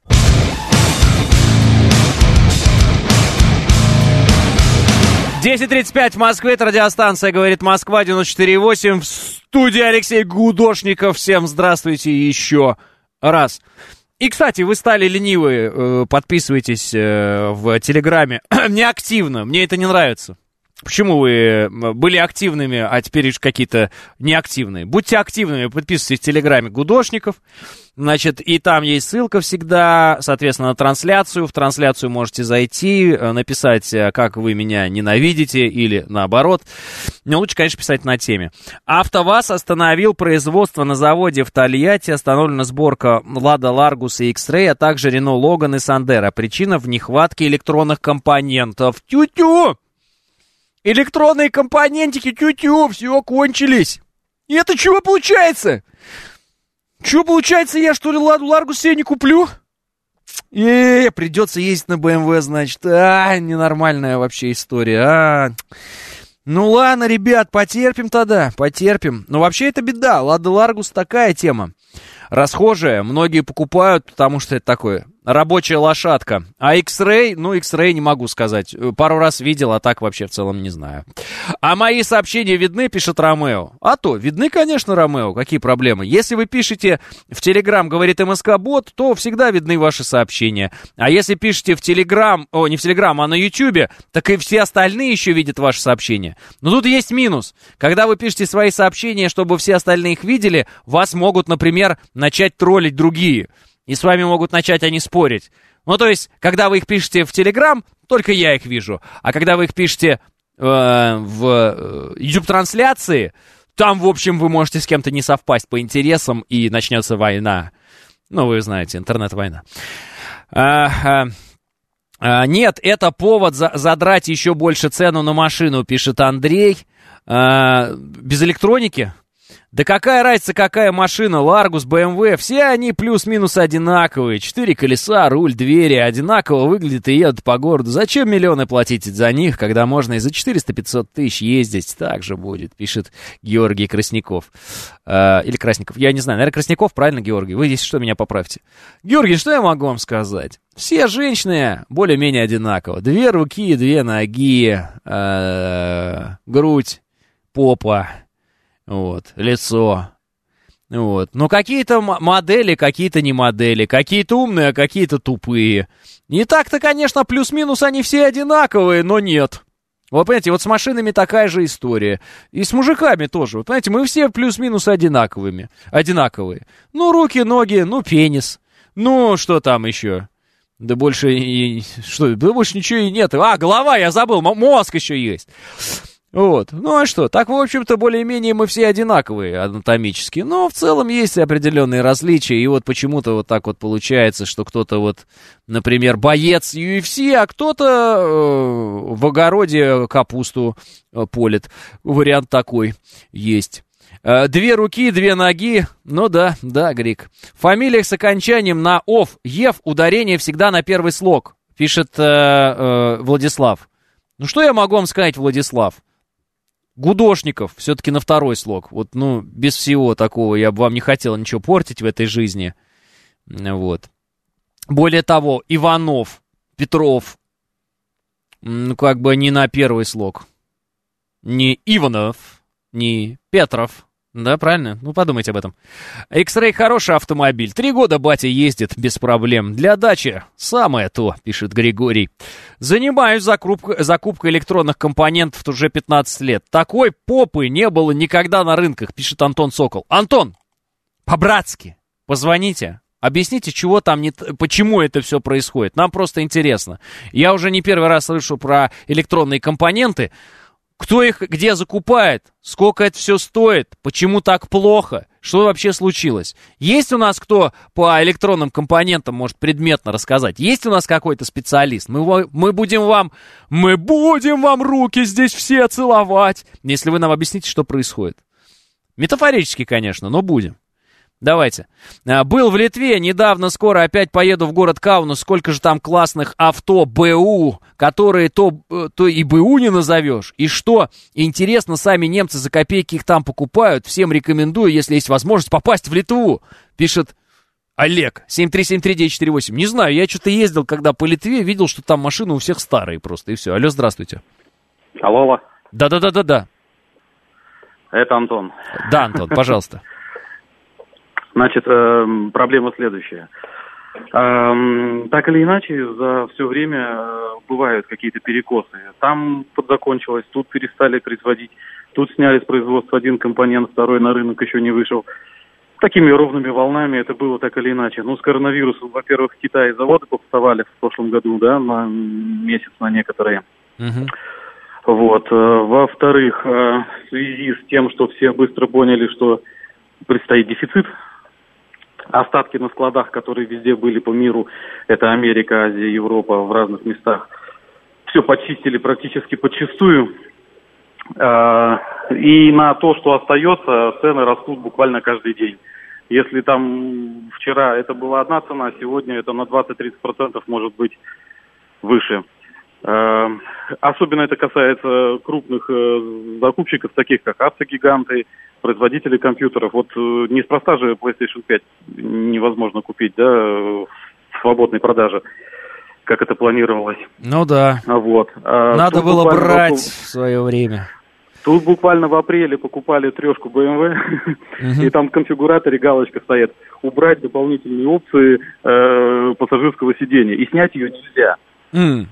десять тридцать пять в Москве, это радиостанция «Говорит Москва», девяносто четыре и восемь. В студии Алексей Гудошников. Всем здравствуйте еще раз. И, кстати, вы стали ленивые, подписывайтесь в Телеграме. Неактивно, мне это не нравится. Почему вы были активными, а теперь какие-то неактивные? Будьте активными, подписывайтесь в Телеграме Гудошников. Значит, и там есть ссылка всегда, соответственно, на трансляцию. В трансляцию можете зайти, написать, как вы меня ненавидите, или наоборот. Но лучше, конечно, писать на теме. АвтоВАЗ остановил производство на заводе в Тольятти. Остановлена сборка Лада Ларгус и X-Ray, а также Рено Логан и Сандеро. Причина в нехватке электронных компонентов. Тю-тю! Электронные компонентики, тю-тю, все, кончились. И это чего получается? Чего получается, я что ли Ладу Ларгус себе не куплю? Э, придется ездить на бэ эм вэ, значит. А, ненормальная вообще история. А. Ну ладно, ребят, потерпим тогда, потерпим. Но вообще это беда, Лада Ларгус такая тема. Расхожая, многие покупают, потому что это такое рабочая лошадка. А X-Ray, ну, X-Ray не могу сказать. Пару раз видел, а так вообще в целом не знаю. А мои сообщения видны, пишет Ромео. А то, видны, конечно, Ромео. Какие проблемы? Если вы пишете в Телеграм, говорит МСК-бот, то всегда видны ваши сообщения. А если пишете в Телеграм, о, не в Телеграм, а на Ютубе, так и все остальные еще видят ваши сообщения. Но тут есть минус. Когда вы пишете свои сообщения, чтобы все остальные их видели, вас могут, например, начать троллить другие. И с вами могут начать они спорить. Ну, то есть, когда вы их пишете в Телеграм, только я их вижу. А когда вы их пишете э, в YouTube-трансляции, там, в общем, вы можете с кем-то не совпасть по интересам, и начнется война. Ну, вы знаете, интернет-война. А, а, а, нет, это повод за, задрать еще больше цену на машину, пишет Андрей. А, без электроники? Да какая разница, какая машина, Ларгус, бэ эм вэ, все они плюс-минус одинаковые. Четыре колеса, руль, двери одинаково выглядят и едут по городу. Зачем миллионы платить за них, когда можно и за четыреста-пятьсот тысяч ездить? Так же будет, пишет Георгий Красняков. Э, или Красников, я не знаю, наверное, Красняков, правильно, Георгий? Вы здесь что, меня поправьте. Георгий, что я могу вам сказать? Все женщины более-менее одинаково. Две руки, две ноги, э, грудь, попа. Вот, лицо. Вот. Но какие-то модели, какие-то не модели. Какие-то умные, а какие-то тупые. И так-то, конечно, плюс-минус они все одинаковые, но нет. Вот, понимаете, вот с машинами такая же история. И с мужиками тоже. Вот, понимаете, мы все плюс-минус одинаковыми. Одинаковые. Ну, руки, ноги, ну, пенис. Ну, что там еще? Да больше и... Что? Да больше ничего и нет. А, голова, я забыл, мозг еще есть. Вот, ну а что, так, в общем-то, более-менее мы все одинаковые анатомически, но в целом есть определенные различия, и вот почему-то вот так вот получается, что кто-то вот, например, боец ю эф си, а кто-то э, в огороде капусту э, полит, вариант такой есть. Э, две руки, две ноги, ну да, да, Грик. В фамилиях с окончанием на «ов», «ев» ударение всегда на первый слог, пишет э, э, Владислав. Ну что я могу вам сказать, Владислав? Гудошников все-таки на второй слог. Вот, ну, без всего такого я бы вам не хотел ничего портить в этой жизни. Вот. Более того, Иванов, Петров, ну, как бы не на первый слог. Не Иванов, не Петров. Да, правильно? Ну, подумайте об этом. X-Ray хороший автомобиль. Три года батя ездит без проблем. Для дачи самое то, пишет Григорий. Занимаюсь закупкой, закупкой электронных компонентов уже пятнадцать лет. Такой попы не было никогда на рынках, пишет Антон Сокол. Антон, по-братски, позвоните. Объясните, чего там не... почему это все происходит. Нам просто интересно. Я уже не первый раз слышу про электронные компоненты. Кто их где закупает? Сколько это все стоит? Почему так плохо? Что вообще случилось? Есть у нас кто по электронным компонентам может предметно рассказать? Есть у нас какой-то специалист? Мы, мы будем вам... Мы будем вам руки здесь все целовать, если вы нам объясните, что происходит. Метафорически, конечно, но будем. Давайте. Был в Литве, недавно, скоро опять поеду в город Каунас. Сколько же там классных авто БУ, которые то, то и БУ не назовешь. И что? Интересно, сами немцы за копейки их там покупают. Всем рекомендую, если есть возможность, попасть в Литву. Пишет Олег, семь три семь три девять четыре восемь. Не знаю, я что-то ездил, когда по Литве, видел, что там машины у всех старые просто, и все. Алло, здравствуйте. Алло, алло. Да-да-да-да-да. Это Антон. Да, Антон, пожалуйста. Значит, э, проблема следующая. Э, так или иначе, за все время э, бывают какие-то перекосы. Там подзакончилось, тут перестали производить, тут сняли с производства один компонент, второй на рынок еще не вышел. Такими ровными волнами это было так или иначе. Ну, с коронавирусом, во-первых, в Китае заводы попставали в прошлом году, да, на месяц на некоторые. Uh-huh. Вот. Во-вторых, в связи с тем, что все быстро поняли, что предстоит дефицит, остатки на складах, которые везде были по миру, это Америка, Азия, Европа, в разных местах, все почистили практически подчистую. И на то, что остается, цены растут буквально каждый день. Если там вчера это была одна цена, сегодня это на двадцать-тридцать процентов может быть выше. Особенно это касается крупных закупщиков, таких как автогиганты, производители компьютеров. Вот неспроста же PlayStation пять невозможно купить, да, в свободной продаже, как это планировалось. Ну да. Вот. Надо Тут было брать в свое время. Тут буквально в апреле покупали трешку бэ эм вэ, uh-huh. и там в конфигураторе галочка стоит: убрать дополнительные опции э, пассажирского сидения, и снять ее нельзя. Mm.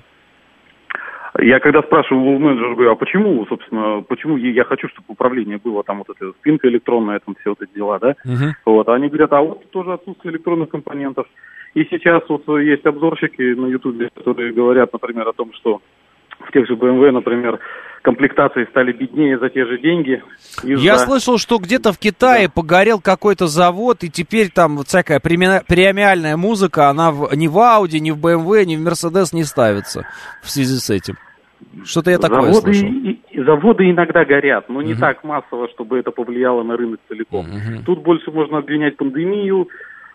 Я когда спрашивал у менеджера, говорю, а почему, собственно, почему я хочу, чтобы управление было, там вот эта спинка электронная, там все вот эти дела, да? Uh-huh. Вот, а они говорят, а вот тоже отсутствие электронных компонентов. И сейчас вот есть обзорщики на Ютубе, которые говорят, например, о том, что в тех же бэ эм вэ, например, комплектации стали беднее за те же деньги. Из-за... Я слышал, что где-то в Китае да. погорел какой-то завод, и теперь там вот всякая премиальная музыка, она в, ни в Audi, ни в бэ эм вэ, ни в Mercedes не ставится в связи с этим. Что-то я такое заводы, слышал. И, и, заводы иногда горят, но не uh-huh. так массово, чтобы это повлияло на рынок целиком. Uh-huh. Тут больше можно обвинять пандемию,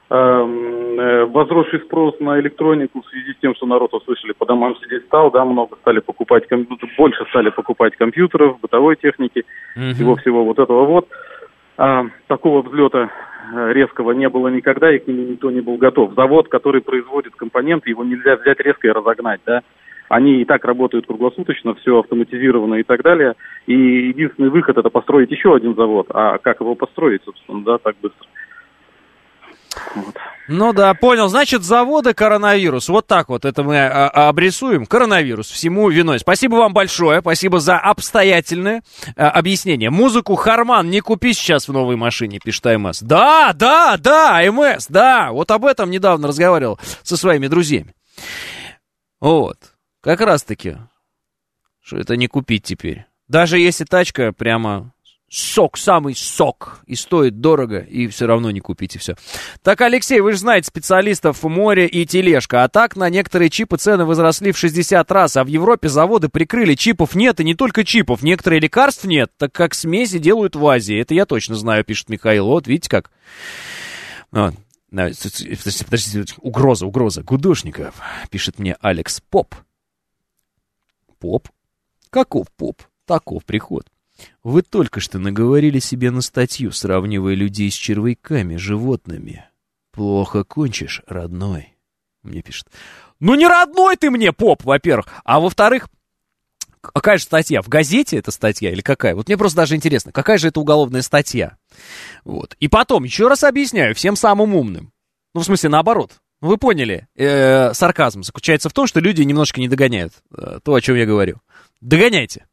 возросший спрос на электронику в связи с тем, что народ, услышали, по домам сидеть стал, да, много стали покупать компьютеров, больше стали покупать компьютеров, бытовой техники, uh-huh. всего-всего вот этого вот. А, такого взлета резкого не было никогда, и к нему никто не был готов. Завод, который производит компоненты, его нельзя взять резко и разогнать, да. Они и так работают круглосуточно, все автоматизировано и так далее. И единственный выход — это построить еще один завод. А как его построить, собственно, да, так быстро? Вот. Ну да, понял. Значит, заводы коронавирус. Вот так вот это мы а, а, обрисуем. Коронавирус всему виной. Спасибо вам большое. Спасибо за обстоятельное а, объяснение. Музыку Харман не купи сейчас в новой машине, пишет АМС. Да, да, да, АМС, да. Вот об этом недавно разговаривал со своими друзьями. Вот. Как раз-таки, что это не купить теперь. Даже если тачка прямо... Сок, самый сок. И стоит дорого, и все равно не купите все. Так, Алексей, вы же знаете специалистов в море и тележка. А так на некоторые чипы цены возросли в шестьдесят раз. А в Европе заводы прикрыли. Чипов нет, и не только чипов. Некоторые лекарств нет, так как смеси делают в Азии. Это я точно знаю, пишет Михаил. Вот, видите как. Вот. Подождите, подождите, угроза, угроза. Гудошников, пишет мне Алекс Поп. Поп? Каков поп? Таков приход. Вы только что наговорили себе на статью, сравнивая людей с червяками, животными. Плохо кончишь, родной. Мне пишет. Ну не родной ты мне, поп, во-первых. А во-вторых, какая же статья? В газете эта статья или какая? Вот мне просто даже интересно, какая же это уголовная статья? Вот. И потом, еще раз объясняю всем самым умным. Ну, в смысле, наоборот. Вы поняли, э, сарказм заключается в том, что люди немножко не догоняют э, то, о чем я говорю. Догоняйте.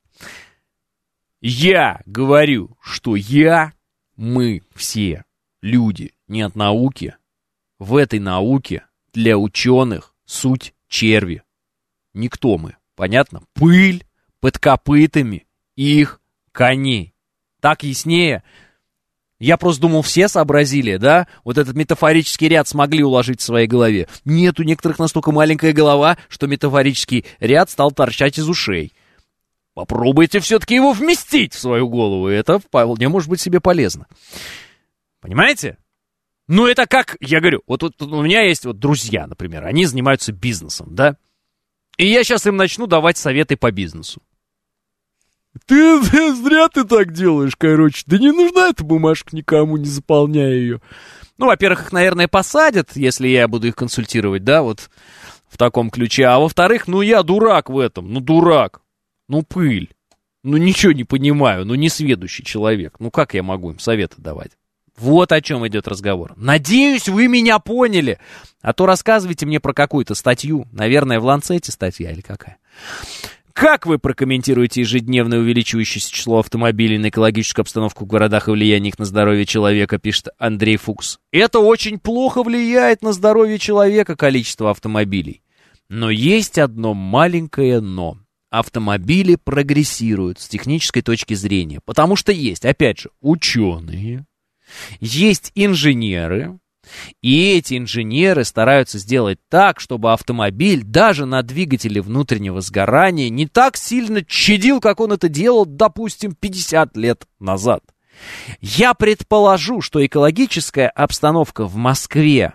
Я говорю, что я, мы все люди не от науки, в этой науке для ученых суть черви. Никто мы, понятно? Пыль под копытами их коней. Так яснее? Я просто думал, все сообразили, да? Вот этот метафорический ряд смогли уложить в своей голове. Нет, у некоторых настолько маленькая голова, что метафорический ряд стал торчать из ушей. Попробуйте все-таки его вместить в свою голову, и это вполне может быть себе полезно. Понимаете? Ну, это как, я говорю, вот, вот у меня есть вот друзья, например, они занимаются бизнесом, да? И я сейчас им начну давать советы по бизнесу. Ты, ты зря ты так делаешь, короче. Да не нужна эта бумажка никому, не заполняй ее. Ну, во-первых, их, наверное, посадят, если я буду их консультировать, да, вот в таком ключе. А во-вторых, ну, я дурак в этом, ну, дурак. Ну, пыль. Ну, ничего не понимаю, ну, несведущий человек. Ну, как я могу им советы давать? Вот о чем идет разговор. Надеюсь, вы меня поняли. А то рассказывайте мне про какую-то статью. Наверное, в Ланцете статья или какая. Как вы прокомментируете ежедневное увеличивающееся число автомобилей на экологическую обстановку в городах и влияние их на здоровье человека, пишет Андрей Фукс. Это очень плохо влияет на здоровье человека, количество автомобилей. Но есть одно маленькое но. Автомобили прогрессируют с технической точки зрения. Потому что есть, опять же, ученые, есть инженеры. И эти инженеры стараются сделать так, чтобы автомобиль даже на двигателе внутреннего сгорания не так сильно чадил, как он это делал, допустим, пятьдесят лет назад. Я предположу, что экологическая обстановка в Москве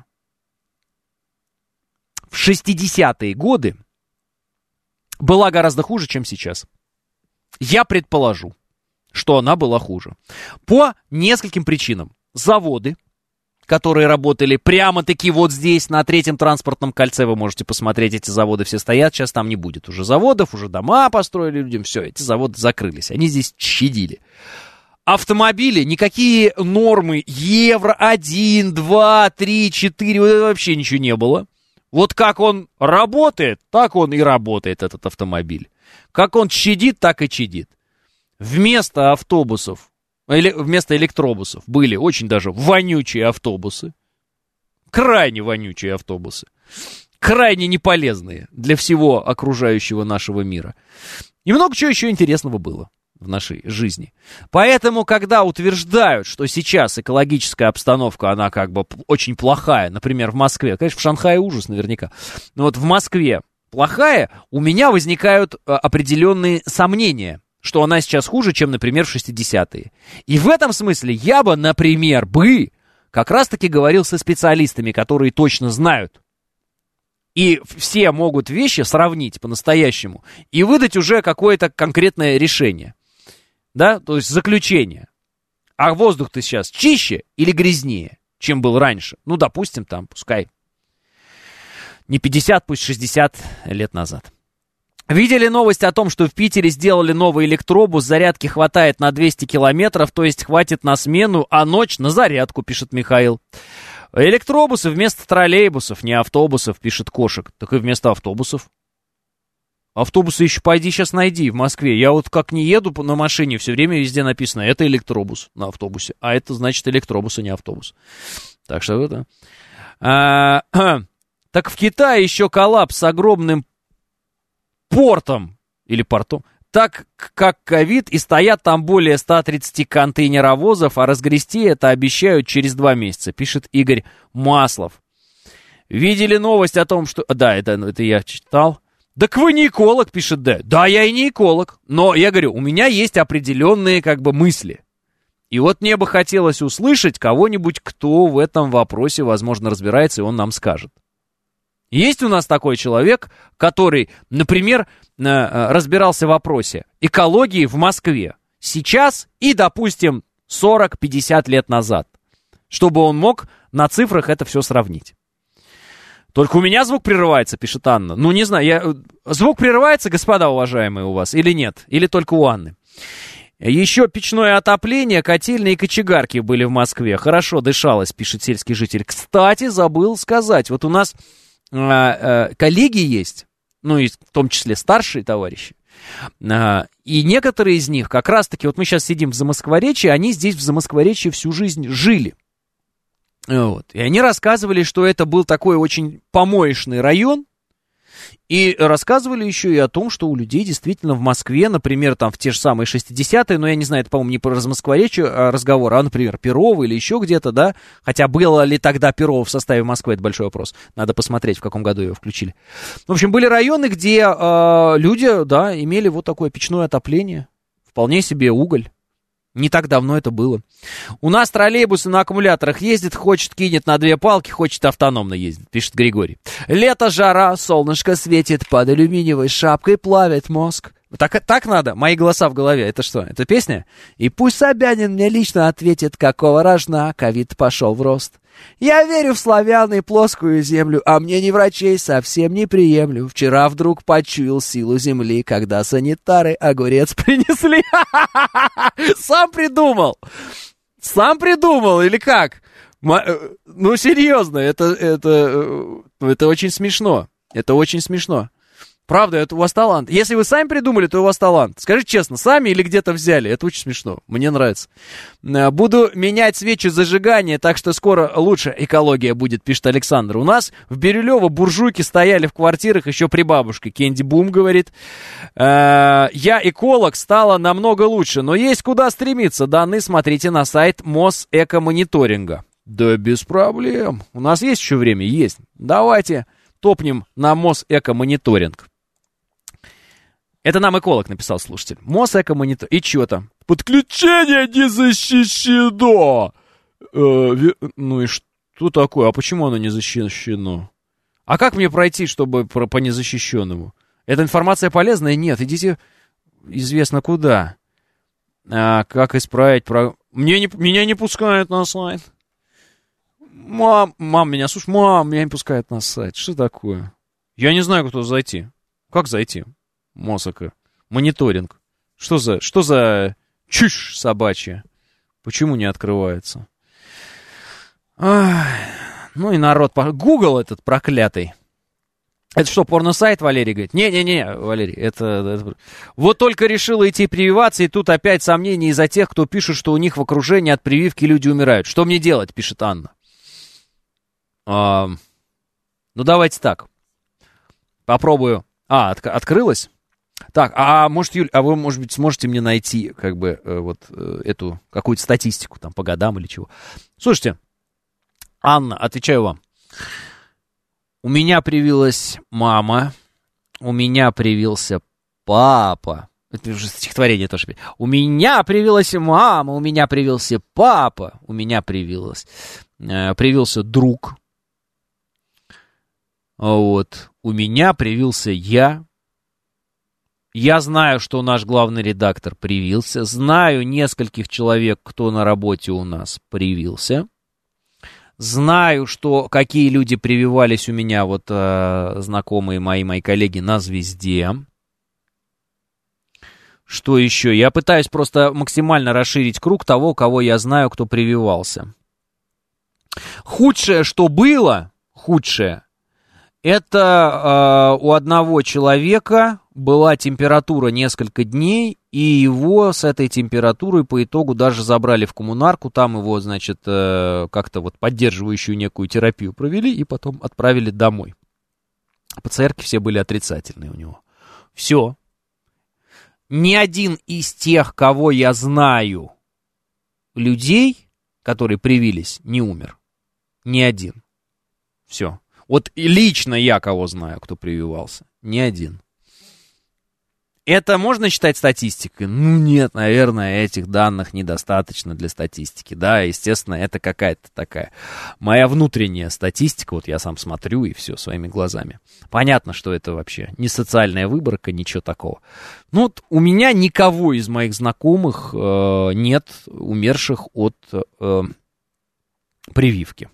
в шестидесятые годы была гораздо хуже, чем сейчас. Я предположу, что она была хуже. По нескольким причинам. Заводы, которые работали прямо-таки вот здесь, на третьем транспортном кольце. Вы можете посмотреть, эти заводы все стоят. Сейчас там не будет уже заводов, уже дома построили людям. Все, эти заводы закрылись. Они здесь чадили. Автомобили, никакие нормы евро один, два, три, четыре, вообще ничего не было. Вот как он работает, так он и работает, этот автомобиль. Как он чадит, так и чадит. Вместо автобусов, или вместо электробусов были очень даже вонючие автобусы. Крайне вонючие автобусы. Крайне неполезные для всего окружающего нашего мира. И много чего еще интересного было в нашей жизни. Поэтому, когда утверждают, что сейчас экологическая обстановка, она как бы очень плохая, например, в Москве, конечно, в Шанхае ужас наверняка, но вот в Москве плохая, у меня возникают определенные сомнения, что она сейчас хуже, чем, например, в шестидесятые. И в этом смысле я бы, например, бы как раз-таки говорил со специалистами, которые точно знают. И все могут вещи сравнить по-настоящему и выдать уже какое-то конкретное решение. Да, то есть заключение. А воздух-то сейчас чище или грязнее, чем был раньше? Ну, допустим, там, пускай не пятьдесят, пусть шестьдесят лет назад. Видели новость о том, что в Питере сделали новый электробус, зарядки хватает на двести километров, то есть хватит на смену, а ночь на зарядку, пишет Михаил. Электробусы вместо троллейбусов, не автобусов, пишет Кошек. Так и вместо автобусов. Автобусы еще пойди сейчас найди в Москве. Я вот как не еду на машине, все время везде написано, это электробус на автобусе. А это значит электробус, а не автобус. Так что это... А, так в Китае еще коллапс с огромным портом, или портом, так как ковид, и стоят там более ста тридцати контейнеровозов, а разгрести это обещают через два месяца, пишет Игорь Маслов. Видели новость о том, что... Да, это, это я читал. Так вы не эколог, пишет Д. Да, я и не эколог, но я говорю, у меня есть определенные как бы мысли. И вот мне бы хотелось услышать кого-нибудь, кто в этом вопросе, возможно, разбирается, и он нам скажет. Есть у нас такой человек, который, например, разбирался в вопросе экологии в Москве сейчас и, допустим, сорок-пятьдесят лет назад, чтобы он мог на цифрах это все сравнить. Только у меня звук прерывается, пишет Анна. Ну, не знаю, я... звук прерывается, господа уважаемые, у вас или нет? Или только у Анны? Еще печное отопление, котельные и кочегарки были в Москве. Хорошо дышалось, пишет сельский житель. Кстати, забыл сказать, вот у нас а, а, коллеги есть, ну, и в том числе старшие товарищи, а, и некоторые из них как раз-таки, вот мы сейчас сидим в Замоскворечье, они здесь в Замоскворечье всю жизнь жили. Вот. И они рассказывали, что это был такой очень помоечный район, и рассказывали еще и о том, что у людей действительно в Москве, например, там в те же самые шестидесятые, но я не знаю, это, по-моему, не про Размоскворечье разговор, а, например, Перово или еще где-то, да, хотя было ли тогда Перово в составе Москвы, это большой вопрос, надо посмотреть, в каком году его включили. В общем, были районы, где э, люди, да, имели вот такое печное отопление, вполне себе уголь. Не так давно это было. У нас троллейбусы на аккумуляторах ездит, хочет кинет на две палки, хочет автономно ездить, пишет Григорий. Лето, жара, солнышко светит, под алюминиевой шапкой плавит мозг. Так, так надо? Мои голоса в голове. Это что? Это песня? И пусть Собянин мне лично ответит, какого рожна ковид пошел в рост. Я верю в славян и плоскую землю, а мне не врачей совсем не приемлю. Вчера вдруг почуял силу земли, когда санитары огурец принесли. Сам придумал! Сам придумал или как? Ну, серьезно, это, это, это очень смешно. Это очень смешно. Правда, это у вас талант. Если вы сами придумали, то у вас талант. Скажите честно, сами или где-то взяли? Это очень смешно. Мне нравится. Буду менять свечи зажигания, так что скоро лучше экология будет, пишет Александр. У нас в Бирюлево буржуйки стояли в квартирах еще при бабушке. Кенди Бум говорит. Я эколог, стало намного лучше, но есть куда стремиться. Данные смотрите на сайт Мосэкомониторинга. Да без проблем. У нас есть еще время? Есть. Давайте топнем на Мосэкомониторинг. Это нам эколог написал слушатель. Мосэкомониторинг. И что там? Подключение не защищено. Э, ви... Ну и что такое? А почему оно не защищено? А как мне пройти, чтобы по, по незащищенному? Эта информация полезная? Нет. Идите известно куда. А, как исправить? Про... Мне не... Меня не пускают на сайт. Мам, мам, меня, слушай, мам, меня не пускают на сайт. Что такое? Я не знаю, куда зайти. Как зайти? Мосэко. Мониторинг. Что за, что за чушь собачья? Почему не открывается? Ах, ну и народ. Google этот проклятый. Это что, порно-сайт, Валерий говорит? Не-не-не, Валерий, это, это... Вот только решила идти прививаться, и тут опять сомнения из-за тех, кто пишет, что у них в окружении от прививки люди умирают. Что мне делать, пишет Анна. А, ну, давайте так. Попробую. А, от, открылась? Так, а может, Юль, а вы, может быть, сможете мне найти, как бы, э, вот э, эту какую-то статистику, там, по годам или чего? Слушайте, Анна, отвечаю вам. У меня привилась мама, у меня привился папа. Это уже стихотворение тоже. У меня привилась мама, у меня привился папа, у меня привилась, э, привился друг. Вот. У меня привился я. Я знаю, что наш главный редактор привился. Знаю нескольких человек, кто на работе у нас привился. Знаю, что какие люди прививались у меня, вот э, знакомые мои, мои коллеги на «Звезде». Что еще? Я пытаюсь просто максимально расширить круг того, кого я знаю, кто прививался. Худшее, что было, худшее, это э, у одного человека была температура несколько дней, и его с этой температурой по итогу даже забрали в коммунарку, там его, значит, э, как-то вот поддерживающую некую терапию провели, и потом отправили домой. ПЦРки все были отрицательные у него. Все. Ни один из тех, кого я знаю, людей, которые привились, не умер. Ни один. Все. Вот лично я кого знаю, кто прививался. Ни один. Это можно считать статистикой? Ну нет, наверное, этих данных недостаточно для статистики. Да, естественно, это какая-то такая моя внутренняя статистика. Вот я сам смотрю и все своими глазами. Понятно, что это вообще не социальная выборка, ничего такого. Ну вот у меня никого из моих знакомых э, нет умерших от э, прививки.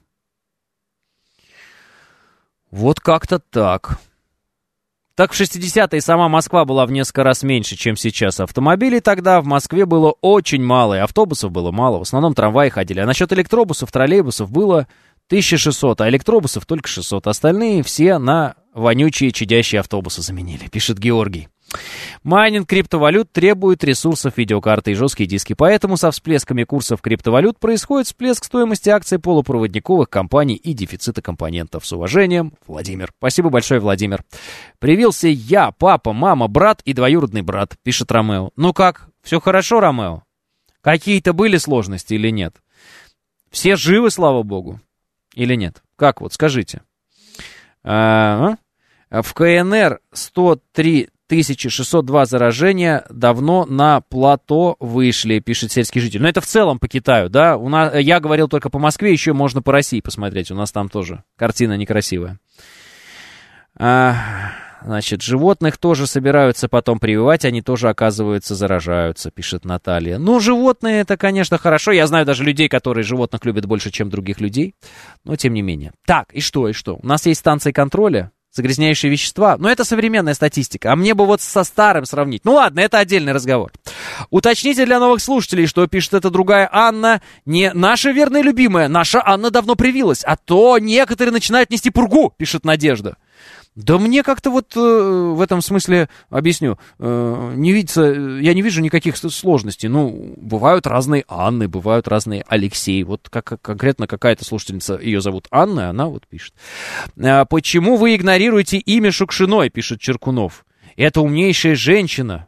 Вот как-то так. Так в шестидесятые сама Москва была в несколько раз меньше, чем сейчас. Автомобилей тогда в Москве было очень мало, и автобусов было мало. В основном трамваи ходили. А насчет электробусов, троллейбусов было тысяча шестьсот, а электробусов только шестьсот. Остальные все на вонючие чадящие автобусы заменили, пишет Георгий. Майнинг криптовалют требует ресурсов видеокарты и жесткие диски, поэтому со всплесками курсов криптовалют происходит всплеск стоимости акций полупроводниковых компаний и дефицита компонентов. С уважением, Владимир. Спасибо большое, Владимир. Привился я, папа, мама, брат и двоюродный брат, пишет Ромео. Ну как, все хорошо, Ромео? Какие-то были сложности или нет? Все живы, слава богу? Или нет? Как вот, скажите. А, а? В КНР сто три тысячи шестьсот два заражения давно на плато вышли, пишет сельский житель. Но это в целом по Китаю, да? У нас, я говорил только по Москве, еще можно по России посмотреть. У нас там тоже картина некрасивая. А, значит, животных тоже собираются потом прививать, они тоже, оказывается, заражаются, пишет Наталья. Ну, животные, это, конечно, хорошо. Я знаю даже людей, которые животных любят больше, чем других людей. Но, тем не менее. Так, и что, и что? У нас есть станции контроля. Загрязняющие вещества. Но это современная статистика. А мне бы вот со старым сравнить. Ну ладно, это отдельный разговор. Уточните для новых слушателей, что пишет эта другая Анна. Не наша верная любимая. Наша Анна давно привилась. А то некоторые начинают нести пургу, пишет Надежда. Да мне как-то вот э, в этом смысле, объясню, э, не видится, я не вижу никаких сложностей. Ну, бывают разные Анны, бывают разные Алексеи. Вот как, конкретно какая-то слушательница, ее зовут Анна, она вот пишет. Э, почему вы игнорируете имя Шукшиной, пишет Черкунов. Это умнейшая женщина.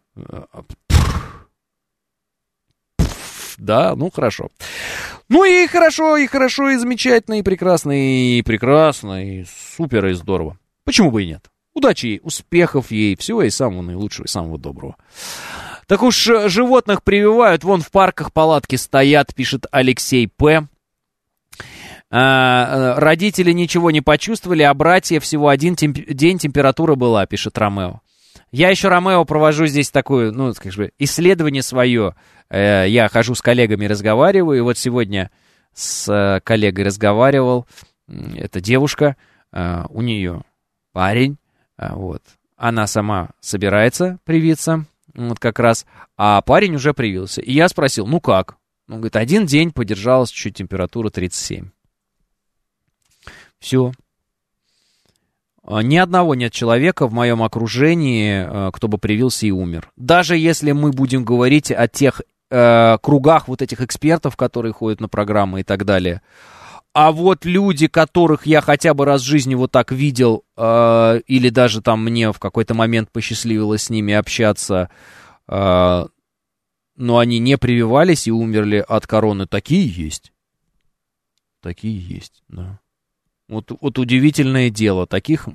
Да, ну хорошо. Ну и хорошо, и хорошо, и замечательно, и прекрасно, и прекрасно, и супер, и здорово. Почему бы и нет? Удачи ей, успехов ей, всего и самого наилучшего, и самого доброго. Так уж животных прививают, вон в парках палатки стоят, пишет Алексей П. А, родители ничего не почувствовали, а братья всего один темп- день температура была, пишет Ромео. Я еще, Ромео, провожу здесь такое, ну, скажем, исследование свое. Э, я хожу с коллегами, разговариваю, и вот сегодня с э, коллегой разговаривал. Это девушка, э, у нее парень, вот. Она сама собирается привиться, вот как раз, а парень уже привился. И я спросил, ну как? Он говорит, один день подержалась чуть температура тридцать семь. Все. Ни одного нет человека в моем окружении, кто бы привился и умер. Даже если мы будем говорить о тех э, кругах вот этих экспертов, которые ходят на программы и так далее. А вот люди, которых я хотя бы раз в жизни вот так видел, э, или даже там мне в какой-то момент посчастливилось с ними общаться, э, но они не прививались и умерли от короны, такие есть. Такие есть, да. Вот, вот удивительное дело, таких,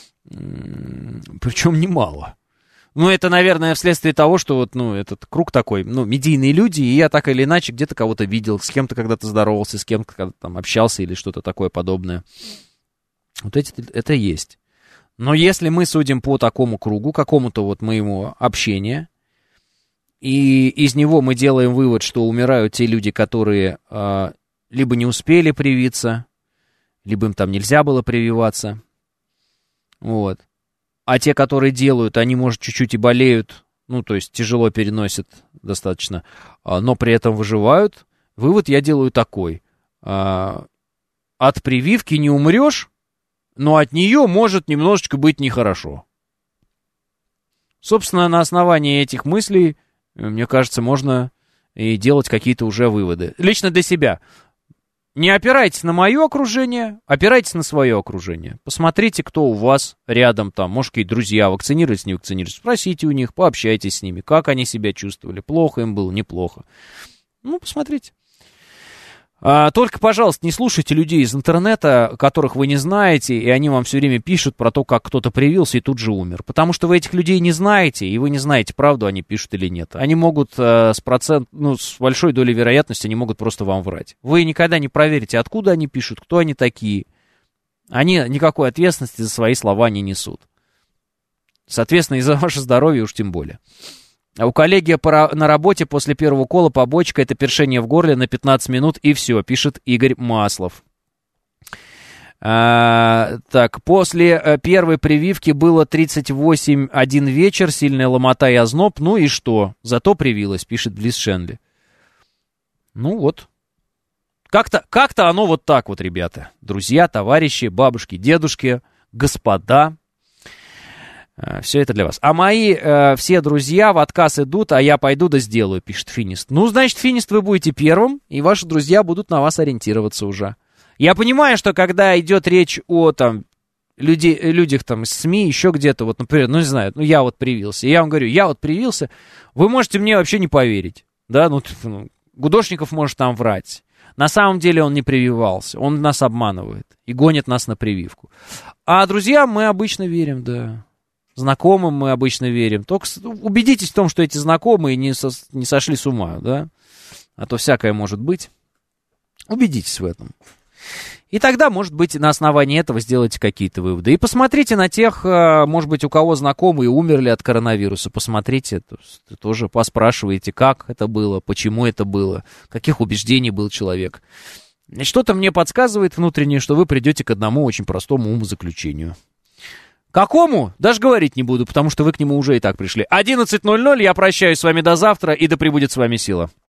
причем немало. Ну, это, наверное, вследствие того, что вот, ну, этот круг такой, ну, медийные люди, и я так или иначе где-то кого-то видел, с кем-то когда-то здоровался, с кем-то когда-то там общался или что-то такое подобное. Вот эти, это есть. Но если мы судим по такому кругу, какому-то вот моему общению, и из него мы делаем вывод, что умирают те люди, которые э, либо не успели привиться, либо им там нельзя было прививаться, вот. А те, которые делают, они, может, чуть-чуть и болеют, ну, то есть тяжело переносят достаточно, но при этом выживают. Вывод я делаю такой. От прививки не умрешь, но от нее может немножечко быть нехорошо. Собственно, на основании этих мыслей, мне кажется, можно и делать какие-то уже выводы. Лично для себя. Не опирайтесь на мое окружение, опирайтесь на свое окружение. Посмотрите, кто у вас рядом там, может, какие-то друзья, вакцинируются, не вакцинируются. Спросите у них, пообщайтесь с ними, как они себя чувствовали, плохо им было, неплохо. Ну, посмотрите. А, только, пожалуйста, не слушайте людей из интернета, которых вы не знаете, и они вам все время пишут про то, как кто-то привился и тут же умер. Потому что вы этих людей не знаете, и вы не знаете, правду они пишут или нет. Они могут а, с процент, ну, с большой долей вероятности, они могут просто вам врать. Вы никогда не проверите, откуда они пишут, кто они такие. Они никакой ответственности за свои слова не несут. Соответственно, и за ваше здоровье уж тем более. А у коллеги на работе после первого укола побочка, это першение в горле на пятнадцать минут, и все, пишет Игорь Маслов. А, так, после первой прививки было тридцать восемь один вечер, сильная ломота и озноб, ну и что? Зато привилась, пишет Близ Шенли. Ну вот. Как-то, как-то оно вот так вот, ребята. Друзья, товарищи, бабушки, дедушки, господа. Все это для вас. А мои э, все друзья в отказ идут, а я пойду да сделаю, пишет Финист. Ну, значит, Финист, вы будете первым, и ваши друзья будут на вас ориентироваться уже. Я понимаю, что когда идет речь о там, люди, людях там, из СМИ, еще где-то, вот, например, ну, не знаю, ну, я вот привился. Я вам говорю, я вот привился, вы можете мне вообще не поверить. Да, ну, ну Гудошников может там врать. На самом деле он не прививался, он нас обманывает и гонит нас на прививку. А друзьям мы обычно верим, да. Знакомым мы обычно верим. Только убедитесь в том, что эти знакомые не, со, не сошли с ума, да? А то всякое может быть. Убедитесь в этом. И тогда, может быть, на основании этого сделайте какие-то выводы. И посмотрите на тех, может быть, у кого знакомые умерли от коронавируса. Посмотрите, тоже поспрашивайте, как это было, почему это было, каких убеждений был человек. И что-то мне подсказывает внутреннее, что вы придете к одному очень простому умозаключению. Какому? Даже говорить не буду, потому что вы к нему уже и так пришли. одиннадцать ноль ноль, я прощаюсь с вами до завтра, и да пребудет с вами сила.